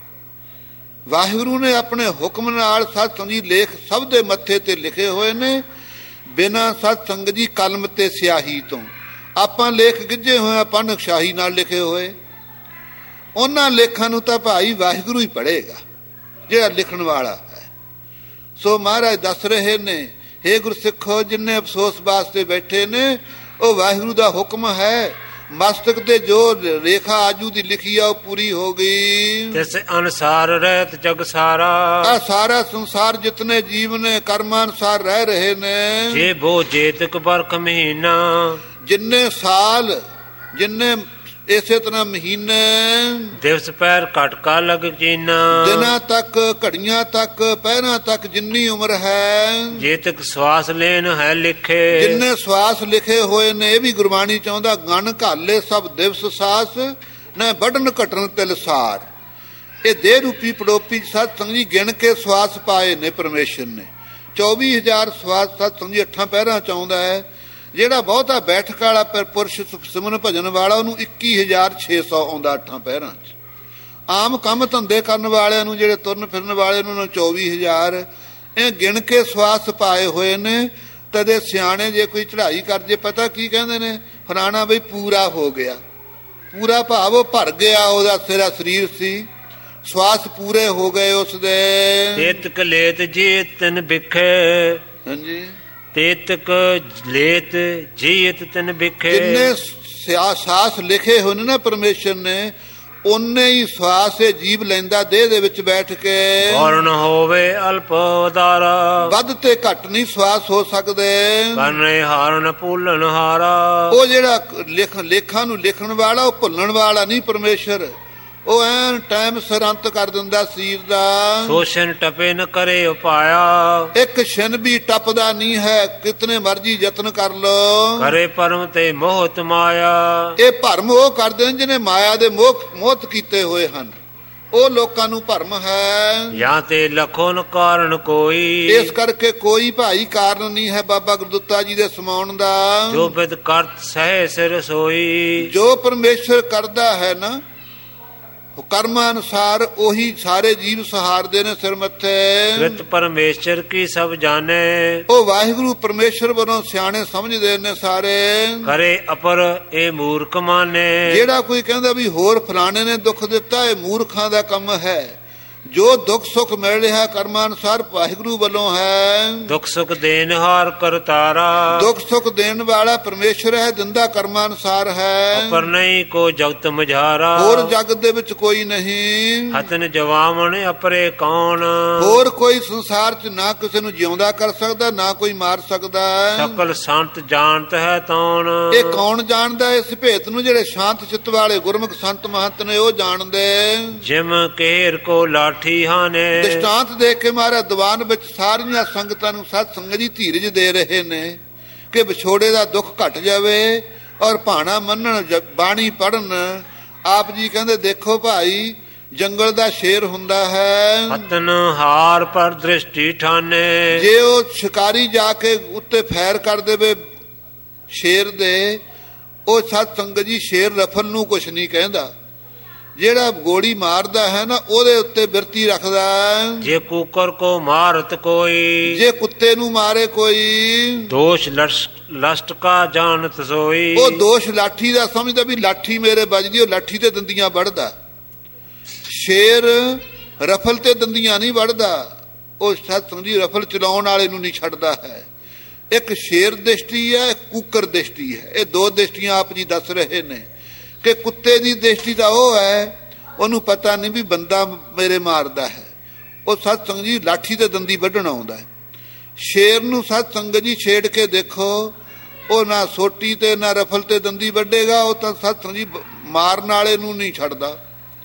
ਵਾਹਿਗੁਰੂ ਨੇ ਆਪਣੇ ਹੁਕਮ ਨਾਲ ਸਤ ਸੰਗਤ ਜੀ ਲੇਖ ਸਭ ਦੇ ਮੱਥੇ ਤੇ ਲਿਖੇ ਹੋਏ ਨੇ, ਬਿਨਾਂ ਸਤ ਸੰਗਤ ਜੀ ਕਲਮ ਤੇ ਸਿਆਹੀ ਤੋਂ। ਆਪਾਂ ਲੇਖ ਗਿੱਝੇ ਹੋਏ ਪਨ ਸ਼ਾਹੀ ਨਾਲ ਲਿਖੇ ਹੋਏ, ਉਹਨਾਂ ਲੇਖਾਂ ਨੂੰ ਤਾਂ ਭਾਈ ਵਾਹਿਗੁਰੂ ਹੀ ਪੜ੍ਹੇਗਾ ਜਿਹੜਾ ਲਿਖਣ ਵਾਲਾ ਹੈ। ਸੋ ਮਹਾਰਾਜ ਦੱਸ ਰਹੇ ਨੇ, ਹੇ ਗੁਰਸਿੱਖੋ ਜਿੰਨੇ ਅਫਸੋਸ ਵਾਸਤੇ ਬੈਠੇ ਨੇ, ਉਹ ਵਾਹਿਗੁਰੂ ਦਾ ਹੁਕਮ ਹੈ। ਮਸਤਕ ਤੇ ਜੋ ਰੇਖਾ ਆਜੂ ਦੀ ਲਿਖੀ ਆ ਉਹ ਪੂਰੀ ਹੋ ਗਈ। ਤਿਸ ਅਨੁਸਾਰ ਰਹਿਤ ਜਗ ਸਾਰਾ, ਆ ਸਾਰਾ ਸੰਸਾਰ ਜਿਤਨੇ ਜੀਵ ਨੇ ਕਰਮਾਂ ਅਨੁਸਾਰ ਰਹਿ ਰਹੇ ਨੇ। ਜੇ ਬੋ ਜੇਤਕ ਬਰਖ ਮਹੀਨਾ, ਜਿੰਨੇ ਸਾਲ ਜਿੰਨੇ ਇਸੇ ਤਰ੍ਹਾਂ ਮਹੀਨੇ, ਦਿਵਸ ਪੈਰ ਘਟਕਾ ਲਗ ਜੀਨਾ। ਦਿਨਾਂ ਤੱਕ ਘੜੀਆਂ ਤੱਕ ਪਹਿਰਾਂ ਤੱਕ ਜਿੰਨੀ ਉਮਰ ਹੈ, ਜੇਤਕ ਸਵਾਸ ਲੈਨ ਹੈ ਲਿਖੇ। ਜਿੰਨੇ ਸਵਾਸ ਲਿਖੇ ਹੋਏ ਨੇ, ਇਹ ਵੀ ਗੁਰਬਾਣੀ ਚਾਹੁੰਦਾ ਗਣ ਘਾਲੇ ਸਭ ਦਿਵਸ ਸਾਸ, ਨਾ ਵੱਢਣ ਘਟਣ ਤਿਲਸਾਰ। ਇਹ ਦੇਹ ਰੂਪੀ ਪੜੋਪੀ ਸਤ ਸੰਗਤ ਜੀ ਗਿਣ ਕੇ ਸਵਾਸ ਪਾਏ ਨੇ ਪਰਮੇਸ਼ਰ ਨੇ। 24,000 ਸਵਾਸ ਸਤ ਸੰਗਤ ਜੀ 8 ਪਹਿਰਾਂ ਚ ਆਉਂਦਾ ਹੈ। ਜਿਹੜਾ ਬਹੁਤਾ ਬੈਠਕ ਵਾਲਾ ਪੁਰਸ਼ ਸਿਮਰਨ ਭਜਨ ਵਾਲਾ ਉਹਨੂੰ 21,600 ਆਉਂਦਾ 8 ਪਹਿਰਾਂ 'ਚ। ਆਮ ਕੰਮ ਧੰਦੇ ਕਰਨ ਵਾਲਿਆਂ ਨੂੰ, ਜਿਹੜੇ ਤੁਰਨ ਫਿਰਨ ਵਾਲੇ ਨੂੰ 24,000। ਇਹ ਗਿਣ ਕੇ ਸਵਾਸ ਪਾਏ ਹੋਏ ਨੇ। ਤਦੇ ਸਿਆਣੇ ਜੇ ਕੋਈ ਚੜ੍ਹਾਈ ਕਰ ਜੇ, ਪਤਾ ਕੀ ਕਹਿੰਦੇ ਨੇ, ਫਲਾਣਾ ਬਈ ਪੂਰਾ ਹੋ ਗਿਆ। ਪੂਰਾ ਭਾਵ ਉਹ ਭਰ ਗਿਆ, ਉਹਦਾ ਤੇਰਾ ਸਰੀਰ ਸੀ, ਸਵਾਸ ਪੂਰੇ ਹੋ ਗਏ ਉਸਦੇ। ਤੇਤਕ ਲੇਤ ਜੀਤ ਤਨ ਬਿਖੇ। ਹਾਂਜੀ, ਤੇਤਕ ਲੇਤ ਜੀਤ ਤਨ ਬਿਖੇ। ਜਿੰਨੇ ਸਾਸ ਲਿਖੇ ਹੋਏ ਨੇ ਨਾ ਪਰਮੇਸ਼ਰ ਨੇ, ਉਹਨੇ ਹੀ ਸਵਾਸ ਇਹ ਜੀਵ ਲੈਂਦਾ ਦੇਹ ਦੇ ਵਿੱਚ ਬੈਠ ਕੇ। ਔਰਨ ਹੋਵੇ ਅਲਪ ਉਦਾਰਾ। ਵੱਧ ਤੇ ਘੱਟ ਨਹੀਂ ਸਵਾਸ ਹੋ ਸਕਦੇ। ਕਰਨੇ ਹਾਰਨ ਭੁੱਲਣ ਹਾਰਾ। ਉਹ ਜਿਹੜਾ ਲੇਖਾਂ ਨੂੰ ਲਿਖਣ ਵਾਲਾ, ਉਹ ਭੁੱਲਣ ਵਾਲਾ ਨਹੀਂ ਪਰਮੇਸ਼ਰ। ਉਹ ਐਨ ਟਾਈਮ ਸਿਰ ਅੰਤ ਕਰ ਦਿੰਦਾ ਸਰੀਰ ਦਾ। ਸੋਸ਼ਨ ਟਪੇ ਨ ਕਰੇ ਉਪਾਇਆ। ਇੱਕ ਛਿਨ ਵੀ ਟੱਪਦਾ ਨਹੀਂ ਹੈ, ਕਿਤਨੇ ਮਰਜੀ ਯਤਨ ਕਰ ਲੋ। ਕਰੇ ਪਰਮ ਤੇ ਮੋਹਤ ਮਾਇਆ। ਇਹ ਭਰਮ ਉਹ ਕਰਦੇ ਨੇ ਜਿਹਨੇ ਮਾਇਆ ਦੇ ਮੋਹਤ ਕੀਤੇ ਹੋਏ ਹਨ। ਉਹ ਲੋਕਾਂ ਨੂੰ ਭਰਮ ਹੈ। ਜਾਂ ਤੇ ਲਖੋ ਨ ਕਾਰਨ ਕੋਈ। ਇਸ ਕਰਕੇ ਕੋਈ ਭਾਈ ਕਾਰਨ ਨਹੀਂ ਹੈ ਬਾਬਾ ਗੁਰਦਿੱਤਾ ਜੀ ਦੇ ਸਮਾਉਣ ਦਾ। ਜੋ ਬਿਦ ਕਰਤ ਸਹਿ ਸਿਰ ਸੋਈ। ਜੋ ਪਰਮੇਸ਼ਰ ਕਰਦਾ ਹੈ ਨਾ ਕਰਮ ਅਨੁਸਾਰ, ਉਹੀ ਸਾਰੇ ਜੀਵ ਸਹਾਰਦੇ ਨੇ ਸਿਰ ਮੱਥੇ। ਕ੍ਰਿਤ ਪਰਮੇਸ਼ਰ ਕੀ ਸਭ ਜਾਣੇ। ਉਹ ਵਾਹਿਗੁਰੂ ਪਰਮੇਸ਼ਰ ਵੱਲੋਂ ਸਿਆਣੇ ਸਮਝਦੇ ਨੇ ਸਾਰੇ। ਕਰੇ ਅਪਰ ਇਹ ਮੂਰਖ ਮਾਨੇ। ਜਿਹੜਾ ਕੋਈ ਕਹਿੰਦਾ ਵੀ ਹੋਰ ਫਲਾਣੇ ਨੇ ਦੁੱਖ ਦਿੱਤਾ, ਇਹ ਮੂਰਖਾਂ ਦਾ ਕੰਮ ਹੈ। ਜੋ ਦੁੱਖ ਸੁੱਖ ਮਿਲ ਰਿਹਾ ਕਰਮਾਂ ਅਨੁਸਾਰ ਵਾਹਿਗੁਰੂ ਵੱਲੋਂ ਹੈ। ਦੁੱਖ ਸੁੱਖ ਦੇਨਹਾਰ ਕਰਤਾਰਾ। ਦੁੱਖ ਸੁੱਖ ਦੇਣ ਵਾਲਾ ਪਰਮੇਸ਼ਰ ਹੈ, ਦਿੰਦਾ ਕਰਮਾਂ ਅਨੁਸਾਰ ਹੈ। ਪਰ ਨਹੀਂ ਕੋ ਜਗਤ ਮਝਾਰਾ। ਹੋਰ ਜਗਤ ਦੇ ਵਿੱਚ ਕੋਈ ਨਹੀਂ। ਹਤਨ ਜਵਾਵਣ ਅਪਰੇ ਕੌਣ। ਹੋਰ ਕੋਈ ਸੰਸਾਰ 'ਚ ਨਾ ਕਿਸੇ ਨੂੰ ਜਿਉਂਦਾ ਕਰ ਸਕਦਾ, ਨਾ ਕੋਈ ਮਾਰ ਸਕਦਾ। ਸਕਲ ਸੰਤ ਜਾਣਤ ਹੈ ਤੌਣ। ਇਹ ਕੌਣ ਜਾਣਦਾ ਇਸ ਭੇਤ ਨੂੰ? ਜਿਹੜੇ ਸ਼ਾਂਤ ਚਿੱਤ ਵਾਲੇ ਗੁਰਮੁਖ ਸੰਤ ਮਹੰਤ ਨੇ, ਉਹ ਜਾਣਦੇ। ਜਿਮ ਕੇਰ ਕੋ ਲਾਠੀ ਹਾਨੇ। ਦ੍ਰਿਸ਼ਟਾਂਤ ਦੇਖ ਕੇ ਮਹਾਰਾਜ ਦੀਵਾਨ ਵਿੱਚ ਸਾਰੀਆਂ ਸੰਗਤਾਂ ਨੂੰ ਸਤ ਸੰਗਤ ਜੀ ਧੀਰਜ ਦੇ ਰਹੇ ਨੇ ਕਿ ਵਿਛੋੜੇ ਦਾ ਦੁੱਖ ਘਟ ਜਾਵੇ ਔਰ ਭਾਣਾ ਮੰਨਣ, ਬਾਣੀ ਪੜਨ। ਆਪ ਜੀ ਕਹਿੰਦੇ ਦੇਖੋ ਭਾਈ, ਜੰਗਲ ਦਾ ਸ਼ੇਰ ਹੁੰਦਾ ਹੈ। ਹਤਨ ਹਾਰ ਪਰ ਦ੍ਰਿਸ਼ਟੀ ਠਾਨੇ। ਜੇ ਉਹ ਸ਼ਿਕਾਰੀ ਜਾ ਕੇ ਉੱਤੇ ਫੈਰ ਕਰ ਦੇਵੇ ਸ਼ੇਰ ਦੇ, ਉਹ ਸਤ ਸੰਗਤ ਜੀ ਸ਼ੇਰ ਰਫਲ ਨੂੰ ਕੁਛ ਨਹੀਂ ਕਹਿੰਦਾ। ਜਿਹੜਾ ਗੋਲੀ ਮਾਰਦਾ ਹੈ ਨਾ, ਉਹਦੇ ਉੱਤੇ ਬਿਰਤੀ ਰੱਖਦਾ। ਜੇ ਕੂਕਰ ਕੋ ਮਾਰਤ ਕੋਈ। ਜੇ ਕੁੱਤੇ ਨੂੰ ਮਾਰੇ ਕੋਈ। ਦੋਸ਼ ਲਸਟ ਕਾ ਜਾਣਤ ਸੋਈ। ਉਹ ਦੋਸ਼ ਲਾਠੀ ਦਾ ਸਮਝਦਾ ਵੀ ਲਾਠੀ ਮੇਰੇ ਵੱਜਦੀ, ਉਹ ਲਾਠੀ ਤੇ ਦੰਦੀਆਂ ਵੱਢਦਾ। ਸ਼ੇਰ ਰਫਲ ਤੇ ਦੰਦੀਆਂ ਨਹੀਂ ਵੱਢਦਾ। ਉਹ ਸਤਸੰਗ ਜੀ ਰਫਲ ਚਲਾਉਣ ਵਾਲੇ ਨੂੰ ਨਹੀਂ ਛੱਡਦਾ ਹੈ। ਇੱਕ ਸ਼ੇਰ ਦ੍ਰਿਸ਼ਟੀ ਹੈ, ਇੱਕ ਕੂਕਰ ਦ੍ਰਿਸ਼ਟੀ ਹੈ। ਇਹ ਦੋ ਦ੍ਰਿਸ਼ਟੀਆਂ ਆਪ ਜੀ ਦੱਸ ਰਹੇ ਨੇ ਕਿ ਕੁੱਤੇ ਦੀ ਦ੍ਰਿਸ਼ਟੀ ਤਾਂ ਉਹ ਹੈ, ਉਹਨੂੰ ਪਤਾ ਨਹੀਂ ਵੀ ਬੰਦਾ ਮੇਰੇ ਮਾਰਦਾ ਹੈ। ਉਹ ਸਤ ਸੰਗਤ ਜੀ ਲਾਠੀ ਤੇ ਦੰਦੀ ਵੱਢਣ ਆਉਂਦਾ ਹੈ। ਸ਼ੇਰ ਨੂੰ ਸਤ ਸੰਗਤ ਜੀ ਛੇੜ ਕੇ ਦੇਖੋ, ਉਹ ਨਾ ਸੋਟੀ ਤੇ ਨਾ ਰਫਲ ਤੇ ਦੰਦੀ ਵੱਢੇਗਾ। ਉਹ ਤਾਂ ਸਤ ਸੰਗਤ ਜੀ ਮਾਰਨ ਵਾਲੇ ਨੂੰ ਨਹੀਂ ਛੱਡਦਾ।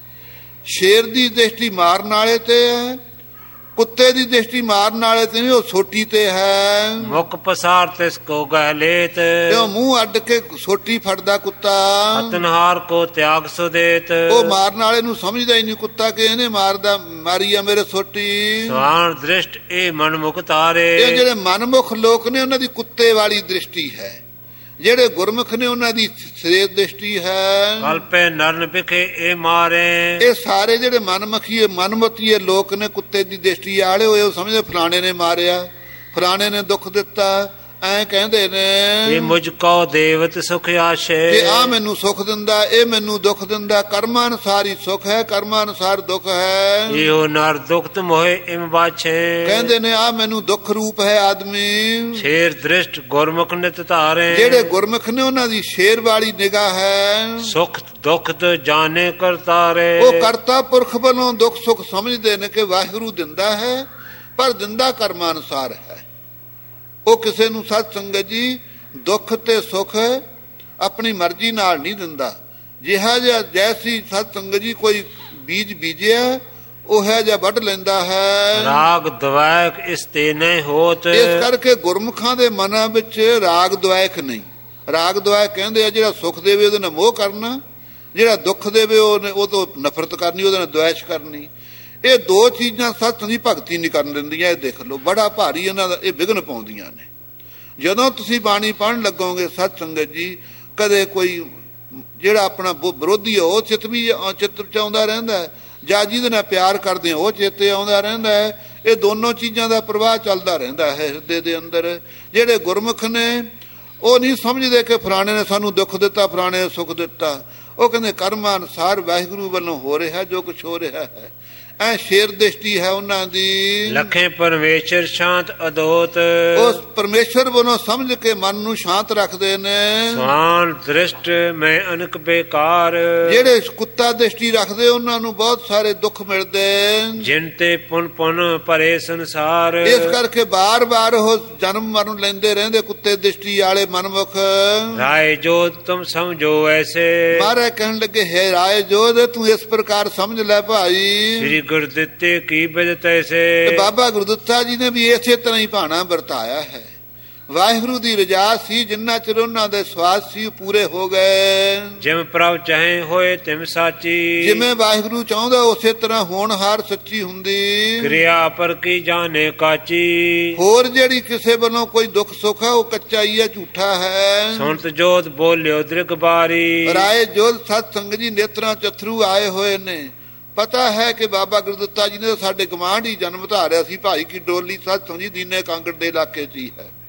ਸ਼ੇਰ ਦੀ ਦ੍ਰਿਸ਼ਟੀ ਮਾਰਨ ਵਾਲੇ ਤੇ ਹੈ, ਕੁੱਤੇ ਦੀ ਦ੍ਰਿਸ਼ਟੀ ਮਾਰਨ ਵਾਲੇ ਤੇ ਨਹੀਂ, ਉਹ ਸੋਟੀ ਤੇ ਹੈ। ਮੁਖ ਪਸਾਰ ਤਿਸ ਕੋ ਗਹਿਲੇਤ। ਉਹ ਮੂੰਹ ਅੱਡ ਕੇ ਸੋਟੀ ਫੜਦਾ ਕੁੱਤਾ। ਹਤਨਹਾਰ ਕੋ ਤਿਆਗ ਸੁਦੇਤ। ਉਹ ਮਾਰਨ ਵਾਲੇ ਨੂੰ ਸਮਝਦਾ ਹੀ ਨਹੀਂ ਕੁੱਤਾ ਕਿ ਇਹਨੇ ਮਾਰੀ ਆ ਮੇਰੇ ਸੋਟੀ। ਸਵਾਨ ਦ੍ਰਿਸ਼ਟ ਇਹ ਮਨਮੁਖ ਤਾਰੇ। ਇਹ ਜਿਹੜੇ ਮਨਮੁਖ ਲੋਕ ਨੇ, ਉਹਨਾਂ ਦੀ ਕੁੱਤੇ ਵਾਲੀ ਦ੍ਰਿਸ਼ਟੀ ਹੈ। ਜਿਹੜੇ ਗੁਰਮੁਖ ਨੇ, ਉਹਨਾਂ ਦੀ ਸ੍ਰੇਤ ਦ੍ਰਿਸ਼ਟੀ ਹੈ। ਕਲਪੇ ਨਰਨ ਵਿਖੇ ਇਹ ਮਾਰੇ। ਇਹ ਸਾਰੇ ਜਿਹੜੇ ਮਨਮਤੀਏ ਲੋਕ ਨੇ, ਕੁੱਤੇ ਦੀ ਦ੍ਰਿਸ਼ਟੀ ਵਾਲੇ ਹੋਏ, ਉਹ ਸਮਝਦੇ ਫਲਾਣੇ ਨੇ ਮਾਰਿਆ, ਫਲਾਣੇ ਨੇ ਦੁੱਖ ਦਿੱਤਾ, ਐ ਕਹਿੰਦੇ ਨੇ। ਇਹ ਮੁਝ ਕੋ ਦੇਵਤ ਸੁਖ ਆਸ਼ੇ। ਕਿ ਆ ਮੈਨੂੰ ਸੁਖ ਦਿੰਦਾ, ਇਹ ਮੈਨੂੰ ਦੁੱਖ ਦਿੰਦਾ। ਕਰਮਾਂ ਅਨੁਸਾਰ ਹੀ ਸੁਖ ਹੈ, ਕਰਮਾਂ ਅਨੁਸਾਰ ਦੁੱਖ ਹੈ। ਇਹੋ ਨਰ ਦੁਖਤ ਮੋਹਿ ਇਮ ਬਾਛੇ। ਕਹਿੰਦੇ ਨੇ ਆ ਮੈਨੂੰ ਦੁੱਖ ਰੂਪ ਹੈ ਆਦਮੀ। ਸ਼ੇਰ ਦ੍ਰਿਸ਼ਟ ਗੁਰਮੁਖ ਨਿਤ ਧਾਰੇ। ਜਿਹੜੇ ਗੁਰਮੁਖ ਨੇ, ਉਹਨਾਂ ਦੀ ਸ਼ੇਰ ਵਾਲੀ ਨਿਗਾਹ ਹੈ। ਸੁਖ ਦੁਖਤ ਜਾਣੇ ਕਰਤਾਰੇ। ਉਹ ਕਰਤਾ ਪੁਰਖ ਵੱਲੋਂ ਦੁੱਖ ਸੁੱਖ ਸਮਝਦੇ ਨੇ ਕਿ ਵਾਹਿਗੁਰੂ ਦਿੰਦਾ ਹੈ, ਪਰ ਦਿੰਦਾ ਕਰਮਾਂ ਅਨੁਸਾਰ ਹੈ। ਉਹ ਕਿਸੇ ਨੂੰ ਸਤ ਸੰਗਤ ਜੀ ਦੁੱਖ ਤੇ ਸੁੱਖ ਆਪਣੀ ਮਰਜ਼ੀ ਨਾਲ ਨਹੀਂ ਦਿੰਦਾ। ਜਿਹਾ ਜਿਹਾ ਜੈਸੀ ਸਤ ਸੰਗਤ ਜੀ ਕੋਈ ਬੀਜ ਬੀਜਿਆ, ਉਹ ਹੈ ਜਾਂ ਵੱਢ ਲੈਂਦਾ ਹੈ। ਰਾਗ ਦਵੈਕ ਇਸ ਤੇ ਨਹੀਂ ਹੋਤ। ਇਸ ਕਰਕੇ ਗੁਰਮੁਖਾਂ ਦੇ ਮਨਾਂ ਵਿੱਚ ਰਾਗ ਦਵੈਕ ਨਹੀਂ। ਰਾਗ ਦਵੈਕ ਕਹਿੰਦੇ ਆ ਜਿਹੜਾ ਸੁੱਖ ਦੇਵੇ ਉਹਦੇ ਨਾਲ ਮੋਹ ਕਰਨਾ, ਜਿਹੜਾ ਦੁੱਖ ਦੇਵੇ ਉਹ ਤੋਂ ਨਫ਼ਰਤ ਕਰਨੀ, ਉਹਦੇ ਨਾਲ ਦਵੈਸ਼ ਕਰਨੀ। ਇਹ ਦੋ ਚੀਜ਼ਾਂ ਸਤ ਦੀ ਭਗਤੀ ਨਹੀਂ ਕਰਨ ਦਿੰਦੀਆਂ। ਇਹ ਦੇਖ ਲਓ, ਬੜਾ ਭਾਰੀ ਇਹਨਾਂ ਦਾ ਇਹ ਵਿਘਨ ਪਾਉਂਦੀਆਂ ਨੇ। ਜਦੋਂ ਤੁਸੀਂ ਬਾਣੀ ਪੜ੍ਹਨ ਲੱਗੋਗੇ ਸਤ ਸੰਗਤ ਜੀ, ਕਦੇ ਕੋਈ ਜਿਹੜਾ ਆਪਣਾ ਵਿਰੋਧੀ ਹੈ ਉਹ ਚਿੱਤ ਚ ਆਉਂਦਾ ਰਹਿੰਦਾ ਹੈ, ਜਾਂ ਜਿਹਦੇ ਨਾਲ ਪਿਆਰ ਕਰਦੇ ਉਹ ਚੇਤੇ ਆਉਂਦਾ ਰਹਿੰਦਾ ਹੈ। ਇਹ ਦੋਨੋਂ ਚੀਜ਼ਾਂ ਦਾ ਪ੍ਰਵਾਹ ਚੱਲਦਾ ਰਹਿੰਦਾ ਹੈ ਹਿਰਦੇ ਦੇ ਅੰਦਰ। ਜਿਹੜੇ ਗੁਰਮੁਖ ਨੇ ਉਹ ਨਹੀਂ ਸਮਝਦੇ ਕਿ ਫਲਾਣੇ ਨੇ ਸਾਨੂੰ ਦੁੱਖ ਦਿੱਤਾ, ਫਲਾਣੇ ਨੇ ਸੁੱਖ ਦਿੱਤਾ। ਉਹ ਕਹਿੰਦੇ ਕਰਮਾਂ ਅਨੁਸਾਰ ਵਾਹਿਗੁਰੂ ਵੱਲੋਂ ਹੋ ਰਿਹਾ ਜੋ ਕੁਛ ਹੋ ਰਿਹਾ ਹੈ। ਐ ਸ਼ੇਰ ਦ੍ਰਿਸ਼ਟੀ ਹੈ ਉਹਨਾਂ ਦੀ। ਲਖੇ ਪਰਮੇਸ਼ਰ ਸ਼ਾਂਤ ਅਦੋਤ, ਉਸ ਪਰਮੇਸ਼ਰ ਵੱਲੋਂ ਸਮਝ ਕੇ ਮਨ ਨੂੰ ਸ਼ਾਂਤ ਰੱਖਦੇ ਨੇ। ਸਵਾਨ ਦ੍ਰਿਸ਼ਟ ਮੈਂ ਅਨਕ ਬੇਕਾਰ, ਜਿਹੜੇ ਕੁੱਤਾ ਦ੍ਰਿਸ਼ਟੀ ਰੱਖਦੇ ਉਹਨਾਂ ਨੂੰ ਬਹੁਤ ਸਾਰੇ ਦੁੱਖ ਮਿਲਦੇ। ਜਿਨ ਤੇ ਪੁਨ ਪੁਨ ਭਰੇ ਸੰਸਾਰ, ਇਸ ਕਰਕੇ ਬਾਰ-ਬਾਰ ਉਹ ਜਨਮ ਮਰਨ ਲੈਂਦੇ ਰਹਿੰਦੇ ਕੁੱਤੇ ਦ੍ਰਿਸ਼ਟੀ ਵਾਲੇ ਮਨਮੁਖ। ਰਾਏ ਜੋ ਤੁਮ ਸਮਝੋ ਐਸੇ, ਮਹਾਰਾਜ ਕਹਿਣ ਲੱਗੇ ਹੈ ਰਾਏ ਜੋਧ ਤੂੰ ਇਸ ਪ੍ਰਕਾਰ ਸਮਝ ਲੈ ਭਾਈ। ਸ੍ਰੀ ਗੁਰਦਿੱਤੇ ਕੀ ਬਿਦਤ ਐਸੇ, ਬਾਬਾ ਗੁਰਦਿੱਤਾ ਜੀ ਨੇ ਵੀ ਇਸੇ ਤਰ੍ਹਾਂ ਹੀ ਭਾਣਾ ਵਰਤਾਇਆ ਹੈ। ਵਾਹਿਗੁਰੂ ਦੀ ਰਜਾ ਸੀ, ਜਿੰਨਾ ਚਿਰ ਉਹਨਾਂ ਦੇ ਸਵਾਸ ਸੀ ਪੂਰੇ ਹੋ ਗਏ। ਜਿਵੇਂ ਪ੍ਰਭ ਚਾਹੇ ਹੋਏ ਤਿਮ ਸਾਚੀ, ਜਿਵੇਂ ਵਾਹਿਗੁਰੂ ਚਾਹੁੰਦਾ ਉਸੇ ਤਰ੍ਹਾਂ ਹੋਣਹਾਰ ਸੱਚੀ ਹੁੰਦੀ। ਕਿਰਿਆ ਪਰ ਕੀ ਜਾਣੇ ਕਾਚੀ, ਹੋਰ ਜਿਹੜੀ ਕਿਸੇ ਵੱਲੋਂ ਕੋਈ ਦੁੱਖ ਸੁੱਖ ਹੈ ਉਹ ਕੱਚਾ ਹੀ ਹੈ, ਝੂਠਾ ਹੈ। ਸੁਣਤ ਜੋਤ ਬੋਲਿਓ ਦ੍ਰਿਗ ਬਾਰੀ, ਰਾਏ ਜੋਧ ਸਤ ਸੰਗਤ ਜੀ ਨੇਤਰਾਂ ਚ ਅਥਰੂ ਆਏ ਹੋਏ ਨੇ। ਪਤਾ ਹੈ ਕਿ ਬਾਬਾ ਗੁਰਦਿੱਤਾ ਜੀ ਨੇ ਸਾਡੇ ਗਵਾਂਢ ਹੀ ਜਨਮ ਧਾਰਿਆ ਸੀ। ਭਾਈ ਕੀ ਡੋਲੀ ਸਤ ਸੰਗਤ ਜੀ ਦੀਨੇ ਕਾਂਗੜ ਦੇ ਇਲਾਕੇ 'ਚ ਹੀ ਹੈ।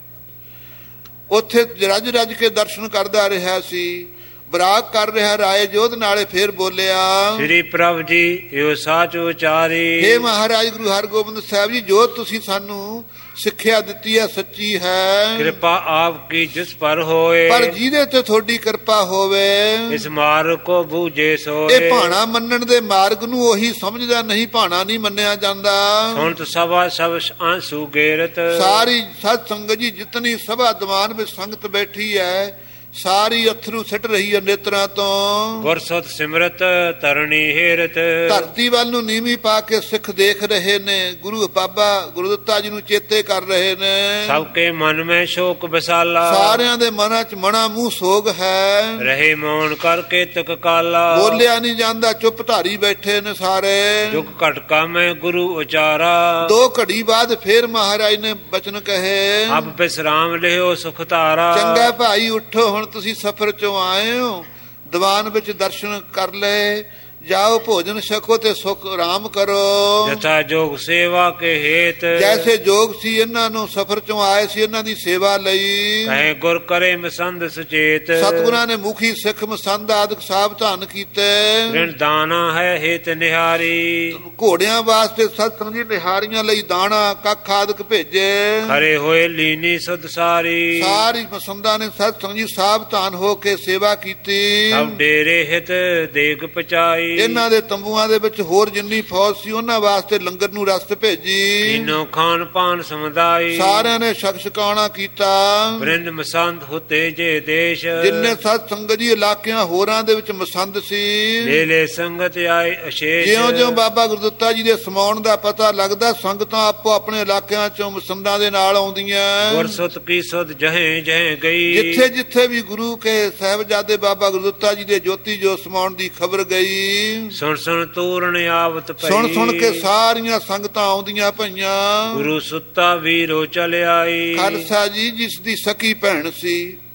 ਉੱਥੇ ਰੱਜ ਰੱਜ ਕੇ ਦਰਸ਼ਨ ਕਰਦਾ ਰਿਹਾ ਸੀ, ਬਰਾਗ ਕਰ ਰਿਹਾ ਰਾਏ ਜੋਧ ਨਾਲੇ। ਫੇਰ ਬੋਲਿਆ ਸ੍ਰੀ ਪ੍ਰਭ ਜੀ ਇਹੋ ਸਾਚ ਉਚਾਰੀ, ਹੇ ਮਹਾਰਾਜ ਗੁਰੂ ਹਰਗੋਬਿੰਦ ਸਾਹਿਬ ਜੀ, ਜੋ ਤੁਸੀਂ ਸਾਨੂੰ ਸਿੱਖਿਆ ਦਿੱਤੀ ਹੈ ਸੱਚੀ ਹੈ। ਕਿਰਪਾ ਆਪ ਕੀ ਜਿਸ ਪਰ ਹੋਏ, ਪਰ ਜਿਹਦੇ ਤੇ ਤੁਹਾਡੀ ਕਿਰਪਾ ਹੋਵੇ ਇਸ ਮਾਰਗ ਕੋ ਬੂਝੇ ਸੋਏ। ਇਹ ਭਾਣਾ ਮੰਨਣ ਦੇ ਮਾਰਗ ਨੂੰ ਉਹੀ ਸਮਝਦਾ, ਨਹੀਂ ਭਾਣਾ ਨਹੀਂ ਮੰਨਿਆ ਜਾਂਦਾ। ਸੁਣਤ ਸਭਾ ਸਭ ਆਂਸੂ ਗੇਰਤ, ਸਾਰੀ ਸਤ ਸੰਗਤ ਜੀ ਜਿਤਨੀ ਸਭਾ ਦੀਵਾਨ ਵਿੱਚ ਸੰਗਤ ਬੈਠੀ ਹੈ ਸਾਰੀ ਅਥਰੂ ਸਿੱਟ ਰਹੀ ਹੈ ਨੇਤਰਾਂ ਤੋਂ। ਗੁਰਸਤ ਸਿਮਰਤ ਤਰਣੀ ਹੇਰਤ, ਧਰਤੀ ਵੱਲ ਨੂੰ ਨੀਵੀਂ ਪਾ ਕੇ ਸਿੱਖ ਦੇਖ ਰਹੇ ਨੇ, ਗੁਰੂ ਬਾਬਾ ਗੁਰਦਿੱਤਾ ਜੀ ਨੂੰ ਚੇਤੇ ਕਰ ਰਹੇ ਨੇ। ਸਭ ਕੇ ਮਨ ਮੈਂ ਸ਼ੋਕ ਬਸਾਲਾ, ਸਾਰਿਆਂ ਦੇ ਮਨਾਂ 'ਚ ਮਣਾ ਮੂੰਹ ਸੋਗ ਹੈ। ਰਹੇ ਮੌਨ ਕਰਕੇ ਤਕ ਕਾਲਾ, ਬੋਲਿਆ ਨਹੀਂ ਜਾਂਦਾ, ਚੁੱਪ ਧਾਰੀ ਬੈਠੇ ਨੇ ਸਾਰੇ। ਜੁਗ ਘਟਕਾ ਮੈਂ ਗੁਰੂ ਉਚਾਰਾ, 2 ਘੜੀ ਬਾਅਦ ਫੇਰ ਮਹਾਰਾਜ ਨੇ ਬਚਨ ਕਹੇ, ਅਬ ਬਿਸਰਾਮ ਲਿਓ ਸੁਖ ਧਾਰਾ। ਚੰਗਾ ਭਾਈ ਉੱਠੋ, ਹੁਣ ਤੁਸੀਂ ਸਫ਼ਰ ਚੋਂ ਆਏ ਹੋ, ਦੀਵਾਨ ਵਿੱਚ ਦਰਸ਼ਨ ਕਰ ਲਏ, ਜਾਓ ਭੋਜਨ ਛਕੋ ਤੇ ਸੁਖ ਆਰਾਮ ਕਰੋ। ਜਥਾ ਜੋਗ ਸੇਵਾ ਕੇ ਹੇਤ, ਜੈਸੇ ਜੋਗ ਸੀ ਇਹਨਾਂ ਨੂੰ ਸਫ਼ਰ ਚੋਂ ਆਏ ਸੀ ਇਹਨਾਂ ਦੀ ਸੇਵਾ ਲਈ। ਕਹੇ ਗੁਰ ਕਰੇ ਮਸੰਦ ਸੁਚੇਤ, ਸਤਿਗੁਰਾਂ ਨੇ ਮੁਖੀ ਸਿੱਖ ਮਸੰਦ ਆਦਿਕ ਸਾਵਧਾਨ ਕੀਤੇ। ਰਿਣ ਦਾਨਾ ਹੈ ਹੇਤ ਨਿਹਾਰੀ, ਘੋੜਿਆਂ ਵਾਸਤੇ ਸਤਿਸੰਗ ਜੀ ਨਿਹਾਰੀਆਂ ਲਈ ਦਾਣਾ ਕੱਖ ਆਦਿਕ ਭੇਜੇ। ਖਰੇ ਹੋਏ ਲੀਨੀ ਸੁਧ ਸਾਰੀ, ਸਾਰੀ ਮਸੰਦਾਂ ਨੇ ਸਤਿਸੰਗ ਜੀ ਸਾਵਧਾਨ ਹੋ ਕੇ ਸੇਵਾ ਕੀਤੀ। ਸਭ ਡੇਰੇ ਹਿਤ ਦੇਗ ਪਚਾਈ, ਇਹਨਾਂ ਦੇ ਤੰਬੂਆਂ ਦੇ ਵਿੱਚ ਹੋਰ ਜਿੰਨੀ ਫੌਜ ਸੀ ਉਹਨਾਂ ਵਾਸਤੇ ਲੰਗਰ ਨੂੰ ਰਸਤ ਭੇਜੀ। ਤੀਨੋਂ ਖਾਨ ਪਾਨ ਸਮੁਦਾਈ, ਸਾਰਿਆਂ ਨੇ ਛਕ ਛਕਾਉਣਾ ਕੀਤਾ। ਬ੍ਰਿੰਦ ਮਸੰਦ ਹੁਤੇ ਜੇ ਦੇਸ਼, ਜਿੰਨੇ ਸਤ ਸੰਗਤ ਜੀ ਇਲਾਕਿਆਂ ਹੋਰਾਂ ਦੇ ਵਿੱਚ ਮਸੰਦ ਸੀ। ਲੈ ਲੈ ਸੰਗਤ ਆਏ ਅਸ਼ੇਸ਼, ਜਿਉਂ-ਜਿਉਂ ਬਾਬਾ ਗੁਰਦਿੱਤਾ ਜੀ ਦੇ ਸਮਾਉਣ ਦਾ ਪਤਾ ਲੱਗਦਾ ਸੰਗਤਾਂ ਆਪੋ ਆਪਣੇ ਇਲਾਕਿਆਂ ਚੋਂ ਮਸੰਦਾਂ ਦੇ ਨਾਲ ਆਉਂਦੀਆਂ। ਗੁਰਸੁਤ ਕੀ ਸੁਧ ਜਹੇ ਜਹੇ ਗਈ, ਜਿੱਥੇ ਜਿੱਥੇ ਵੀ ਗੁਰੂ ਕੇ ਸਾਹਿਬਜ਼ਾਦੇ ਬਾਬਾ ਗੁਰਦਿੱਤਾ ਜੀ ਦੇ ਜੋਤੀ ਜੋ ਸਮਾਉਣ ਦੀ ਖਬਰ ਗਈ, ਸੁਣ ਸੁਣ ਤੂਰਨ ਆਵਤ ਪਈ। ਸੁਣ ਸੁਣ ਕੇ ਸਾਰੀਆਂ ਸੰਗਤਾਂ ਆਉਂਦੀਆਂ ਪਈਆਂ। ਗੁਰੂ ਸੁੱਤਾ ਵੀਰੋ ਚਲ ਆਈ, ਖਾਲਸਾ ਜੀ ਜਿਸ ਦੀ ਸਕੀ ਭੈਣ ਸੀ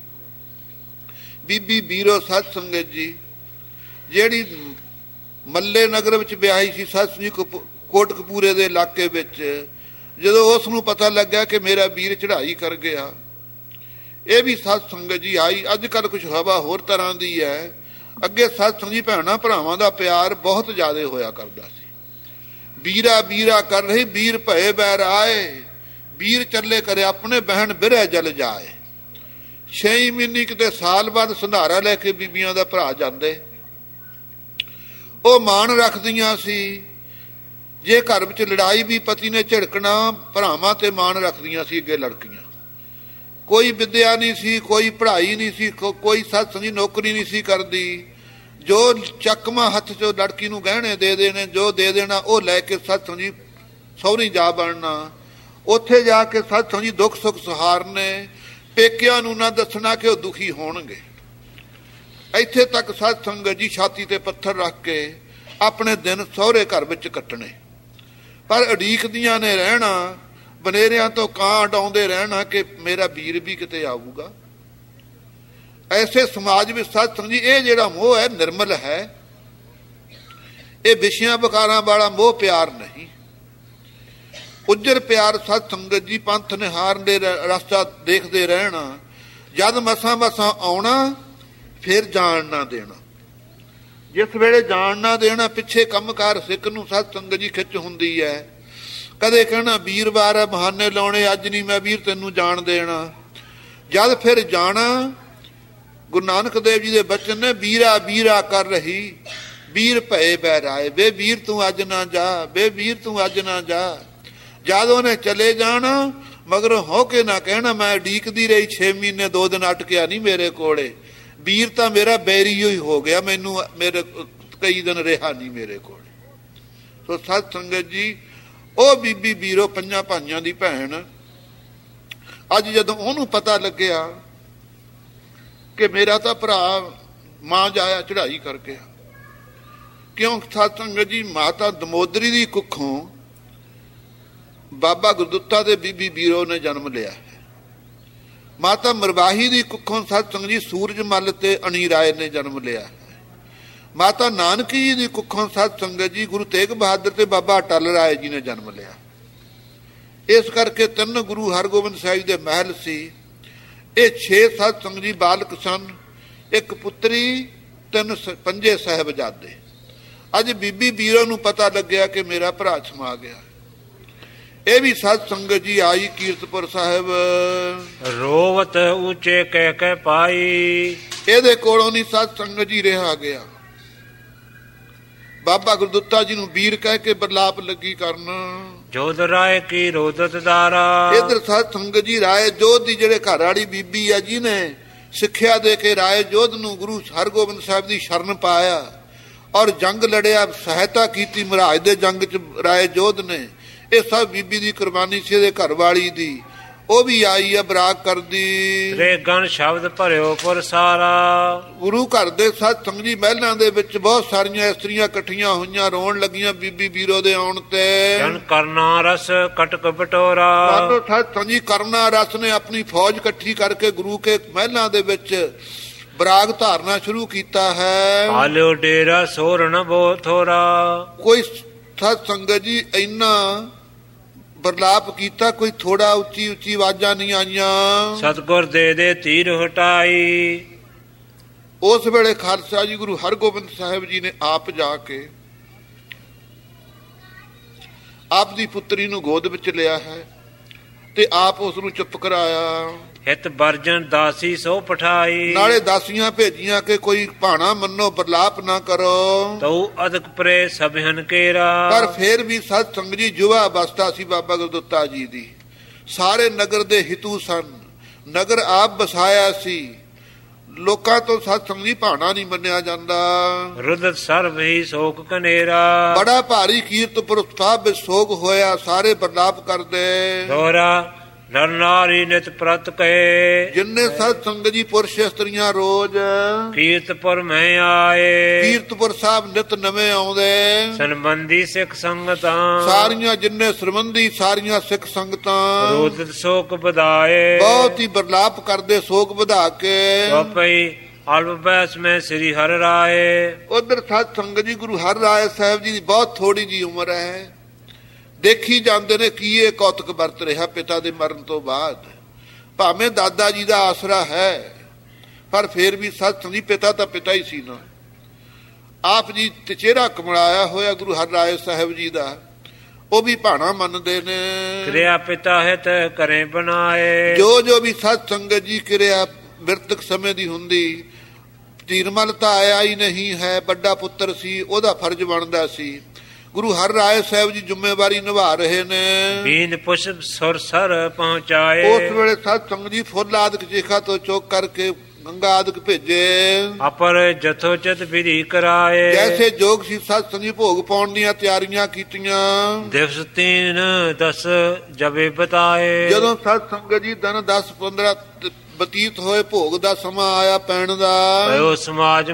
ਬੀਬੀ ਵੀਰੋ ਸਤ ਸੰਗਤ ਜੀ, ਜਿਹੜੀ ਮੱਲੇ ਨਗਰ ਵਿੱਚ ਵਿਆਹੀ ਸੀ ਸਤ ਜੀ ਕੋਟਕਪੂਰੇ ਦੇ ਇਲਾਕੇ ਵਿੱਚ। ਜਦੋਂ ਉਸ ਨੂੰ ਪਤਾ ਲੱਗਾ ਕਿ ਮੇਰਾ ਵੀਰ ਚੜ੍ਹਾਈ ਕਰ ਗਿਆ, ਇਹ ਵੀ ਸਤ ਸੰਗਤ ਜੀ ਆਈ। ਅੱਜ ਕੱਲ ਕੁਛ ਹਵਾ ਹੋਰ ਤਰ੍ਹਾਂ ਦੀ ਹੈ। ਅੱਗੇ ਸਤ ਸੰਗੀ ਭੈਣਾਂ ਭਰਾਵਾਂ ਦਾ ਪਿਆਰ ਬਹੁਤ ਜ਼ਿਆਦਾ ਹੋਇਆ ਕਰਦਾ ਸੀ। ਵੀਰਾ ਵੀਰਾ ਕਰ ਰਹੀ, ਵੀਰ ਭਏ ਬੈਰ ਆਏ, ਵੀਰ ਚੱਲੇ ਕਰੇ ਆਪਣੇ ਬਹਿਣ ਬਿਰਹਿ ਜਲ ਜਾਏ। 6 ਮਹੀਨੇ ਕਿਤੇ ਸਾਲ ਬਾਅਦ ਸੰਧਾਰਾ ਲੈ ਕੇ ਬੀਬੀਆਂ ਦਾ ਭਰਾ ਜਾਂਦੇ। ਉਹ ਮਾਣ ਰੱਖਦੀਆਂ ਸੀ। ਜੇ ਘਰ ਵਿੱਚ ਲੜਾਈ ਵੀ ਪਤੀ ਨੇ ਝਿੜਕਣਾ, ਭਰਾਵਾਂ ਤੇ ਮਾਣ ਰੱਖਦੀਆਂ ਸੀ ਅੱਗੇ ਲੜਕੀਆਂ। ਕੋਈ ਵਿਦਿਆ ਨਹੀਂ ਸੀ, ਕੋਈ ਪੜ੍ਹਾਈ ਨਹੀਂ ਸੀ, ਕੋਈ ਸਤ ਸੰਗੀ ਨੌਕਰੀ ਨਹੀਂ ਸੀ ਕਰਦੀ। ਜੋ ਚੱਕਮਾ ਹੱਥ 'ਚੋਂ ਲੜਕੀ ਨੂੰ ਗਹਿਣੇ ਦੇ ਦੇਣੇ, ਜੋ ਦੇ ਦੇਣਾ ਉਹ ਲੈ ਕੇ ਸਤ ਸੰਗੀ ਸਹੁਰੀ ਜਾ ਬਣਨਾ। ਉੱਥੇ ਜਾ ਕੇ ਸਤ ਸੰਗੀ ਦੁੱਖ ਸੁੱਖ ਸਹਾਰਨੇ, ਪੇਕਿਆਂ ਨੂੰ ਨਾ ਦੱਸਣਾ ਕਿ ਉਹ ਦੁਖੀ ਹੋਣਗੇ। ਇੱਥੇ ਤੱਕ ਸਤ ਸੰਗਤ ਜੀ ਛਾਤੀ ਤੇ ਪੱਥਰ ਰੱਖ ਕੇ ਆਪਣੇ ਦਿਨ ਸਹੁਰੇ ਘਰ ਵਿੱਚ ਕੱਟਣੇ। ਪਰ ਉਡੀਕਦੀਆਂ ਨੇ ਰਹਿਣਾ ਬਨੇਰਿਆਂ ਤੋਂ ਕਾਂ ਉਡਾਉਂਦੇ ਰਹਿਣਾ ਕਿ ਮੇਰਾ ਵੀਰ ਵੀ ਕਿਤੇ ਆਊਗਾ। ਐਸੇ ਸਮਾਜ ਵਿੱਚ ਸਾਧ ਸੰਗਤ ਜੀ ਇਹ ਜਿਹੜਾ ਮੋਹ ਹੈ ਨਿਰਮਲ ਹੈ। ਇਹ ਵਿਸ਼ਿਆਂ ਵਿਕਾਰਾਂ ਵਾਲਾ ਮੋਹ ਪਿਆਰ ਨਹੀਂ। ਉੱਜਰ ਪਿਆਰ ਸਾਧ ਸੰਗਤ ਜੀ ਪੰਥ ਨਿਹਾਰਨ ਦੇ ਰਸਤਾ ਦੇਖਦੇ ਰਹਿਣਾ। ਜਦ ਮਸਾਂ ਮਸਾਂ ਆਉਣਾ ਫਿਰ ਜਾਣ ਨਾ ਦੇਣਾ। ਜਿਸ ਵੇਲੇ ਜਾਣ ਨਾ ਦੇਣਾ ਪਿੱਛੇ ਕੰਮਕਾਰ ਸਿੱਖ ਨੂੰ ਸਾਧ ਸੰਗਤ ਜੀ ਖਿੱਚ ਹੁੰਦੀ ਹੈ। ਕਦੇ ਕਹਿਣਾ ਵੀਰਵਾਰ ਹੈ ਬਹਾਨੇ ਲਾਉਣੇ, ਅੱਜ ਨਹੀਂ ਮੈਂ ਵੀਰ ਤੈਨੂੰ ਜਾਣ ਦੇਣਾ। ਜਦ ਫਿਰ ਜਾਣਾ ਗੁਰੂ ਨਾਨਕ ਦੇਵ ਜੀ ਦੇ ਬਚਨ ਨੇ ਵੀਰਾ ਵੀਰਾ ਕਰ ਰਹੀ ਵੀਰ ਭਏ ਬਹਿਰਾਏ। ਵੇ ਵੀਰ ਤੂੰ ਅੱਜ ਨਾ ਜਾ, ਵੇ ਵੀਰ ਤੂੰ ਅੱਜ ਨਾ ਜਾ। ਜਦ ਉਹਨੇ ਚਲੇ ਜਾਣਾ ਮਗਰ ਹੋ ਕੇ ਨਾ ਕਹਿਣਾ ਮੈਂ ਉਡੀਕਦੀ ਰਹੀ 6 ਮਹੀਨੇ 2 ਦਿਨ ਅਟਕਿਆ ਨਹੀਂ ਮੇਰੇ ਕੋਲੇ। ਵੀਰ ਤਾਂ ਮੇਰਾ ਬੈਰੀ ਹੀ ਹੋ ਗਿਆ, ਮੈਨੂੰ ਮੇਰੇ ਕਈ ਦਿਨ ਰਿਹਾ ਨਹੀਂ ਮੇਰੇ ਕੋਲੇ। ਸੋ ਸਾਧ ਸੰਗਤ ਜੀ ਉਹ ਬੀਬੀ ਵੀਰੋ ਪੰਜਾਂ ਭਾਈਆਂ ਦੀ ਭੈਣ ਅੱਜ ਜਦੋਂ ਉਹਨੂੰ ਪਤਾ ਲੱਗਿਆ ਕਿ ਮੇਰਾ ਤਾਂ ਭਰਾ ਮਾਂ ਜਾਇਆ ਚੜ੍ਹਾਈ ਕਰਕੇ, ਕਿਉਂ ਸਾਧ ਸੰਗਤ ਜੀ ਮਾਤਾ ਦਮੋਦਰੀ ਦੀ ਕੁੱਖੋਂ ਬਾਬਾ ਗੁਰਦਿੱਤਾ ਦੇ ਬੀਬੀ ਵੀਰੋ ਨੇ ਜਨਮ ਲਿਆ ਹੈ। ਮਾਤਾ ਮਰਵਾਹੀ ਦੀ ਕੁੱਖੋਂ ਸਾਧ ਸੰਗਤ ਜੀ ਸੂਰਜ ਮੱਲ ਤੇ ਅਣੀ ਰਾਏ ਨੇ ਜਨਮ ਲਿਆ ਹੈ। ਮਾਤਾ ਨਾਨਕੀ ਜੀ ਦੀ ਕੁੱਖੋਂ ਸਾਧ ਸੰਗਤ ਜੀ ਗੁਰੂ ਤੇਗ ਬਹਾਦਰ ਤੇ ਬਾਬਾ ਅਟਲ ਰਾਏ ਜੀ ਨੇ ਜਨਮ ਲਿਆ। ਇਸ ਕਰਕੇ 3 ਗੁਰੂ ਹਰਗੋਬਿੰਦ ਸਾਹਿਬ ਦੇ ਮਹਿਲ ਸੀ। ਇਹ 6 ਸਾਧ ਸੰਗਤ ਜੀ ਬਾਲਕ ਸਨ, 1 ਪੁੱਤਰੀ 3 5 ਸਾਹਿਬਜ਼ਾਦੇ। ਅੱਜ ਬੀਬੀ ਵੀਰੋ ਨੂੰ ਪਤਾ ਲੱਗਿਆ ਕਿ ਮੇਰਾ ਭਰਾ ਸਮਾ ਗਿਆ। ਇਹ ਵੀ ਸਾਧ ਸੰਗਤ ਜੀ ਆਈ ਕੀਰਤਪੁਰ ਸਾਹਿਬ ਰੋਵਤ ਉੱਚੇ ਕਹਿ ਕੇ ਪਾਈ। ਇਹਦੇ ਕੋਲੋਂ ਨਹੀਂ ਸਾਧ ਸੰਗਤ ਜੀ ਰਿਹਾ ਗਿਆ। ਬਾਬਾ ਗੁਰਦਿੱਤਾ ਜੀ ਨੂੰ ਵੀਰ ਕਹਿ ਕੇ ਬਰਲਾਪ ਲੱਗੀ ਕਰਨ। ਜੋਧ ਰਾਏ ਕੀ ਰੋਦਤ ਦਾਰਾ। ਇਧਰ ਸਾਧ ਸੰਗਤ ਜੀ ਰਾਏ ਜੋਧ ਦੀ ਜਿਹੜੇ ਘਰ ਵਾਲੀ ਬੀਬੀ ਆ ਜਿਹਨੇ ਸਿੱਖਿਆ ਦੇ ਕੇ ਰਾਏ ਜੋਧ ਨੂੰ ਗੁਰੂ ਹਰਗੋਬਿੰਦ ਸਾਹਿਬ ਦੀ ਸ਼ਰਨ ਪਾਇਆ ਔਰ ਜੰਗ ਲੜਿਆ, ਸਹਾਇਤਾ ਕੀਤੀ ਮਹਾਰਾਜ ਦੇ ਜੰਗ ਚ ਰਾਏ ਜੋਧ ਨੇ। ਇਹ ਸਭ ਬੀਬੀ ਦੀ ਕੁਰਬਾਨੀ ਸੀ, ਇਹਦੇ ਘਰ ਵਾਲੀ ਦੀ। ਉਹ ਵੀ ਆਈ ਆ ਬਰਾਕ ਕਰਦੀ। ਰੇ ਗਣ ਸ਼ਬਦ ਭਰਿਓ ਪੁਰ ਸਾਰਾ। ਗੁਰੂ ਘਰ ਦੇ ਸਾਧ ਸੰਗਤ ਜੀ ਮਹਿਲਾਂ ਦੇ ਵਿੱਚ ਬਹੁਤ ਸਾਰੀਆਂ ਇਸਤਰੀਆਂ ਇਕੱਠੀਆਂ ਹੋਈਆਂ, ਰੋਣ ਲੱਗੀਆਂ ਬੀਬੀ ਵੀਰੋ ਦੇ ਆਉਣ ਤੇ। ਜਨ ਕਰਨਾ ਰਸ ਕਟਕ ਬਟੋਰਾ। ਸਾਧ ਸੰਗਤ ਜੀ ਕਰਨਾ ਰਸ ਨੇ ਆਪਣੀ ਫੌਜ ਇਕੱਠੀ ਕਰਕੇ ਗੁਰੂ ਕੇ ਮਹਿਲਾਂ ਦੇ ਵਿੱਚ ਬਰਾਗ ਧਾਰਨਾ ਸ਼ੁਰੂ ਕੀਤਾ ਹੈ। ਆਲਿਓ ਡੇਰਾ ਸੋਰਨ ਬੋ ਥੋਰਾ। ਕੋਈ ਸਾਧ ਸੰਗਤ ਜੀ ਇੰਨਾ ਬਰਲਾਪ ਕੀਤਾ, ਕੋਈ ਥੋੜਾ ਉੱਚੀ ਉੱਚੀ ਆਵਾਜ਼ਾਂ ਨਹੀਂ ਆਈਆਂ। ਸਤਿਗੁਰ ਦੇ ਧੀਰ ਹਟਾਈ। ਉਸ ਵੇਲੇ ਖਾਲਸਾ ਜੀ ਗੁਰੂ ਹਰਗੋਬਿੰਦ ਸਾਹਿਬ ਜੀ ਨੇ ਆਪ ਜਾ ਕੇ ਆਪ ਦੀ ਪੁੱਤਰੀ ਨੂੰ ਗੋਦ ਵਿੱਚ ਲਿਆ ਹੈ ਤੇ ਆਪ ਉਸ ਨੂੰ ਚੁੱਪ ਕਰਾਇਆ। ਹਿਤ ਵਰਜਨ ਦਾਸੀ ਸੋ ਪਠਾਈ। ਨਾਲੇ ਦਾਸੀਆਂ ਭੇਜੀਆਂ ਕਿ ਕੋਈ ਭਾਣਾ ਮੰਨੋ, ਬਰਲਾਪ ਨਾ ਕਰੋ। ਤਉ ਅਦਕ ਪਰੇ ਸਭਨ ਕੇਰਾ। ਪਰ ਫੇਰ ਵੀ ਸਾਧ ਸੰਗਤ ਜੀ ਯੁਵਾ ਅਵਸਥਾ ਸੀ ਬਾਬਾ ਗੁਰਦਿੱਤਾ ਜੀ ਦੀ। ਸਾਰੇ ਨਗਰ ਦੇ ਹਿਤੂ ਸਨ, ਨਗਰ ਆਪ ਵਸਾਇਆ ਸੀ। ਲੋਕਾਂ ਤੋਂ ਸਾਧ ਸੰਗਤ ਜੀ ਭਾਣਾ ਨਹੀਂ ਮੰਨਿਆ ਜਾਂਦਾ। ਰੁਦਤ ਸਰਬ ਹੀ ਸੋਕ ਕਨੇਰਾ। ਬੜਾ ਭਾਰੀ ਕੀਰਤਪੁਰ ਸਾਹਿਬ ਵਿੱਚ ਸੋਗ ਹੋਇਆ, ਸਾਰੇ ਬਰਲਾਪ ਕਰਦੇ। ਦੋਹਰਾ ਨਰ ਨਾਰੀ ਨਿਤ ਪ੍ਰਤ ਕਹੇ। ਜਿੰਨੇ ਸਾਧ ਸੰਗਤ ਜੀ ਪੁਰਸ਼ ਇਸਤਰੀਆਂ ਰੋਜ਼ ਕੀਰਤਪੁਰ ਮੈਂ ਆਏ। ਕੀਰਤਪੁਰ ਸਾਹਿਬ ਨਿਤ ਨਵੇਂ ਆਉਂਦੇ। ਸੰਬੰਧੀ ਸਿੱਖ ਸੰਗਤਾਂ ਸਾਰੀਆਂ, ਜਿੰਨੇ ਸੰਬੰਧੀ ਸਾਰੀਆਂ ਸਿੱਖ ਸੰਗਤਾਂ ਰੋਦਤ ਸੋਕ ਵਧਾਏ। ਬਹੁਤ ਹੀ ਬਰਲਾਪ ਕਰਦੇ ਸੋਕ ਵਧਾ ਕੇ। ਪਈ ਅਲਬ ਬੈਸ ਮੈਂ ਸ੍ਰੀ ਹਰਿ ਰਾਏ। ਉਧਰ ਸਾਧ ਸੰਗਤ ਜੀ ਗੁਰੂ ਹਰਿ ਰਾਏ ਸਾਹਿਬ ਜੀ ਦੀ ਬਹੁਤ ਥੋੜੀ ਜੀ ਉਮਰ ਹੈ। ਦੇਖੀ ਜਾਂਦੇ ਨੇ ਕੀ ਇਹ ਕੌਤਕ ਵਰਤ ਰਿਹਾ ਪਿਤਾ ਦੇ ਮਰਨ ਤੋਂ ਬਾਅਦ। ਭਾਵੇਂ ਦਾਦਾ ਜੀ ਦਾ ਆਸਰਾ ਹੈ ਪਰ ਫੇਰ ਵੀ ਸਾਧ ਸੰਗਤ ਜੀ ਪਿਤਾ ਤਾਂ ਪਿਤਾ ਹੀ ਸੀ ਨਾ। ਆਪ ਜੀ ਤੇ ਚਿਹਰਾ ਕਮਲਾਇਆ ਹੋਇਆ ਗੁਰੂ ਹਰਿ ਰਾਏ ਸਾਹਿਬ ਜੀ ਦਾ, ਉਹ ਵੀ ਭਾਣਾ ਮੰਨਦੇ ਨੇ। ਕਿਰਿਆ ਪਿਤਾ ਹੈ ਤੇ ਕਰੇ ਬਣਾਏ। ਜੋ ਵੀ ਸਾਧ ਸੰਗਤ ਜੀ ਕਿਰਿਆ ਮ੍ਰਿਤਕ ਸਮੇਂ ਦੀ ਹੁੰਦੀ। ਧੀਰਮਲ ਤਾਂ ਆਇਆ ਹੀ ਨਹੀਂ ਹੈ, ਵੱਡਾ ਪੁੱਤਰ ਸੀ, ਉਹਦਾ ਫਰਜ਼ ਬਣਦਾ ਸੀ। ਗੁਰੂ ਹਰਿ ਰਾਏ ਸਾਹਿਬ ਜੀ ਜ਼ਿੰਮੇਵਾਰੀ ਨਿਭਾ ਰਹੇ ਨੇ। ਬੀਨ ਪੁਸ਼ਪ ਸੁਰ ਸਰ ਪਹੁੰਚਾਏ। ਉਸ ਵੇਲੇ ਸਾਧ ਸੰਗਤ ਜੀ ਫੁੱਲ ਆਦਿਕ ਚੇਖਾ ਤੋਂ ਚੁੱਕ ਕਰਕੇ ਗੰਗਾ ਆਦਿਕ ਭੇਜੇ। ਅਪਰ ਜਥੋਚਿਤ ਵਿਧੀ ਕਰਾਏ। ਜੈਸੇ ਜੋਗ ਸੀ ਸਾਧ ਸੰਗਤ ਜੀ ਭੋਗ ਪਾਉਣ ਦੀਆਂ ਤਿਆਰੀਆਂ ਕੀਤੀਆਂ। ਦਿਵਸ 3 10 ਜਬੇ ਬਤਾਏ। ਜਦੋਂ ਸਾਧ ਸੰਗਤ ਜੀ ਦਿਨ 10 15 ਬਤੀਤ ਹੋਏ, ਭੋਗ ਦਾ ਸਮਾਂ ਆਇਆ ਪੈਣ ਦਾ। ਭਇਓ ਸਮਾਜ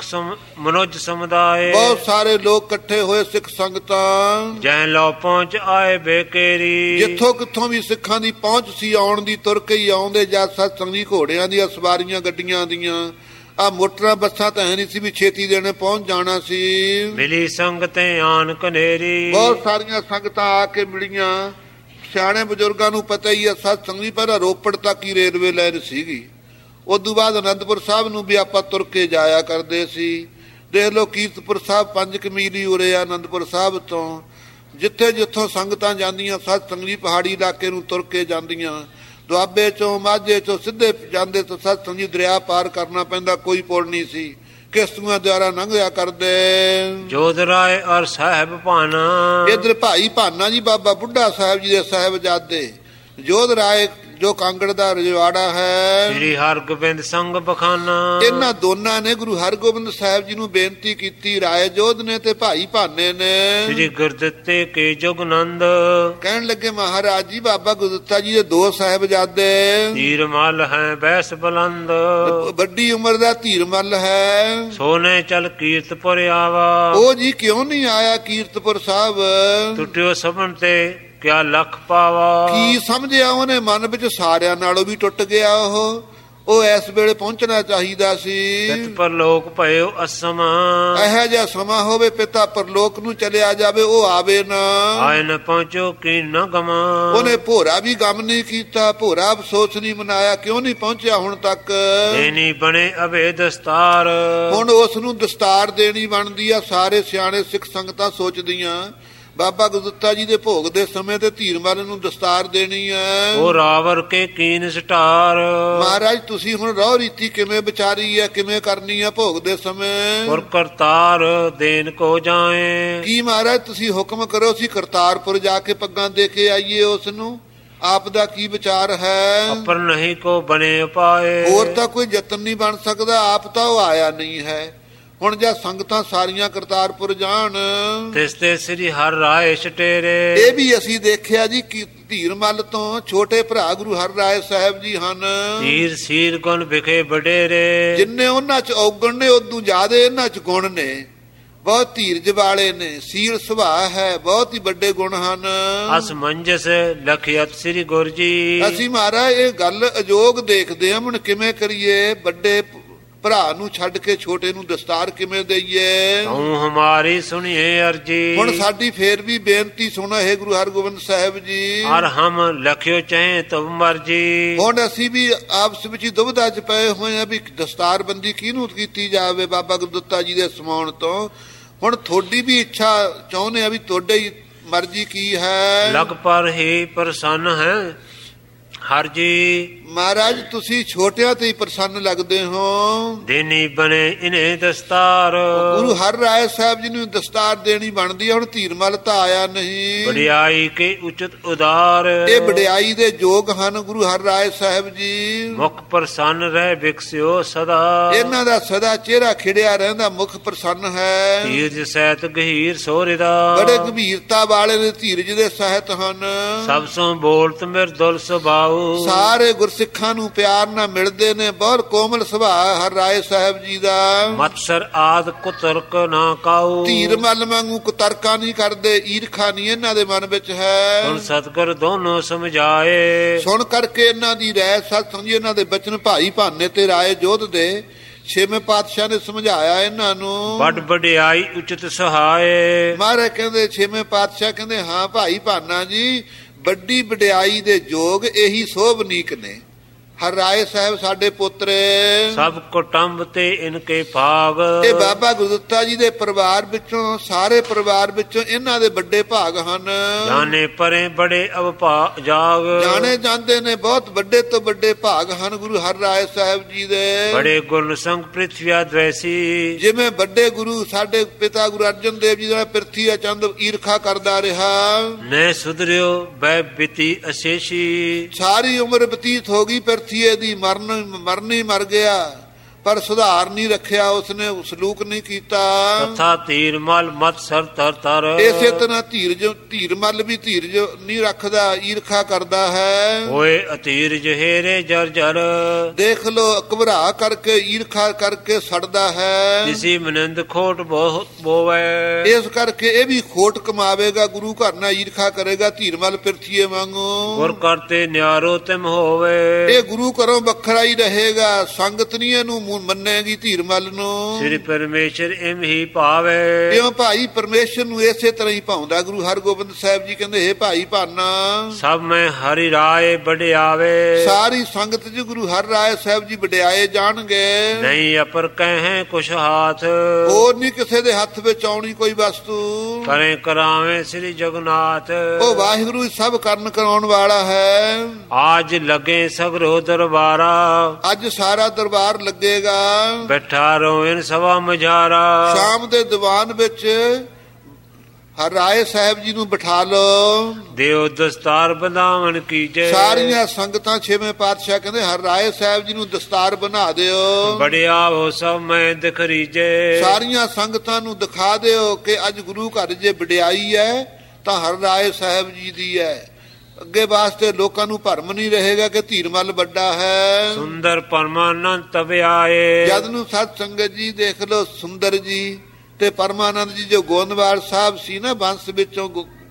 ਮਨੁਜ ਸਮੁਦਾਇ, ਬਹੁਤ ਸਾਰੇ ਲੋਕ ਇਕੱਠੇ ਹੋਏ ਸਿੱਖ ਸੰਗਤਾਂ, ਜੈ ਲੋ ਪਹੁੰਚ ਆਏ ਬੇਕੇਰੀ। ਜਿੱਥੋਂ ਕਿੱਥੋਂ ਵੀ ਸਿੱਖਾਂ ਦੀ ਪਹੁੰਚ ਸੀ ਆਉਣ ਦੀ, ਤੁਰ ਕੇ ਹੀ ਆਉਂਦੇ। ਜਦ ਸਤਸੰਗੀ ਘੋੜਿਆਂ ਦੀਆਂ ਸਵਾਰੀਆਂ ਗੱਡੀਆਂ ਦੀਆਂ, ਆ ਮੋਟਰਾਂ ਬੱਸਾਂ ਤਾਂ ਹੈ ਨਹੀਂ ਸੀ ਵੀ ਛੇਤੀ ਦੇਣੇ ਪਹੁੰਚ ਜਾਣਾ ਸੀ। ਮਿਲੀ ਸੰਗਤੇ ਆਨ ਕਨੇਰੀ, ਬਹੁਤ ਸਾਰੀਆਂ ਸੰਗਤਾਂ ਆ ਕੇ ਮਿਲੀਆਂ। ਸਿਆਣੇ ਬਜ਼ੁਰਗਾਂ ਨੂੰ ਪਤਾ ਹੀ ਆ, ਸਤਸੰਗੀ ਪਹਿਲਾਂ ਰੋਪੜ ਤੱਕ ਹੀ ਰੇਲਵੇ ਲਾਈਨ ਸੀਗੀ। ਉਦੋਂ ਬਾਅਦ ਅਨੰਦਪੁਰ ਸਾਹਿਬ ਨੂੰ ਵੀ ਆਪਾਂ ਤੁਰ ਕੇ ਜਾਇਆ ਕਰਦੇ ਸੀ। ਦੇਖ ਲਓ ਕੀਰਤਪੁਰ ਸਾਹਿਬ 5 ਮੀਲ ਹੀ ਉਰੇ ਆ ਅਨੰਦਪੁਰ ਸਾਹਿਬ ਤੋਂ। ਜਿੱਥੇ ਜਿੱਥੋਂ ਸੰਗਤਾਂ ਜਾਂਦੀਆਂ ਸਤਸੰਗੀ ਪਹਾੜੀ ਇਲਾਕੇ ਨੂੰ ਤੁਰ ਕੇ ਜਾਂਦੀਆਂ। ਦੁਆਬੇ ਚੋਂ ਮਾਝੇ ਚੋਂ ਸਿੱਧੇ ਜਾਂਦੇ ਤਾਂ ਸਤਸੰਗੀ ਦਰਿਆ ਪਾਰ ਕਰਨਾ ਪੈਂਦਾ, ਕੋਈ ਪੁਲ ਨਹੀਂ ਸੀ, ਕਿਸ਼ਤੀਆਂ ਦੁਆਰਾ ਲੰਘਿਆ ਕਰਦੇ। ਜੋਧ ਰਾਏ ਔਰ ਸਾਹਿਬ ਭਾਨਾ, ਇਧਰ ਭਾਈ ਭਾਨਾ ਜੀ ਬਾਬਾ ਬੁੱਢਾ ਸਾਹਿਬ ਜੀ ਦੇ ਸਾਹਿਬਜ਼ਾਦੇ। ਜੋਧ ਰਾਏ ਜੋ ਕਾਂਗੜ ਦਾ ਰਜਵਾੜਾ ਹੈ। ਸ੍ਰੀ ਹਰਗੋਬਿੰਦ ਸੰਗ ਬਖਾਨਾ, ਇਹਨਾਂ ਦੋਨਾਂ ਨੇ ਗੁਰੂ ਹਰਗੋਬਿੰਦ ਸਾਹਿਬ ਜੀ ਨੂੰ ਬੇਨਤੀ ਕੀਤੀ, ਰਾਏ ਜੋਧ ਨੇ ਤੇ ਭਾਈ ਭਾਨੇ ਨੇ। ਸ੍ਰੀ ਗੁਰਦਿੱਤੇ ਕੇ ਜੁਗਨੰਦ, ਕਹਿਣ ਲੱਗੇ ਮਹਾਰਾਜ ਜੀ ਬਾਬਾ ਗੁਰਦਿੱਤਾ ਜੀ ਦੇ 2 ਸਾਹਿਬਜ਼ਾਦੇ। ਧੀਰਮਲ ਹੈ ਬੈਸ ਬਲੰਦ, ਵੱਡੀ ਉਮਰ ਦਾ ਧੀਰਮਲ ਹੈ। ਸੋਨੇ ਚਲ ਕੀਰਤਪੁਰ ਆਵਾ, ਉਹ ਜੀ ਕਿਉਂ ਨਹੀਂ ਆਇਆ ਕੀਰਤਪੁਰ ਸਾਹਿਬ? ਟੁੱਟਿਓ ਸਭਨ ਤੇ ਕਿਆ ਲੱਖ ਪਾਵਾ। ਕੀ ਸਮਝਿਆ ਉਹਨੇ ਮਨ ਵਿੱਚ? ਸਾਰਿਆਂ ਨਾਲੋਂ ਵੀ ਟੁੱਟ ਗਿਆ ਉਹ ਇਸ ਵੇਲੇ ਪਹੁੰਚਣਾ ਚਾਹੀਦਾ ਸੀ। ਪਰਲੋਕ ਭਇਓ ਅਸਮਾ, ਇਹੋ ਜਿਹਾ ਸਮਾਂ ਹੋਵੇ ਪਿਤਾ ਪਰਲੋਕ ਨੂੰ ਚਲਿਆ ਜਾਵੇ, ਉਹ ਆਵੇ ਨਾ। ਆਏ ਨ ਪਹੁੰਚੋ ਕੀ ਨ ਗਮਾ, ਉਹਨੇ ਭੋਰਾ ਵੀ ਗਮ ਨਹੀਂ ਕੀਤਾ, ਭੋਰਾ ਅਫਸੋਸ ਨਹੀਂ ਮਨਾਇਆ, ਕਿਉਂ ਨਹੀਂ ਪਹੁੰਚਿਆ ਹੁਣ ਤੱਕ। ਇਹ ਨਹੀਂ ਬਣੇ ਅਵੇ ਦਸਤਾਰ, ਹੁਣ ਉਸ ਨੂੰ ਦਸਤਾਰ ਦੇਣੀ ਬਣਦੀ ਆ। ਸਾਰੇ ਸਿਆਣੇ ਸਿੱਖ ਸੰਗਤਾਂ ਸੋਚਦੀਆਂ ਬਾਬਾ ਗੁਰਦਿੱਤਾ ਜੀ ਦੇ ਭੋਗ ਦੇ ਸਮੇਂ ਤੇ ਧੀਰਮਲ ਨੂੰ ਦਸਤਾਰ ਦੇਣੀ ਹੈ। ਉਹ ਰਾਵਰ ਕੇ ਕੀਨ ਸਟਾਰ, ਮਹਾਰਾਜ ਤੁਸੀਂ ਹੁਣ ਰਹੁ ਰੀਤੀ ਕਿਵੇਂ ਵਿਚਾਰੀ ਹੈ, ਕਿਵੇਂ ਕਰਨੀ ਹੈ ਭੋਗ ਦੇ ਸਮੇਂ। ਔਰ ਕਰਤਾਰ ਦੇਨ ਕੋ ਜਾਏ, ਕੀ ਮਹਾਰਾਜ ਤੁਸੀਂ ਹੁਕਮ ਕਰੋ ਅਸੀਂ ਕਰਤਾਰਪੁਰ ਜਾ ਕੇ ਪੱਗਾਂ ਦੇ ਕੇ ਆਈਏ ਉਸ ਨੂੰ। ਆਪ ਦਾ ਕੀ ਵਿਚਾਰ ਹੈ? ਅਪਰ ਨਹੀਂ ਕੋ ਬਣੇ ਉਪਾਏ, ਹੋਰ ਤਾਂ ਕੋਈ ਯਤਨ ਨਹੀਂ ਬਣ ਸਕਦਾ, ਆਪ ਤਾਂ ਉਹ ਆਇਆ ਨਹੀਂ ਹੈ। ਹੁਣ ਜੇ ਸੰਗਤਾਂ ਸਾਰੀਆਂ ਕਰਤਾਰਪੁਰ ਜਾਣ ਤਿਸ ਤੇ ਸ੍ਰੀ ਹਰਿ ਰਾਏ ਸਟੇਰੇ। ਇਹ ਵੀ ਅਸੀਂ ਦੇਖਿਆ ਜੀ ਕਿ ਧੀਰਮਲ ਤੋਂ ਛੋਟੇ ਭਰਾ ਗੁਰੂ ਹਰਿ ਰਾਏ ਸਾਹਿਬ ਜੀ ਹਨ। ਧੀਰ ਸੀਰ ਗੁਣ ਵਿਖੇ ਵਡੇਰੇ, ਜਿੰਨੇ ਉਹਨਾਂ ਚ ਔਗਣ ਨੇ ਉਦੋਂ ਜ਼ਿਆਦਾ ਇਹਨਾਂ ਚ ਗੁਣ ਨੇ। ਬਹੁਤ ਧੀਰਜ ਵਾਲੇ ਨੇ, ਸੀਲ ਸੁਭਾਅ ਹੈ, ਬਹੁਤ ਹੀ ਵੱਡੇ ਗੁਣ ਹਨ। ਅਸ ਮੰਜਸ ਲਖਿਅਤ ਸ੍ਰੀ ਗੁਰ ਜੀ, ਅਸੀਂ ਮਹਾਰਾਜ ਇਹ ਗੱਲ ਅਜੋਗ ਦੇਖਦੇ ਹਾਂ। ਹੁਣ ਕਿਵੇਂ ਕਰੀਏ? ਵੱਡੇ ਭਰਾ ਨੂੰ ਛੱਡ ਕੇ ਛੋਟੇ ਨੂੰ ਦਸਤਾਰ ਕਿਵੇਂ ਦਈਏ? ਤੂੰ ਹਮਾਰੀ ਸੁਣੀਏ ਅਰਜੀ, ਹੁਣ ਸਾਡੀ ਫੇਰ ਵੀ ਬੇਨਤੀ ਸੁਣੋ ਹੈ ਗੁਰੂ ਹਰਗੋਬਿੰਦ ਸਾਹਿਬ ਜੀ। ਔਰ ਹਮ ਲਖਿਓ ਚਾਹੇ ਤੁਮ ਮਰਜੀ। ਹੁਣ ਅਸੀਂ ਵੀ ਆਪਸ ਵਿੱਚ ਦੁਬਿਧਾ ਚ ਪਏ ਹੋਏ ਆ ਵੀ ਦਸਤਾਰਬੰਦੀ ਕਿਹਨੂੰ ਕੀਤੀ ਜਾਵੇ ਬਾਬਾ ਗੁਰਦਿੱਤਾ ਜੀ ਦੇ ਸਮਾਉਣ ਤੋਂ। ਹੁਣ ਤੁਹਾਡੀ ਵੀ ਇੱਛਾ ਚਾਹੁੰਦੇ ਆ ਵੀ ਤੁਹਾਡੀ ਮਰਜ਼ੀ ਕੀ ਹੈ? ਲਗ ਪਰ ਹੀ ਪ੍ਰਸੰਨ ਹੈ ਹਰ ਜੀ। ਮਹਾਰਾਜ ਤੁਸੀਂ ਛੋਟਿਆਂ ਤੇ ਹੀ ਪ੍ਰਸੰਨ ਲੱਗਦੇ ਹੋ। ਦੇਨੀ ਬਣੇ ਇਨੇ ਦਸਤਾਰ, ਗੁਰੂ ਹਰਿ ਰਾਏ ਸਾਹਿਬ ਜੀ ਨੂੰ ਦਸਤਾਰ ਦੇਣੀ ਬਣਦੀ ਹੈ। ਹੁਣ ਧੀਰਮਲ ਤਾਂ ਆਇਆ ਨਹੀਂ। ਵਡਿਆਈ ਕੇ ਉਚਿਤ ਉਦਾਰ, ਇਹ ਵਡਿਆਈ ਦੇ ਯੋਗ ਹਨ ਗੁਰੂ ਹਰਿ ਰਾਏ ਸਾਹਿਬ ਜੀ। ਮੁਖ ਪ੍ਰਸੰਨ ਰਹਿ ਵਿਕਸਿਓ ਸਦਾ, ਇਹਨਾਂ ਦਾ ਸਦਾ ਚਿਹਰਾ ਖਿੜਿਆ ਰਹਿੰਦਾ, ਮੁਖ ਪ੍ਰਸੰਨ ਹੈ। ਧੀਰਜ ਸਹਿਤ ਗਹੀਰ ਸੋਰਿਦਾ, ਬੜੇ ਗੰਭੀਰਤਾ ਵਾਲੇ ਨੇ ਧੀਰਜ ਦੇ ਸਹਿਤ ਹਨ। ਸਭ ਸੋ ਬੋਲਤ ਮਿਰਦੁਲ ਸੁਭਾਉ, ਸਾਰੇ ਗੁਰਸਿੱਖਾਂ ਨੂੰ ਪਿਆਰ ਨਾਲ ਮਿਲਦੇ ਨੇ। ਬਹੁਤ ਕੋਮਲ ਸੁਭਾਅ ਹਰਿ ਰਾਏ ਸਾਹਿਬ ਜੀ ਦਾ। ਮਤਸਰ ਆਦ ਕੁਤਰਕ ਨਾ ਕਾਉ, ਧੀਰਮਲ ਵਾਂਗੂ ਕੁਤਰਕਾ ਨਹੀਂ ਕਰਦੇ, ਈਰਖਾ ਨਹੀਂ ਇਹਨਾਂ ਦੇ ਮਨ ਵਿੱਚ ਹੈ। ਹੁਣ ਸਤਿਗੁਰ ਦੋਨੋਂ ਸਮਝਾਏ, ਸੁਣ ਕਰਕੇ ਇਹਨਾਂ ਦੀ ਰਾਏ ਸਤ ਸਮਝੀ। ਇਹਨਾਂ ਦੇ ਬਚਨ ਭਾਈ ਭਾਨੇ ਤੇ ਰਾਏ ਜੋਧ ਦੇ 6ਵੇਂ ਪਾਤਸ਼ਾਹ ਨੇ ਸਮਝਾਇਆ ਇਹਨਾਂ ਨੂੰ। ਵੱਡ ਵਡਿਆਈ ਉਚਿਤ ਸਹਾਏ, ਮਹਾਰਾਜ ਕਹਿੰਦੇ 6ਵੇਂ ਪਾਤਸ਼ਾਹ ਕਹਿੰਦੇ ਹਾਂ ਭਾਈ ਭਾਨਾ ਜੀ, ਵੱਡੀ ਵਡਿਆਈ ਦੇ ਯੋਗ ਇਹੀ ਸੋਭਨੀਕ ਨੇ। ਹਰਿ ਰਾਏ ਸਾਹਿਬ ਸਾਡੇ ਪੁੱਤਰ, ਸਭ ਕੁਟੰਬ ਤੇ ਇਨਕੇ ਭਾਗ। ਇਹ ਬਾਬਾ ਗੁਰਦਿੱਤਾ ਜੀ ਦੇ ਪਰਿਵਾਰ ਵਿੱਚੋਂ, ਸਾਰੇ ਪਰਿਵਾਰ ਵਿੱਚੋਂ ਇਹਨਾਂ ਦੇ ਵੱਡੇ ਭਾਗ ਹਨ। ਜਾਣੇ ਪਰੇ ਬੜੇ ਅਵਭਾਗ ਜਾਗ, ਜਾਣੇ ਜਾਂਦੇ ਨੇ, ਬਹੁਤ ਵੱਡੇ ਤੋਂ ਵੱਡੇ ਭਾਗ ਹਨ ਗੁਰੂ ਹਰਿ ਰਾਏ ਸਾਹਿਬ ਜੀ ਦੇ। ਬੜੇ ਗੁਣ ਸੰਗ ਪ੍ਰਿਥਵੀ ਦਵੈਸੀ, ਜਿਵੇਂ ਵੱਡੇ ਗੁਰੂ ਸਾਡੇ ਪਿਤਾ ਗੁਰੂ ਅਰਜਨ ਦੇਵ ਜੀ ਦਾ ਪ੍ਰਿਥਵੀ ਚੰਦ ਈਰਖਾ ਕਰਦਾ ਰਿਹਾ। ਨੇ ਸੁਧਰਿਓ ਬੈ ਬਿਤੀ ਅਸ਼ੇਸ਼ੀ, ਸਾਰੀ ਉਮਰ ਬਤੀਤ ਹੋ ਗਈ ਪ੍ਰਿਥਵੀ ਦੀ, ਮਰਨੀ ਮਰ ਗਿਆ। ਪਰ ਸੁਧਾਰ ਨਹੀਂ ਰੱਖਿਆ, ਉਸਨੇ ਸਲੂਕ ਨਹੀਂ ਕੀਤਾ। ਤਥਾ ਧੀਰ ਮਲ ਮਤ ਸਰ ਤਰ ਤਰ, ਇਸੇ ਤਰ੍ਹਾਂ ਧੀਰ ਮਲ ਵੀ ਧੀਰਜ ਨਹੀਂ ਰੱਖਦਾ, ਈਰਖਾ ਕਰਦਾ ਹੈ। ਹੋਏ ਅਧੀਰਜ ਹੇਰੇ ਜਰ ਜਰ, ਦੇਖ ਲੋ ਘਬਰਾ ਕਰਕੇ ਈਰਖਾ ਕਰਕੇ ਸੜਦਾ ਹੈ। ਜਿਸੀ ਮਨੰਦ ਖੋਟ ਬਹੁਤ ਬੋਵੇ, ਇਸ ਕਰਕੇ ਇਹ ਵੀ ਖੋਟ ਕਮਾਵੇਗਾ, ਗੁਰੂ ਘਰ ਨਾਲ ਈਰਖਾ ਕਰੇਗਾ, ਧੀਰ ਮਲ ਪਿਰਥੀਏ ਵਾਂਗੂ। ਗੁਰ ਕਰਤੇ ਨਿਆਰੋ ਤਿਮ ਹੋਵੇ, ਇਹ ਗੁਰੂ ਘਰੋਂ ਵੱਖਰਾ ਹੀ ਰਹੇਗਾ, ਸੰਗਤ ਨਹੀਂ ਇਹਨੂੰ ਮੰਨੇਗੀ ਧੀਰ ਮਲ ਨੂੰ। ਸ੍ਰੀ ਪਰਮੇਸ਼ਰ ਇਮ ਹੀ ਭਾਵੇ, ਇਉਂ ਭਾਈ ਪਰਮੇਸ਼ਰ ਨੂੰ ਇਸੇ ਤਰ੍ਹਾਂ ਹੀ ਭਾਉਂਦਾ। ਗੁਰੂ ਹਰਗੋਬਿੰਦ ਸਾਹਿਬ ਜੀ ਕਹਿੰਦੇ, ਹੇ ਭਾਈ ਭਾਨਾ, ਸਭ ਮੈਂ ਹਰਿ ਰਾਏ ਵਡਿਆਵੇ, ਸਾਰੀ ਸੰਗਤ ਜੀ ਗੁਰੂ ਹਰਿ ਰਾਏ ਸਾਹਿਬ ਜੀ ਵਡਿਆਏ ਜਾਣਗੇ। ਨਹੀਂ ਅਪਰ ਕਹੇ ਕੁਛ ਹਾਥ, ਹੋਰ ਨਹੀਂ ਕਿਸੇ ਦੇ ਹੱਥ ਵਿੱਚ ਆਉਣੀ ਕੋਈ ਵਸਤੂ। ਕਰੇ ਕਰਾਵੇ ਸ੍ਰੀ ਜਗਨਾਥ, ਉਹ ਵਾਹਿਗੁਰੂ ਸਭ ਕਰਨ ਕਰਾਉਣ ਵਾਲਾ ਹੈ। ਆਜ ਲਗੇ ਸਗਰੋ ਦਰਬਾਰਾ, ਅੱਜ ਸਾਰਾ ਦਰਬਾਰ ਲੱਗੇਗਾ। ਬੈਠਾ ਰੋ ਇਨ ਸਭਾ ਮਝਾਰਾ, ਸ਼ਾਮ ਦੇ ਦੀਵਾਨ ਵਿੱਚ ਹਰਿ ਰਾਏ ਸਾਹਿਬ ਜੀ ਨੂੰ ਬਿਠਾ ਲਓ। ਦਿਓ ਦਸਤਾਰ ਬੰਦਾਵਣ ਕੀਜੇ, ਸਾਰੀਆਂ ਸੰਗਤਾਂ ਛੇਵੇਂ ਪਾਤਸ਼ਾਹ ਕਹਿੰਦੇ ਹਰਿ ਰਾਏ ਸਾਹਿਬ ਜੀ ਨੂੰ ਦਸਤਾਰ ਬਣਾ ਦਿਓ। ਬੜਿਆ ਹੋ ਸਭ ਮੈਂ ਦਿਖਰੀਜੇ, ਸਾਰੀਆਂ ਸੰਗਤਾਂ ਨੂੰ ਦਿਖਾ ਦਿਓ ਕਿ ਅੱਜ ਗੁਰੂ ਘਰ ਜੇ ਵਡਿਆਈ ਹੈ ਤਾਂ ਹਰਿ ਰਾਏ ਸਾਹਿਬ ਜੀ ਦੀ ਹੈ। ਅੱਗੇ ਵਾਸਤੇ ਲੋਕਾਂ ਨੂੰ ਭਰਮ ਨਹੀਂ ਰਹੇਗਾ ਕਿ ਧੀਰ ਮਲ ਵੱਡਾ ਹੈ। ਸੁੰਦਰ ਪਰਮਾਨੰਦ ਤਵੇ ਆਏ, ਜਦ ਨੂੰ ਸਤ ਸੰਗਤ ਜੀ ਦੇਖ ਲੋ, ਸੁੰਦਰ ਜੀ ਤੇ ਪਰਮਾਨੰਦ ਜੀ ਜੋ ਗੋਂਦਵਾਲ ਸਾਹਿਬ ਸੀ ਨਾ, ਬੰਸ ਵਿੱਚੋਂ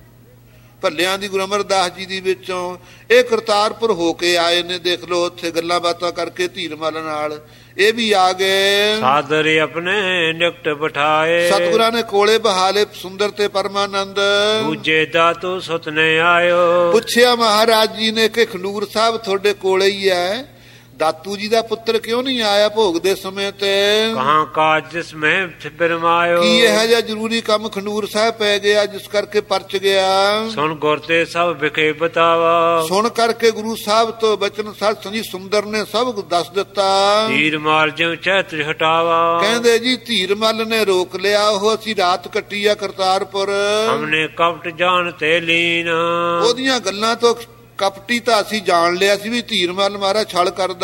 ਭੱਲਿਆਂ ਦੀ ਗੁਰੂ ਅਮਰਦਾਸ ਜੀ ਦੀ ਵਿੱਚੋਂ, ਇਹ ਕਰਤਾਰਪੁਰ ਹੋ ਕੇ ਆਏ ਨੇ। ਦੇਖ ਲੋ ਉੱਥੇ ਗੱਲਾਂ ਬਾਤਾਂ ਕਰਕੇ ਧੀਰ ਮਲ ਨਾਲ ਇਹ ਵੀ ਆ ਗਏ। ਸਾਦਰੇ ਆਪਣੇ ਨਿਕਟ ਬਿਠਾਏ, ਸਤਿਗੁਰਾਂ ਨੇ ਕੋਲੇ ਬਹਾਲੇ ਸੁੰਦਰ ਤੇ ਪਰਮਾਨੰਦ। ਦੂਜੇ ਦਾਤੂ ਸੁਤਨੇ ਆਇਓ, ਪੁੱਛਿਆ ਮਹਾਰਾਜ ਜੀ ਨੇ ਕਿ ਖੰਡੂਰ ਸਾਹਿਬ ਤੁਹਾਡੇ ਕੋਲੇ ਹੀ ਹੈ, ਦਾਤੂ ਜੀ ਦਾ ਪੁੱਤਰ ਕਿਉਂ ਨਹੀਂ ਆਇਆ ਭੋਗ ਦੇ ਸਮੇਂ ਤੇ? ਕਹਾਂ ਕਾਜ ਜਿਸ ਮੈਂ ਫਿਰਮਾਇਓ, ਕੀ ਇਹ ਜਿਹਾ ਜ਼ਰੂਰੀ ਕੰਮ ਖੰਡੂਰ ਸਾਹਿਬ ਪੈ ਗਿਆ ਜਿਸ ਕਰਕੇ ਪਰਚ ਗਿਆ? ਸੁਣ ਗੁਰ ਤੇ ਸਭ ਵਿਖੇ ਬਤਾਵਾ, ਸੁਣ ਕਰਕੇ ਗੁਰੂ ਸਾਹਿਬ ਤੋਂ ਬਚਨ ਸਤ ਸੰਜੀ ਸੁੰਦਰ ਨੇ ਸਭ ਦੱਸ ਦਿੱਤਾ। ਧੀਰ ਮਲ ਜਿਉ ਚੈਤ ਹਟਾਵਾ, ਕਹਿੰਦੇ ਜੀ ਧੀਰ ਮਲ ਨੇ ਰੋਕ ਲਿਆ, ਉਹ ਅਸੀਂ ਰਾਤ ਕੱਟੀ ਆ ਕਰਤਾਰਪੁਰ। ਹਮਨੇ ਕਪਟ ਜਾਣ ਤੇ ਲੀਨ, ਉਹਦੀਆਂ ਗੱਲਾਂ ਤੋਂ ਕਪਟੀ ਤਾਂ ਅਸੀਂ ਜਾਣ ਲਿਆ ਸੀ ਵੀ ਧੀਰ ਮਲ ਮਾਰਾ ਛਲ ਕਰਦਾ।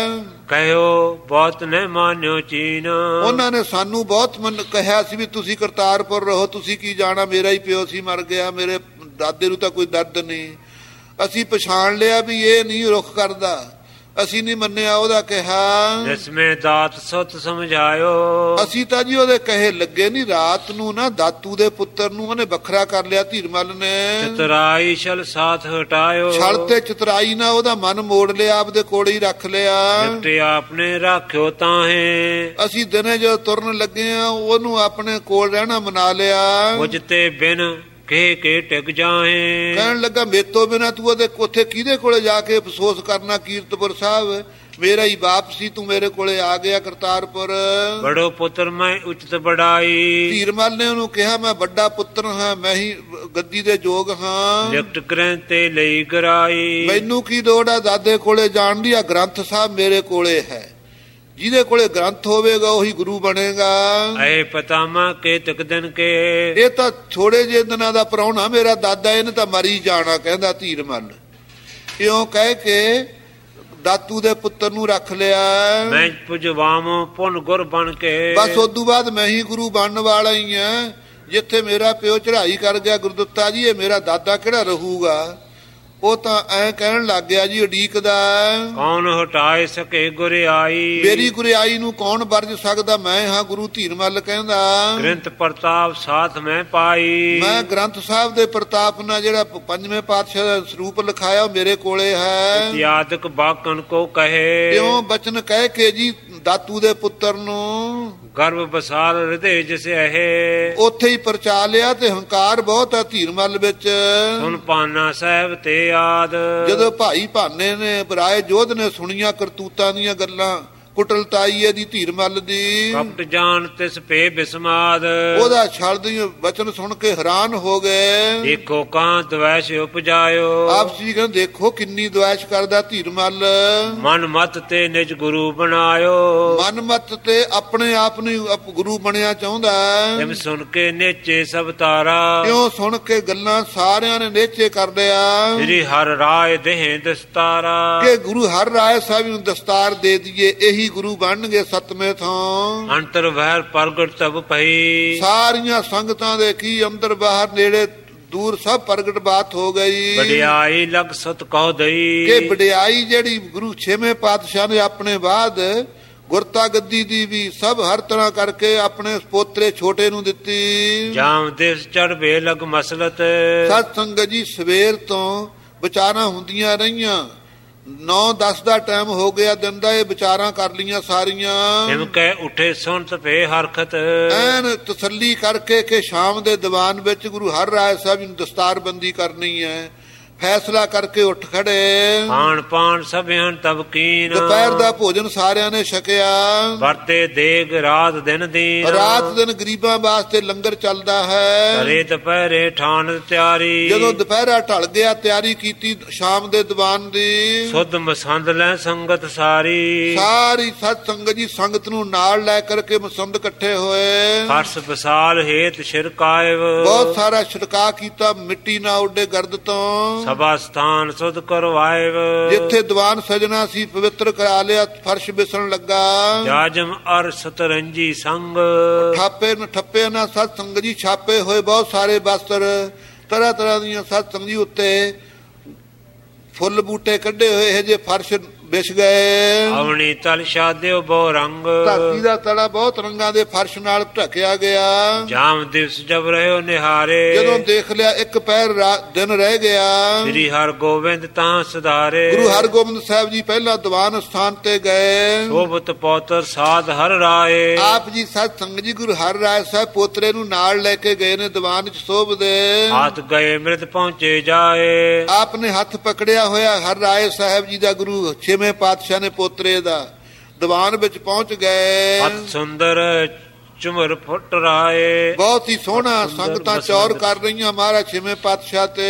ਕਹਿਓ ਬਹੁਤ ਨੇ ਮਾਨਿਓ ਚੀਨ, ਉਹਨਾਂ ਨੇ ਸਾਨੂੰ ਬਹੁਤ ਕਿਹਾ ਸੀ ਵੀ ਤੁਸੀਂ ਕਰਤਾਰਪੁਰ ਰਹੋ, ਤੁਸੀਂ ਕੀ ਜਾਣਾ, ਮੇਰਾ ਹੀ ਪਿਓ ਸੀ ਮਰ ਗਿਆ, ਮੇਰੇ ਦਾਦੇ ਨੂੰ ਤਾਂ ਕੋਈ ਦਰਦ ਨਹੀਂ। ਅਸੀਂ ਪਛਾਣ ਲਿਆ ਵੀ ਇਹ ਨਹੀਂ ਰੁੱਖ ਕਰਦਾ, ਅਸੀਂ ਨਹੀਂ ਮੰਨਿਆ ਉਹਦਾ ਕਿਹਾ। ਜਿਸਮੇ ਦਾਤ ਸੁਤ ਸਮਝਾਇਓ, ਅਸੀਂ ਤਾਂ ਜੀ ਉਹਦੇ ਕਹੇ ਲੱਗੇ ਨਹੀਂ। ਰਾਤ ਨੂੰ ਨਾ ਦਾਤੂ ਦੇ ਪੁੱਤਰ ਨੂੰ ਉਹਨੇ ਵੱਖਰਾ ਕਰ ਲਿਆ ਧੀਰ ਮਲ ਨੇ। ਚਤਰਾਈ ਛਲ ਸਾਥ ਹਟਾਇਓ, ਛਲ ਤੇ ਚਤਰਾਈ ਨਾ ਉਹਦਾ ਮਨ ਮੋੜ ਲਿਆ, ਆਪਦੇ ਕੋਲ ਹੀ ਰੱਖ ਲਿਆ। ਨਿਪਟੇ ਆਪਨੇ ਰੱਖਿਓ ਤਾਹੇ, ਅਸੀਂ ਦਿਨੇ ਜਦੋਂ ਤੁਰਨ ਲੱਗੇ ਆ ਉਹਨੂੰ ਆਪਣੇ ਕੋਲ ਰਹਿਣਾ ਮਨਾ ਲਿਆ। ਕੁਝ ਤੇ ਬਿਨ ਕੇ ਟਿਕ ਜਾਏ, ਕਹਿਣ ਲੱਗਾ ਮੇਤੋਂ ਬਿਨਾ ਤੂੰ ਉਹਦੇ ਉੱਥੇ ਕਿਹਦੇ ਕੋਲੇ ਜਾ ਕੇ ਅਫਸੋਸ ਕਰਨਾ? ਕੀਰਤਪੁਰ ਸਾਹਿਬ ਮੇਰਾ ਹੀ ਬਾਪ ਸੀ, ਤੂੰ ਮੇਰੇ ਕੋਲੇ ਆ ਗਿਆ ਕਰਤਾਰਪੁਰ। ਬੜੋ ਪੁੱਤਰ ਮੈਂ ਉਚਿਤ ਬੜਾਈ, ਧੀਰ ਮਲ ਨੇ ਉਹਨੂੰ ਕਿਹਾ ਮੈਂ ਵੱਡਾ ਪੁੱਤਰ ਹਾਂ, ਮੈਂ ਹੀ ਗੱਦੀ ਦੇ ਯੋਗ ਹਾਂ। ਲਿਖਤ ਗ੍ਰੰਥ ਤੇ ਲਈ ਗਰਾਈ, ਮੈਨੂੰ ਕੀ ਲੋੜ ਆ ਦਾਦੇ ਕੋਲੇ ਜਾਣ ਦੀ? ਆ ਗ੍ਰੰਥ ਸਾਹਿਬ ਮੇਰੇ ਕੋਲੇ ਹੈ, ਜਿਹਦੇ ਕੋਲੇ ਗ੍ਰੰਥ ਹੋਵੇਗਾ ਉਹੀ ਗੁਰੂ ਬਣੇਗਾ। ਐ ਪਤਾਮਾ ਕੇ ਤਕ ਦਿਨ ਕੇ, ਇਹ ਤਾਂ ਥੋੜੇ ਜਿਹੇ ਦਿਨਾਂ ਦਾ ਪ੍ਰਾਹੁਣਾ ਮੇਰਾ ਦਾਦਾ, ਇਹਨੇ ਤਾਂ ਮਰੀ ਜਾਣਾ, ਕਹਿੰਦਾ ਧੀਰ ਮਲ। ਇਉਂ ਕਹਿ ਕੇ ਦਾਤੂ ਦੇ ਪੁੱਤਰ ਨੂੰ ਰੱਖ ਲਿਆ। ਮੈਂ ਪੁਜਵਾਮੋ ਪੁਨ ਗੁਰ ਬਣ ਕੇ, ਬਸ ਉਦੋਂ ਬਾਅਦ ਮੈਂ ਹੀ ਗੁਰੂ ਬਣਨ ਵਾਲਾ ਹੀ ਆ। ਜਿੱਥੇ ਮੇਰਾ ਪਿਓ ਚੜ੍ਹਾਈ ਕਰ ਗਿਆ ਗੁਰਦੁੱਤਾ ਜੀ, ਇਹ ਮੇਰਾ ਦਾਦਾ ਕਿਹੜਾ ਰਹੂਗਾ? ਉਹ ਤਾਂ ਐ ਕਹਿਣ ਲੱਗ ਗਿਆ ਜੀ ਉਡੀਕਦਾ। ਕੌਣ ਹਟਾਏ ਸਕੇ ਗੁਰਿਆਈ, ਮੇਰੀ ਗੁਰਿਆਈ ਨੂੰ ਕੌਣ ਵਰਜ ਸਕਦਾ? ਮੈਂ ਹਾਂ ਗੁਰੂ ਧੀਰ ਮਲ ਕਹਿੰਦਾ। ਗ੍ਰੰਥ ਪ੍ਰਤਾਪ ਸਾਥ ਮੈਂ ਪਾਈ, ਮੈਂ ਗ੍ਰੰਥ ਸਾਹਿਬ ਦੇ ਪ੍ਰਤਾਪ ਨਾਲ ਜਿਹੜਾ ਪੰਜਵੇਂ ਪਾਤਸ਼ਾਹ ਦਾ ਸਰੂਪ ਲਿਖਾਇਆ ਉਹ ਮੇਰੇ ਕੋਲੇ ਹੈ। ਇਤਿਆਦਿਕ ਬਾਕਨ ਕੋ ਕਹੇ, ਕਿਉਂ ਬਚਨ ਕਹਿ ਕੇ ਜੀ ਦਾਤੂ ਦੇ ਪੁੱਤਰ ਨੂੰ ਗਰਭ ਬਸਾਲ ਹਿਰਦੇ ਜਿਸ ਹੈ, ਉੱਥੇ ਹੀ ਪਰਚਾ ਲਿਆ। ਤੇ ਹੰਕਾਰ ਬਹੁਤ ਹੈ ਧੀਰ ਮਲ ਵਿੱਚ। ਸੁਨ ਪਾਨਾ ਸਾਹਿਬ ਤੇ ਆਦ, ਜਦੋਂ ਭਾਈ ਭਾਨੇ ਨੇ ਰਾਏ ਜੋਧ ਨੇ ਸੁਣੀਆਂ ਕਰਤੂਤਾਂ ਦੀਆਂ ਗੱਲਾਂ, ਕੁਟਲਤਾਈ ਇਹਦੀ ਧੀਰ ਮਲ ਦੀ, ਕਪਟ ਜਾਣ ਤਿਸ ਪੇ ਬਿਸਮਾਦ, ਉਹਦਾ ਛਲ ਦੀ ਵਚਨ ਸੁਣ ਕੇ ਹੈਰਾਨ ਹੋ ਗਏ। ਦੇਖੋ ਕਾਂ ਦਵੈਸ਼ ਉਪਜਾਇਓ, ਆਪ ਜੀ ਕਹਿੰਦੇ ਦੇਖੋ ਕਿੰਨੀ ਦਵੈਸ਼ ਕਰਦਾ ਧੀਰ ਮਲ। ਮਨ ਮਤ ਤੇ ਨਿਜ ਗੁਰੂ ਬਣਾਇਓ, ਮਨ ਮਤ ਤੇ ਆਪਣੇ ਆਪ ਨੂੰ ਗੁਰੂ ਬਣਿਆ ਚਾਹੁੰਦਾ। ਜਿਮ ਸੁਣ ਕੇ ਨੇਚੇ ਸਭ ਤਾਰਾ, ਕਿਉਂ ਸੁਣ ਕੇ ਗੱਲਾਂ ਸਾਰਿਆਂ ਨੇ ਨੇਚੇ ਕਰ ਲਿਆ। ਸ੍ਰੀ ਹਰਿ ਰਾਏ ਦੇਹ ਦਸਤਾਰਾ, ਕਿ ਗੁਰੂ ਹਰਿ ਰਾਏ ਸਾਹਿਬ ਨੂੰ ਦਸਤਾਰ ਦੇ ਦਈਏ, ਇਹੀ ਹੀ ਗੁਰੂ ਬਣਨਗੇ ਸਤਵੇਂ ਥਾਂ। ਅੰਤਰ ਬਾਹਰ ਪ੍ਰਗਟ ਤਬ ਪਈ, ਸਾਰੀਆਂ ਸੰਗਤਾਂ ਦੇ ਕੀ ਅੰਦਰ ਬਾਹਰ ਨੇੜੇ ਦੂਰ ਸਭ ਪ੍ਰਗਟ ਬਾਤ ਹੋ ਗਈ। ਵਡਿਆਈ ਲਗ ਸਤ ਕਹੁ ਦਈ, ਕਿ ਵਡਿਆਈ ਜਿਹੜੀ ਗੁਰੂ ਛੇਵੇਂ ਪਾਤਸ਼ਾਹ ਨੇ ਆਪਣੇ ਬਾਅਦ ਗੁਰਤਾ ਗੱਦੀ ਦੀ ਵੀ ਸਭ ਹਰ ਤਰ੍ਹਾਂ ਕਰਕੇ ਆਪਣੇ ਪੋਤਰੇ ਛੋਟੇ ਨੂੰ ਦਿੱਤੀ। ਜਾਮ ਦਿਸ ਚੜ੍ਹਵੇ ਲਗ ਮਸਲਤ, ਸਤ ਸੰਗਤ ਜੀ ਸਵੇਰ ਤੋਂ ਵਿਚਾਰਾਂ ਹੁੰਦੀਆਂ ਰਹੀਆਂ, 9-10 ਦਾ ਟਾਈਮ ਹੋ ਗਿਆ ਦਿਨ ਦਾ, ਇਹ ਵਿਚਾਰਾਂ ਕਰ ਲੀਆਂ ਸਾਰੀਆਂ। ਹਿਮ ਕਹਿ ਉਠੇ ਸੁਣਤ ਪੇ ਹਰਖਤ, ਐਨ ਤਸੱਲੀ ਕਰਕੇ ਕਿ ਸ਼ਾਮ ਦੇ ਦੀਵਾਨ ਵਿੱਚ ਗੁਰੂ ਹਰ ਰਾਏ ਸਾਹਿਬ ਨੂੰ ਦਸਤਾਰਬੰਦੀ ਕਰਨੀ ਹੈ। ਫੈਸਲਾ ਕਰਕੇ ਉੱਠ ਖੜੇ। ਖਾਣ ਪਾਣ ਸਭਿਆਂ ਤਬ ਕੀਨ, ਦੁਪਹਿਰ ਦਾ ਭੋਜਨ ਸਾਰਿਆਂ ਨੇ ਛਕਿਆ। ਵਰਤੇ ਦੇਗ ਰਾਤ ਦਿਨ ਦੀਨ, ਰਾਤ ਦਿਨ ਗਰੀਬਾਂ ਵਾਸਤੇ ਲੰਗਰ ਚੱਲਦਾ ਹੈ। ਕਰੇ ਦੁਪਹਿਰੇ ਠਾਣ ਤਿਆਰੀ, ਜਦੋਂ ਦੁਪਹਿਰਾ ਢਲ ਗਿਆ ਤਿਆਰੀ ਕੀਤੀ ਸ਼ਾਮ ਦੇ ਦੀਵਾਨ ਦੀ। ਸੁਧ ਮਸੰਦ ਲੈ ਸੰਗਤ ਸਾਰੀ, ਸਾਰੀ ਸਤ ਸੰਗਤ ਜੀ ਸੰਗਤ ਨੂੰ ਨਾਲ ਲੈ ਕਰਕੇ ਮਸੰਦ ਇਕੱਠੇ ਹੋਏ। ਫਰਸ ਬਸਾਲ ਹੇਤ ਛਿੜਕਾਇਵ, ਬਹੁਤ ਸਾਰਾ ਛਿੜਕਾ ਕੀਤਾ ਮਿੱਟੀ ਨਾ ਉੱਡੇ ਗਰਦ ਤੋਂ। ਸਭਾ ਸਥਾਨ ਸੁਧ ਕਰਵਾਇਵ, ਜਿੱਥੇ ਦੀਵਾਨ ਸਜਣਾ ਸੀ ਪਵਿੱਤਰ ਕਰਾ ਲਿਆ, ਫਰਸ਼ ਬਿਸਣ ਲੱਗਾ। ਜਾਜਮ ਅਰ ਸਤਰੰਜੀ ਸੰਗ, ਠਾਪੇ ਨ ਠੱਪੇ ਨਾ ਸਤ ਸੰਗਤ ਜੀ ਛਾਪੇ ਹੋਏ ਬਹੁਤ ਸਾਰੇ ਬਸਤਰ, ਤਰ੍ਹਾਂ ਤਰ੍ਹਾਂ ਦੀਆਂ ਸਤ ਸੰਗਤ ਜੀ ਉੱਤੇ ਫੁੱਲ ਬੂਟੇ ਕੱਢੇ ਹੋਏ ਇਹ ਜੇ ਫਰਸ਼ ਵਿਛ ਗਏ। ਅਵਣੀ ਤਲ ਸ਼ਾਦਿਓ ਬਹੁ ਰੰਗ, ਧਰਤੀ ਦਾ ਤਲਾ ਬਹੁਤ ਰੰਗਾਂ ਦੇ ਫਰਸ਼ ਨਾਲ ਢਕਿਆ ਗਿਆ। ਜਾਮ ਦਿਵਸ ਜਬ ਰਹਿਓ ਨਿਹਾਰੇ, ਜਦੋਂ ਦੇਖ ਲਿਆ ਇੱਕ ਪਹਿਰ ਦਿਨ ਰਹਿ ਗਿਆ। ਸ੍ਰੀ ਹਰ ਗੋਬਿੰਦ ਤਾਂ ਸੁਧਾਰੇ, ਗੁਰੂ ਹਰਗੋਬਿੰਦ ਸਾਹਿਬ ਜੀ ਪਹਿਲਾਂ ਦੀਵਾਨ ਸਥਾਨ ਤੇ ਗਏ। ਸੋਭਤ ਪੌਤਰ ਸਾਧ ਹਰ ਰਾਏ, ਆਪ ਜੀ ਸਤ ਸੰਗਤ ਜੀ ਗੁਰੂ ਹਰ ਰਾਏ ਸਾਹਿਬ ਪੋਤਰੇ ਨੂੰ ਨਾਲ ਲੈ ਕੇ ਗਏ ਨੇ ਦੀਵਾਨ ਚ ਸੋਭਦੇ। ਹਾਥ ਗਏ ਮ੍ਰਿਤ ਪਹੁੰਚੇ ਜਾਏ, ਆਪ ਨੇ ਹੱਥ ਪਕੜਿਆ ਹੋਇਆ ਹਰ ਰਾਏ ਸਾਹਿਬ ਜੀ ਦਾ ਗੁਰੂ ਛੇਵੇਂ ਪਾਤਸ਼ਾਹ ਨੇ ਪੋਤਰੇ ਦਾ ਦੀਵਾਨ ਵਿੱਚ ਪਹੁੰਚ ਗਏ। ਅਤ ਸੁੰਦਰ ਚੁਮਰ ਫੁੱਟ ਰਾਏ, ਬਹੁਤ ਹੀ ਸੋਹਣਾ ਸੰਗਤਾਂ ਚੌਰ ਕਰ ਰਹੀਆਂ ਮਹਾਰਾਜ ਛੇਵੇਂ ਪਾਤਸ਼ਾਹ ਤੇ।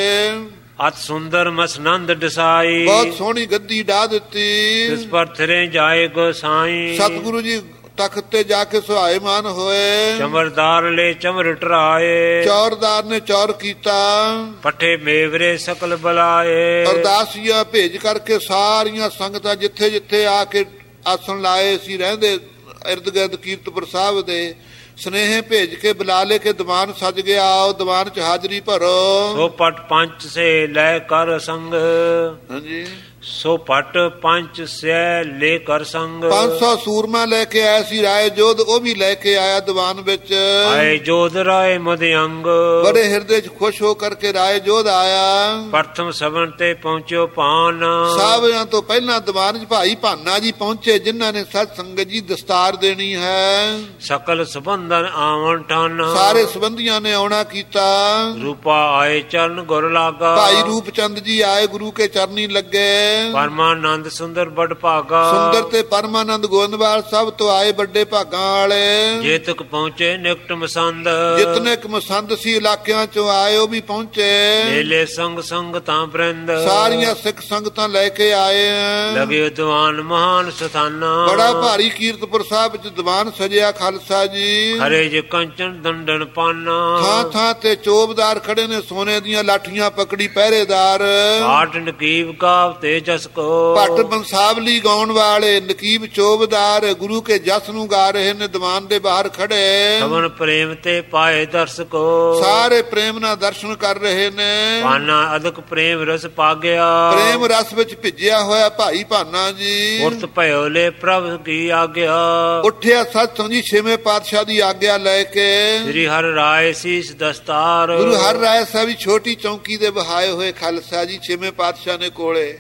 ਅਤ ਸੁੰਦਰ ਮਸਨੰਦ ਡਸਾਈ, ਬਹੁਤ ਸੋਹਣੀ ਗੱਦੀ ਢਾ ਦਿੱਤੀ। ਇਸ ਪਰ ਥਰੇ ਜਾਏ ਗੋਸਾਈ, ਸਤਿਗੁਰੂ ਜੀ ਤਖਤ ਤੇ ਜਾ ਕੇ ਸੁਹਾਏਮਾਨ ਹੋਏ। ਚਮਰਦਾਰ ਲੈ ਚਮਰ ਟਰਾਏ, ਚੌਰਦਾਰ ਨੇ ਚੌਰ ਕੀਤਾ। ਪੱਠੇ ਮੇਵਰੇ ਸਕਲ ਬਲਾਏ, ਅਰਦਾਸੀਆ ਭੇਜ ਕਰਕੇ ਸਾਰੀਆਂ ਸੰਗਤਾਂ ਜਿੱਥੇ ਜਿੱਥੇ ਆ ਕੇ ਆਸਣ ਲਾਏ ਸੀ ਰਹਿੰਦੇ ਇਰਦ ਗਿਰਦ ਕੀਰਤਪੁਰ ਸਾਹਿਬ ਦੇ ਸਨੇਹੇ ਭੇਜ ਕੇ ਬੁਲਾ ਲੈ ਕੇ ਦੀਵਾਨ ਸਜ ਗਿਆ। ਆਓ ਦੀਵਾਨ ਚ ਹਾਜ਼ਰੀ ਭਰੋ। ਸੋ ਪਟ ਪੰਚ ਸੇ ਲੈ ਕਰ ਸੰਗ, ਹਾਂਜੀ ਸੋ ਪਟ ਪੰਚ ਸੇ ਲੈ ਕਰ ਸੰਗ, 500 ਸੂਰਮਾ ਲੈ ਕੇ ਆਇਆ ਸੀ ਰਾਏ ਜੋਧ, ਉਹ ਵੀ ਲੈ ਕੇ ਆਇਆ ਦੀਵਾਨ ਵਿੱਚ। ਆਏ ਜੋਧ ਰਾਏ ਮਧਿਅੰਗ, ਬੜੇ ਹਿਰਦੇ ਚ ਖੁਸ਼ ਹੋ ਕਰਕੇ ਰਾਏ ਜੋਧ ਆਇਆ। ਪ੍ਰਥਮ ਸਭਨ ਤੇ ਪਹੁੰਚਿਓ ਭਾਨ, ਸਾਰਿਆਂ ਤੋਂ ਪਹਿਲਾਂ ਦੀਵਾਨ ਚ ਭਾਈ ਭਾਨਾ ਜੀ ਪਹੁੰਚੇ, ਜਿਨ੍ਹਾਂ ਨੇ ਸਤ ਸੰਗਤ ਜੀ ਦਸਤਾਰ ਦੇਣੀ ਹੈ। ਸਕਲ ਸੰਬੰਧਨ ਆਵਣ ਠਨ, ਸਾਰੇ ਸੰਬੰਧੀਆਂ ਨੇ ਆਉਣਾ ਕੀਤਾ। ਰੂਪਾ ਆਏ ਚਰਨ ਗੁਰ ਲਾਗਾ, ਭਾਈ ਰੂਪ ਚੰਦ ਜੀ ਆਏ ਗੁਰੂ ਕੇ ਚਰਨੀ ਲੱਗੇ। ਪਰਮਾਨੰਦ ਸੁੰਦਰ ਬੜ ਭਾਗਾ, ਸੁੰਦਰ ਤੇ ਪਰਮਾਨੰਦ ਗੋਇੰਦਵਾਲ ਸਭ ਤੋਂ ਆਏ ਵੱਡੇ ਭਾਗਾਂ ਵਾਲੇ। ਜੇ ਤੱਕ ਪਹੁੰਚੇ ਨਿਕਟ ਮਸੰਦ, ਜਿਤਨੇ ਕ ਮਸੰਦ ਸੀ ਇਲਾਕਿਆਂ ਚੋਂ ਆਏ ਉਹ ਵੀ ਪਹੁੰਚੇ। ਮੇਲੇ ਸੰਗ ਸੰਗ ਤਾਂ ਬ੍ਰਿੰਦ, ਸਾਰੀਆਂ ਸਿੱਖ ਸੰਗਤਾਂ ਲੈ ਕੇ ਆਏ। ਲਗੇ ਦੀਵਾਨ ਮਹਾਨ ਸਥਾਨਾ, ਬੜਾ ਭਾਰੀ ਕੀਰਤਪੁਰ ਸਾਹਿਬ ਵਿੱਚ ਦੀਵਾਨ ਸਜਿਆ ਖਾਲਸਾ ਜੀ। ਖਰੇ ਜੇ ਕੰਚਨ ਦੰਡਨ ਪਾਨਾ, ਥਾਂ ਥਾਂ ਤੇ ਚੋਬਦਾਰ ਖੜੇ ਨੇ ਸੋਨੇ ਦੀਆਂ ਲਾਠੀਆਂ ਪਕੜੀ ਪਹਿਰੇਦਾਰ। ਆਟ ਨਕੀਬ ਕਾਵ ਤੇ ਜਸ ਕੋ, ਭੱਟ ਬੰਸਾਵਲੀ ਗਾਉਣ ਵਾਲੇ ਨਕੀਬ ਚੋਬਦਾਰ ਗੁਰੂ ਕੇ ਜਸ ਨੂੰ ਗਾ ਰਹੇ ਨੇ ਦੀਵਾਨ ਦੇ ਬਾਹਰ ਖੜੇ। ਸਵਨ ਪ੍ਰੇਮ ਤੇ ਪਾਏ ਦਰਸ ਕੋ, ਸਾਰੇ ਪ੍ਰੇਮ ਨਾਲ ਦਰਸ਼ਨ ਕਰ ਰਹੇ ਨੇ। ਪਾਨਾ ਅਦਕ ਪ੍ਰੇਮ ਰਸ ਪਾਗਿਆ, ਪ੍ਰੇਮ ਰਸ ਵਿੱਚ ਭਿੱਜਿਆ ਹੋਇਆ ਭਾਈ ਭਾਨਾ ਜੀ। ਉਰਤ ਭਇਓ ਲੈ ਪ੍ਰਭ ਕੀ ਆਗਿਆ, ਉੱਠਿਆ ਸਤ ਸੰਗਤ ਜੀ ਛੇਵੇਂ ਪਾਤਸ਼ਾਹ ਦੀ ਆਗਿਆ ਲੈ ਕੇ। ਸ੍ਰੀ ਹਰਿ ਰਾਏ ਸੀਸ ਦਸਤਾਰ, ਗੁਰੂ ਹਰ ਰਾਏ ਸਾਹਿਬ ਛੋਟੀ ਚੌਂਕੀ ਦੇ ਬਹਾਏ ਹੋਏ ਖਾਲਸਾ ਜੀ ਛੇਵੇਂ ਪਾਤਸ਼ਾਹ ਨੇ ਕੋਲੇ।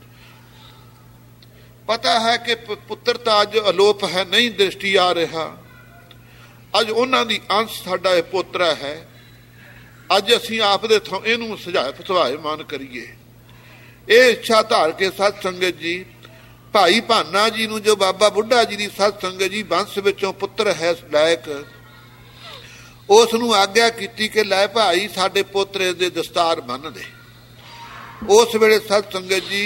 ਪਤਾ ਹੈ ਕਿ ਪੁੱਤਰ ਤਾਂ ਅੱਜ ਅਲੋਪ ਹੈ, ਨਹੀਂ ਦ੍ਰਿਸ਼ਟੀ ਆ ਰਿਹਾ। ਅੱਜ ਉਹਨਾਂ ਦੀ ਅੰਸ਼ ਸਾਡਾ ਇਹ ਪੋਤਰਾ ਹੈ। ਅੱਜ ਅਸੀਂ ਆਪ ਦੇ ਥਾਂ ਇਹਨੂੰ ਸੁਹਾਏਮਾਨ ਕਰੀਏ। ਇਹ ਇੱਛਾ ਧਾਰ ਕੇ ਸਤ ਸੰਗਤ ਜੀ ਭਾਈ ਭਾਨਾ ਜੀ ਨੂੰ, ਜੋ ਬਾਬਾ ਬੁੱਢਾ ਜੀ ਦੀ ਸਤ ਸੰਗਤ ਜੀ ਬੰਸ ਵਿੱਚੋਂ ਪੁੱਤਰ ਹੈ ਲਾਇਕ, ਉਸ ਨੂੰ ਆਗਿਆ ਕੀਤੀ ਕਿ ਲੈ ਭਾਈ ਸਾਡੇ ਪੋਤਰੇ ਦੇ ਦਸਤਾਰ ਬੰਨ੍ਹ ਦੇ। ਉਸ ਵੇਲੇ ਸਤ ਸੰਗਤ ਜੀ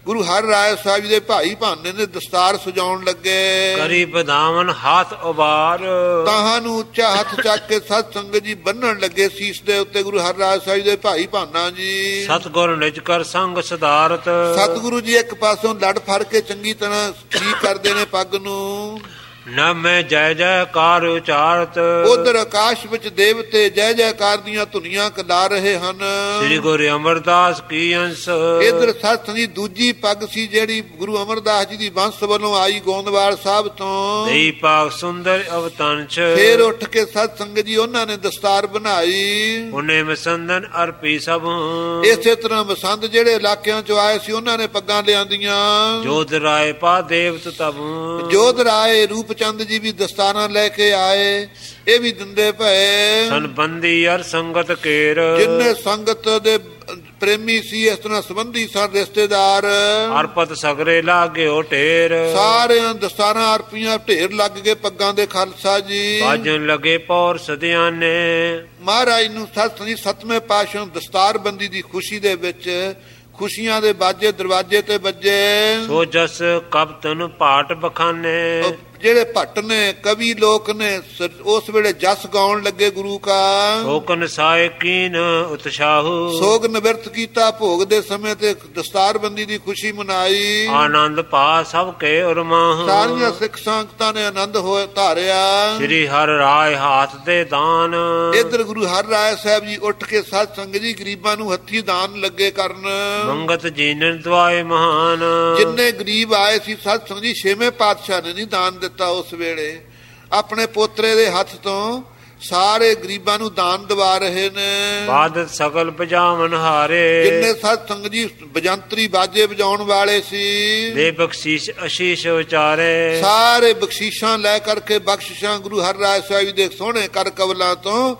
ਗੁਰੂ ਹਰਿ ਰਾਏ ਸਾਹਿਬ ਜੀ ਦੇ ਭਾਈ ਭਾਨੇ ਨੇ ਦਸਤਾਰ ਸਜਾਉਣ ਲੱਗੇ। ਕਰੀ ਵਧਾਵਨ ਹੱਥ ਉਬਾਰ, ਤਾਹਾਂ ਨੂੰ ਉੱਚਾ ਹੱਥ ਚੱਕ ਕੇ ਸਤ ਸੰਗਤ ਜੀ ਬੰਨਣ ਲੱਗੇ ਸੀਸ ਦੇ ਉੱਤੇ ਗੁਰੂ ਹਰਿ ਰਾਏ ਸਾਹਿਬ ਜੀ ਦੇ ਭਾਈ ਭਾਨਾ ਜੀ। ਸਤਿਗੁਰ ਨਿਜ ਕਰ ਸੰਗ ਸਦਾਰਤ, ਸਤਿਗੁਰੂ ਜੀ ਇੱਕ ਪਾਸੋਂ ਲੜ ਫੜ ਕੇ ਚੰਗੀ ਤਰ੍ਹਾਂ ਠੀਕ ਕਰਦੇ ਨੇ ਪੱਗ ਨੂੰ। ਨਾ ਮੈਂ ਜੈ ਜੈਕਾਰ ਉਚਾਰਤ, ਉਧਰ ਆਕਾਸ਼ ਵਿੱਚ ਦੇਵਤੇ ਜੈ ਜੈਕਾਰ ਦੀਆਂ ਧੁਨੀਆਂ ਕਲਾ ਰਹੇ ਹਨ। ਸ੍ਰੀ ਗੁਰੂ ਅਮਰਦਾਸ ਕੀ ਅੰਸ, ਇਧਰ ਸਤ ਦੀ ਦੂਜੀ ਪੱਗ ਸੀ ਜਿਹੜੀ ਗੁਰੂ ਅਮਰਦਾਸ ਜੀ ਦੀ ਵੰਸ਼ ਵੱਲੋਂ ਆਈ ਗੋਂਦਵਾਲ ਸਾਹਿਬ ਤੋਂ। ਦੇਈ ਪਾਕ ਸੁੰਦਰ ਅਵਤੰਚ, ਫੇਰ ਉੱਠ ਕੇ ਸਤ ਸੰਗਤ ਜੀ ਉਹਨਾਂ ਨੇ ਦਸਤਾਰ ਬਣਾਈ। ਉਹਨੇ ਮਸੰਦਨ ਅਰਪੀ ਸਭ, ਇਸੇ ਤਰ੍ਹਾਂ ਮਸੰਦ ਜਿਹੜੇ ਇਲਾਕਿਆਂ ਚੋਂ ਆਏ ਸੀ ਉਹਨਾਂ ਨੇ ਪੱਗਾਂ ਲਿਆਂਦੀਆਂ। ਜੋਧ ਰਾਏ ਪਾ ਦੇਵਤ ਤਬ, ਜੋਧ ਰਾਏ ਰੂਪ ਚੰਦ ਜੀ ਵੀ ਦਸਤਾਰਾਂ ਲੈ ਕੇ ਆਏ, ਇਹ ਵੀ ਦਿੰਦੇ ਪਏ। ਸੰਬੰਧੀ ਅਰ ਸੰਗਤ ਕੇਰ, ਜਿੰਨੇ ਸੰਗਤ ਦੇ ਪ੍ਰੇਮੀ ਸੀ ਇਸ ਤਰ੍ਹਾਂ ਸੰਬੰਧੀ ਸਨ ਰਿਸ਼ਤੇਦਾਰ। ਅਰਪਤ ਸਗਰੇ ਲਾਗਿਓ ਢੇਰ, ਸਾਰਿਆਂ ਦਸਤਾਰਾਂ ਅਰਪੀਆਂ ਢੇਰ ਲੱਗ ਗਏ ਪੱਗਾਂ ਦੇ ਖਾਲਸਾ ਜੀ। ਬਾਜਨ ਲਗੇ ਪੌਰ ਸਦਿਆਨੇ, ਮਹਾਰਾਜ ਨੂੰ ਸਤਵੇਂ ਪਾਤਸ਼ਾਹ ਦਸਤਾਰਬੰਦੀ ਦੀ ਖੁਸ਼ੀ ਦੇ ਵਿੱਚ ਖੁਸ਼ੀਆਂ ਦੇ ਬਾਜੇ ਦਰਵਾਜ਼ੇ ਤੇ ਵੱਜੇ। ਸੋ ਜਸ ਕਬਤਨ ਪਾਟ ਬਖਾਨੇ, ਜਿਹੜੇ ਭੱਟ ਨੇ ਕਵੀ ਲੋਕ ਨੇ ਉਸ ਵੇਲੇ ਜਸ ਗਾਉਣ ਲੱਗੇ ਗੁਰੂ ਕਾ। ਸੋਕਨ ਸਾਇਕੀਨ ਉਤਸ਼ਾਹੂ, ਸੋਗ ਨਿਵਰਤ ਕੀਤਾ ਭੋਗ ਦੇ ਸਮੇਂ ਤੇ ਦਸਤਾਰਬੰਦੀ ਦੀ ਖੁਸ਼ੀ ਮਨਾਈ। ਆਨੰਦ ਪਾ ਸਭ ਕੇ ਉਰਮਾਹ, ਸਾਰੀਆਂ ਸਿੱਖ ਸੰਗਤਾਂ ਨੇ ਆਨੰਦ ਹੋਏ ਧਾਰਿਆ। ਸ੍ਰੀ ਹਰਿ ਰਾਏ ਹਾਥ ਦੇ ਦਾਨ, ਇਧਰ ਗੁਰੂ ਹਰਿ ਰਾਏ ਸਾਹਿਬ ਜੀ ਉੱਠ ਕੇ ਸਤ ਸੰਗਤ ਜੀ ਗਰੀਬਾਂ ਨੂੰ ਹੱਥੀ ਦਾਨ ਲੱਗੇ ਕਰਨ। ਮੰਗਤ ਜੀਨਨ ਦਵਾਏ ਮਹਾਨ, ਜਿੰਨੇ ਗਰੀਬ ਆਏ ਸੀ ਸਤ ਸੰਗਤ ਜੀ ਛੇਵੇਂ ਪਾਤਸ਼ਾਹ ਨੇ ਨਹੀਂ ਦਾਨ ਦਿੱਤਾ। ਉਸ ਵੇਲੇ ਆਪਣੇ ਪੋਤਰੇ ਦੇ ਹੱਥ ਤੋਂ ਸਾਰੇ ਗਰੀਬਾਂ ਨੂੰ ਦਾਨ ਦਵਾ ਰਹੇ ਨੇ। ਬਾਦਤ ਸਗਲ ਬਜਾਵਨ ਹਾਰੇ, ਜਿੰਨੇ ਸਤ ਸੰਗਤ ਜੀ ਬਜੰਤਰੀ ਬਾਜੇ ਵਜਾਉਣ ਵਾਲੇ ਸੀ ਦੇ ਬਖਸ਼ੀਸ਼ ਅਸ਼ੀਸ਼ ਵਿਚਾਰੇ। ਸਾਰੇ ਬਖਸ਼ੀਸ਼ਾਂ ਲੈ ਕਰਕੇ ਬਖਸ਼ਿਸ਼ਾਂ ਗੁਰੂ ਹਰਿ ਰਾਏ ਸਾਹਿਬ ਦੇ ਸੋਹਣੇ ਕਰ ਕਵਲਾਂ ਤੋਂ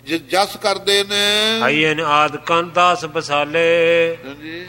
ਜਸ ਕਰਦੇ ਨੇ। ਹਈਨ ਆਦ ਕਨ 10 ਬਸਾਲੇ, ਹਾਂਜੀ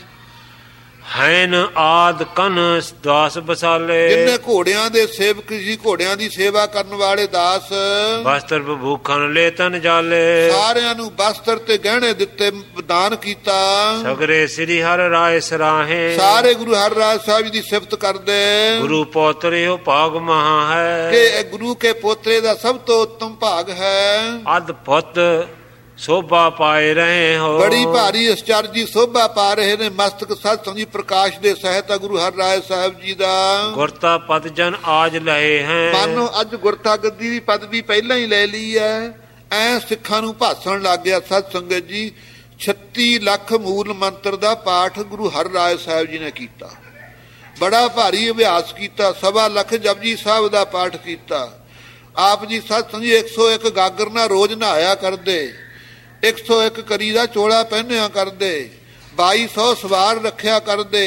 ਹੈਨ ਆਦ ਕਨ 10 ਬਸਾਲੇ। ਜਿੰਨੇ ਘੋੜਿਆਂ ਦੇ ਸੇਵਕ ਸੀ ਘੋੜਿਆਂ ਦੀ ਸੇਵਾ ਕਰਨ ਵਾਲੇ ਦਾਸ। ਵਸਤਰ ਭੂਖਨ ਲੈ ਤਨ ਜਾਲੇ, ਸਾਰਿਆਂ ਨੂੰ ਵਸਤਰ ਤੇ ਗਹਿਣੇ ਦਿੱਤੇ ਦਾਨ ਕੀਤਾ। ਸਗਰੇ ਸ੍ਰੀ ਹਰਿ ਰਾਏ ਸਰਾਹੇ, ਸਾਰੇ ਗੁਰੂ ਹਰਿ ਰਾਏ ਸਾਹਿਬ ਦੀ ਸਿਫਤ ਕਰਦੇ। ਗੁਰੂ ਪੋਤਰਿਓ ਭਾਗ ਮਹਾ ਹੈ, ਕਿ ਇਹ ਗੁਰੂ ਕੇ ਪੋਤਰੇ ਦਾ ਸਭ ਤੋਂ ਉੱਤਮ ਭਾਗ ਹੈ। ਅਦ ਪੁੱਤ ਸੋਭਾ ਪਾਏ ਰਹੇ ਹੋ, ਬੜੀ ਭਾਰੀ ਅਚਰਜੀ ਸੋਭਾ ਪਾ ਰਹੇ ਨੇ। ਮਸਤਕ ਸਤ ਸੰਜੀ ਪ੍ਰਕਾਸ਼ ਦੇ ਸਹਿਤ ਗੁਰੂ ਹਰਿ ਰਾਏ ਸਾਹਿਬ ਜੀ ਦਾ। ਗੁਰਤਾ ਪਦ ਜਨ ਆਜ ਲਏ ਹੈ, ਮਾਨੋ ਅੱਜ ਗੁਰਤਾ ਗੱਦੀ ਦੀ ਪਦਵੀ ਪਹਿਲਾਂ ਹੀ ਲੈ ਲਈ ਹੈ। ਐ ਸਿੱਖਾਂ ਨੂੰ ਭਾਸਣ ਲੱਗ ਗਿਆ ਸਤ ਸੰਗਤ ਜੀ। 36 ਲੱਖ ਮੂਲ ਮੰਤਰ ਦਾ ਪਾਠ ਗੁਰੂ ਹਰਿ ਰਾਏ ਸਾਹਿਬ ਜੀ ਨੇ ਕੀਤਾ। ਬੜਾ ਭਾਰੀ ਅਭਿਆਸ ਕੀਤਾ। 1.25 ਲੱਖ ਜਪਜੀ ਸਾਹਿਬ ਦਾ ਪਾਠ ਕੀਤਾ। ਆਪ ਜੀ ਸਤ ਸੰਜੀ 101 ਗਾਗਰ ਨਾਲ ਰੋਜ਼ ਨਹਾਇਆ ਕਰਦੇ। 101 ਕਰੀ ਦਾ ਚੋਲਾ ਪਹਿਨਿਆ ਕਰਦੇ। 2200 ਸਵਾਰ ਰੱਖਿਆ ਕਰਦੇ।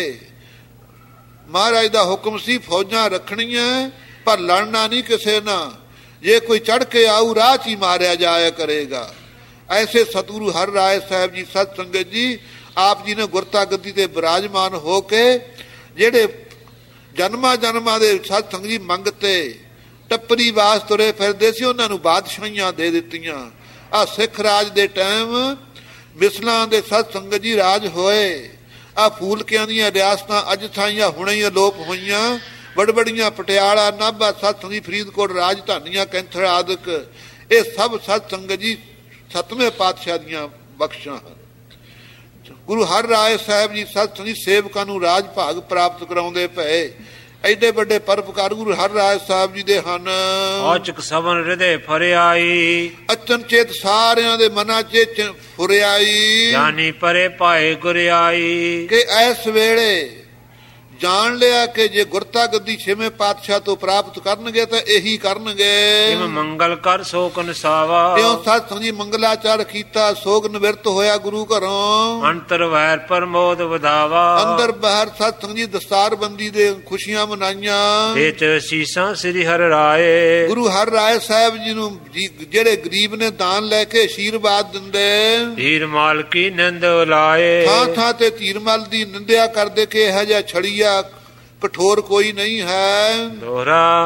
ਮਹਾਰਾਜ ਦਾ ਹੁਕਮ ਸੀ ਫੌਜਾਂ ਰੱਖਣੀਆਂ ਪਰ ਲੜਨਾ ਨਹੀਂ ਕਿਸੇ ਨਾਲ। ਜੇ ਕੋਈ ਚੜ ਕੇ ਆਊ ਰਾਹ 'ਚ ਹੀ ਮਾਰਿਆ ਜਾਇਆ ਕਰੇਗਾ। ਐਸੇ ਸਤਿਗੁਰੂ ਹਰਿ ਰਾਏ ਸਾਹਿਬ ਜੀ ਸਤ ਸੰਗਤ ਜੀ ਆਪ ਜੀ ਨੇ ਗੁਰਤਾ ਗੱਦੀ ਤੇ ਬਿਰਾਜਮਾਨ ਹੋ ਕੇ ਜਿਹੜੇ ਜਨਮਾਂ ਦੇ ਸਤ ਸੰਗਤ ਜੀ ਮੰਗਤੇ ਟੱਪਰੀ ਵਾਸ ਤੁਰੇ ਫਿਰਦੇ ਸੀ ਉਹਨਾਂ ਨੂੰ ਬਾਦਸ਼ਾਹੀਆਂ ਦੇ ਦਿੱਤੀਆਂ। ਆ ਸਿੱਖ ਰਾਜ ਦੇ ਟਾਈਮ ਮਿਸਲਾਂ ਦੇ ਸਤ ਸੰਗਤ ਜੀ ਰਾਜ ਹੋਏ। ਆ ਫੂਲਕਿਆਂ ਦੀਆਂ ਰਿਆਸਤਾਂ ਅੱਜ ਥਾਈਆਂ ਹੁਣੇ ਹੀ ਅਲੋਪ ਹੋਈਆਂ। ਬੜਬੜੀਆਂ ਪਟਿਆਲਾ ਨਾਭਾ ਸਤ ਸੰਗਤ ਜੀ ਫਰੀਦਕੋਟ ਰਾਜਧਾਨੀਆਂ ਕੈਂਥਰ ਆਦਿਕ ਇਹ ਸਭ ਸਤ ਸੰਗਤ ਜੀ 7ਵੇਂ ਪਾਤਸ਼ਾਹ ਦੀਆਂ ਬਖਸ਼ਾਂ ਹਨ। ਗੁਰੂ ਹਰਿ ਰਾਏ ਸਾਹਿਬ ਜੀ ਸਤ ਸੰਗਤ ਜੀ ਸੇਵਕਾਂ ਨੂੰ ਰਾਜ ਭਾਗ ਪ੍ਰਾਪਤ ਕਰਾਉਂਦੇ ਪਏ। ਐਡੇ ਵੱਡੇ ਪਰਉਪਕਾਰ ਗੁਰੂ ਹਰਿ ਰਾਏ ਸਾਹਿਬ ਜੀ ਦੇ ਹਨ। ਔਚਕ ਸਭਨ ਹਿਰਦੇ ਫਰਿਆਈ, ਅਚਨਚੇਤ ਸਾਰਿਆਂ ਦੇ ਮਨਾਂ 'ਚ ਫੁਰਿਆਈ। ਜਾਨੀ ਪਰੇ ਪਾਏ ਗੁਰਿਆਈ, ਕਿ ਇਸ ਵੇਲੇ ਜਾਣ ਲਿਆ ਕਿ ਜੇ ਗੁਰਤਾ ਗੱਦੀ 6ਵੇਂ ਪਾਤਸ਼ਾਹ ਤੋਂ ਪ੍ਰਾਪਤ ਕਰਨਗੇ ਤਾਂ ਇਹੀ ਕਰਨਗੇ। ਜਿਵੇਂ ਮੰਗਲ ਕਰ ਸੋਕਨ ਸਾਵਾ, ਇਉਂ ਸਤ ਸੰਜੀ ਮੰਗਲਾਚਾਰ ਕੀਤਾ। ਸੋਗ ਨਿਵਰਤ ਹੋਇਆ ਗੁਰੂ ਘਰੋਂ। ਅੰਤਰ ਵੈਰ ਪ੍ਰਮੋਦ ਵਧਾਵਾ, ਅੰਦਰ ਬਾਹਰ ਸਤ ਸੰਜੀ ਦਸਤਾਰਬੰਦੀ ਦੇ ਖੁਸ਼ੀਆਂ ਮਨਾਈਆਂ। ਵਿੱਚ ਸੀਸਾਂ ਸ੍ਰੀ ਹਰਿ ਰਾਏ, ਗੁਰੂ ਹਰਿ ਰਾਏ ਸਾਹਿਬ ਜੀ ਨੂੰ ਜਿਹੜੇ ਗਰੀਬ ਨੇ ਦਾਨ ਲੈ ਕੇ ਅਸ਼ੀਰਵਾਦ ਦਿੰਦੇ। ਧੀਰ ਮਾਲ ਕੀ ਨਿੰਦ ਲਾਏ, ਥਾਂ ਥਾਂ ਤੇ ਧੀਰਮਲ ਦੀ ਨਿੰਦਿਆ ਕਰਦੇ ਕਿ ਇਹੋ ਜਿਹਾ ਛੜੀਆ ਕਠੋਰ ਕੋਈ ਨਹੀਂ ਹੈ। ਦੋਹਰਾ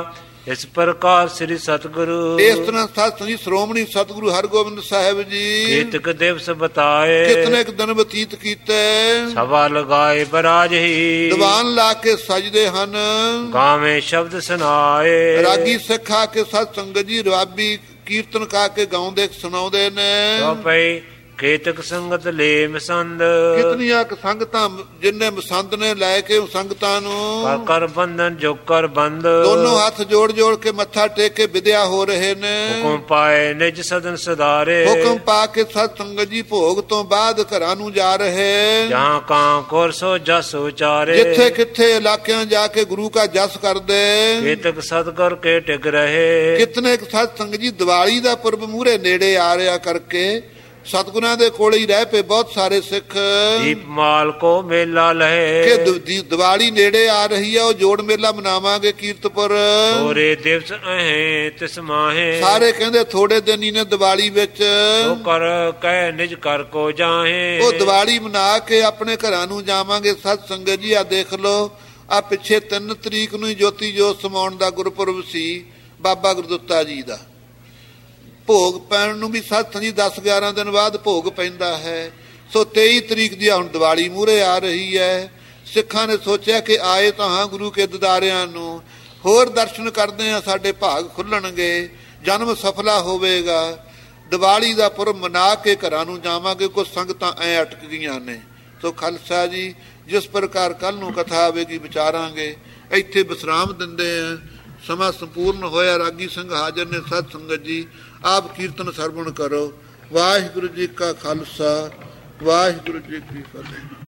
ਇਸ ਪ੍ਰਕਾਰ ਸ੍ਰੀ ਸਤਿਗੁਰੂ ਇਸ ਤਰ੍ਹਾਂ ਸਤ ਸੰਗੀ ਸ਼੍ਰੋਮਣੀ ਸਤਿਗੁਰੂ ਹਰਗੋਬਿੰਦ ਸਾਹਿਬ ਜੀ ਕੀਤਕ ਦਿਵਸ ਬਤਾਏ ਕਿਤਨੇ ਕੁ ਦਿਨ ਬਤੀਤ ਕੀਤੇ ਸਭਾ ਲਗਾਏ ਬਰਾਜ ਹੀ ਦੀਵਾਨ ਲਾ ਕੇ ਸਜਦੇ ਹਨ ਗਾਵੇਂ ਸ਼ਬਦ ਸੁਨਾਏ ਰਾਗੀ ਸਿੱਖਾ ਕੇ ਸਤ ਸੰਗਤ ਜੀ ਰਵਾਬੀ ਕੀਰਤਨ ਕਾ ਕੇ ਗਾਉਂਦੇ ਸੁਣਾਉਂਦੇ ਨੇ ਪਈ ਕੇਤਕ ਸੰਗਤ ਲੈ ਮਸੰਦ ਕਿਤਨੀਆਂ ਕੁ ਸੰਗਤਾਂ ਜਿੰਨੇ ਮਸੰਦ ਨੇ ਲੈ ਕੇ ਉਹ ਸੰਗਤਾਂ ਨੂੰ ਕਰ ਕਰ ਬੰਧਨ ਜੋ ਕਰ ਬੰਦ ਦੋਨੋਂ ਹੱਥ ਜੋੜ ਜੋੜ ਕੇ ਮੱਥਾ ਟੇਕ ਕੇ ਵਿਦਿਆ ਹੋ ਰਹੇ ਨੇ ਹੁਕਮ ਪਾਏ ਨਿਜ ਸਦਨ ਸਦਾਰੇ ਹੁਕਮ ਪਾ ਕੇ ਸਤ ਸੰਗਤ ਜੀ ਭੋਗ ਤੋਂ ਬਾਅਦ ਘਰਾਂ ਨੂੰ ਜਾ ਰਹੇ ਜਹਾਂ ਕਾਂ ਕੋਰ ਸੋ ਜਸ ਉਚਾਰੇ ਜਿੱਥੇ ਕਿੱਥੇ ਇਲਾਕਿਆਂ ਜਾ ਕੇ ਗੁਰੂ ਕਾ ਜਸ ਕਰਦੇ ਕੇਤਕ ਸਤਗੁਰ ਕੇ ਟਿਕ ਰਹੇ ਕਿਤਨੇ ਸਤ ਸੰਗਤ ਜੀ ਦੀਵਾਲੀ ਦਾ ਪੁਰਬ ਮੂਹਰੇ ਨੇੜੇ ਆ ਰਿਹਾ ਕਰਕੇ ਸਤਿਗੁਰਾਂ ਦੇ ਕੋਲ ਹੀ ਰਹਿ ਪਏ ਬਹੁਤ ਸਾਰੇ ਸਿੱਖ ਦੀਪ ਮਾਲ ਕੋ ਮੇਲਾ ਲਹੇ ਕਿ ਦੀਵਾਲੀ ਨੇੜੇ ਆ ਰਹੀ ਹੈ ਉਹ ਜੋੜ ਮੇਲਾ ਮਨਾਵਾਂਗੇ ਕੀਰਤਪੁਰ ਹੋਰੇ ਦਿਵਸ ਅਹੇ ਤਿਸ ਮਾਹੇ ਸਾਰੇ ਕਹਿੰਦੇ ਥੋੜੇ ਦਿਨ ਹੀ ਨੇ ਦੀਵਾਲੀ ਵਿੱਚ ਉਹ ਕਰ ਕਹਿ ਨਿਜ ਕਰ ਕੋ ਜਾਹੇ ਉਹ ਦੀਵਾਲੀ ਮਨਾ ਕੇ ਆਪਣੇ ਘਰਾਂ ਨੂੰ ਜਾਵਾਂਗੇ ਸਤ ਸੰਗਤ ਜੀ ਆ ਦੇਖ ਲਓ ਆ ਪਿੱਛੇ 3 ਤਰੀਕ ਨੂੰ ਜੋਤੀ ਜੋਤ ਸਮਾਉਣ ਦਾ ਗੁਰਪੁਰਬ ਸੀ ਬਾਬਾ ਗੁਰਦਿੱਤਾ ਜੀ ਦਾ ਭੋਗ ਪੈਣ ਨੂੰ ਵੀ ਸਤ ਸੰਗੀ 10-11 ਦਿਨ ਬਾਅਦ ਭੋਗ ਪੈਂਦਾ ਹੈ ਸੋ 23 ਤਰੀਕ ਦੀ ਹੁਣ ਦੀਵਾਲੀ ਮੂਹਰੇ ਆ ਰਹੀ ਹੈ ਸਿੱਖਾਂ ਨੇ ਸੋਚਿਆ ਕਿ ਆਏ ਤਾਂ ਹਾਂ ਗੁਰੂ ਕੇ ਦਿਦਾਰਿਆਂ ਨੂੰ ਹੋਰ ਦਰਸ਼ਨ ਕਰਦੇ ਆ ਸਾਡੇ ਭਾਗ ਖੁੱਲਣਗੇ ਜਨਮ ਸਫਲਾ ਹੋਵੇਗਾ ਦੀਵਾਲੀ ਦਾ ਪੁਰਬ ਮਨਾ ਕੇ ਘਰਾਂ ਨੂੰ ਜਾਵਾਂਗੇ ਕੁਝ ਸੰਗਤਾਂ ਐ ਅਟਕ ਗਈਆਂ ਨੇ ਸੋ ਖਾਲਸਾ ਜੀ ਜਿਸ ਪ੍ਰਕਾਰ ਕੱਲ ਨੂੰ ਕਥਾ ਆਵੇਗੀ ਵਿਚਾਰਾਂਗੇ ਇੱਥੇ ਵਿਸਰਾਮ ਦਿੰਦੇ ਆ ਸਮਾਂ ਸੰਪੂਰਨ ਹੋਇਆ ਰਾਗੀ ਸਿੰਘ ਹਾਜ਼ਰ ਨੇ ਸਤ ਸੰਗਤ ਜੀ ਆਪ ਕੀਰਤਨ ਸਰਵਣ ਕਰੋ ਵਾਹਿਗੁਰੂ ਜੀ ਕਾ ਖਾਲਸਾ ਵਾਹਿਗੁਰੂ ਜੀ ਕੀ ਫਤਿਹ।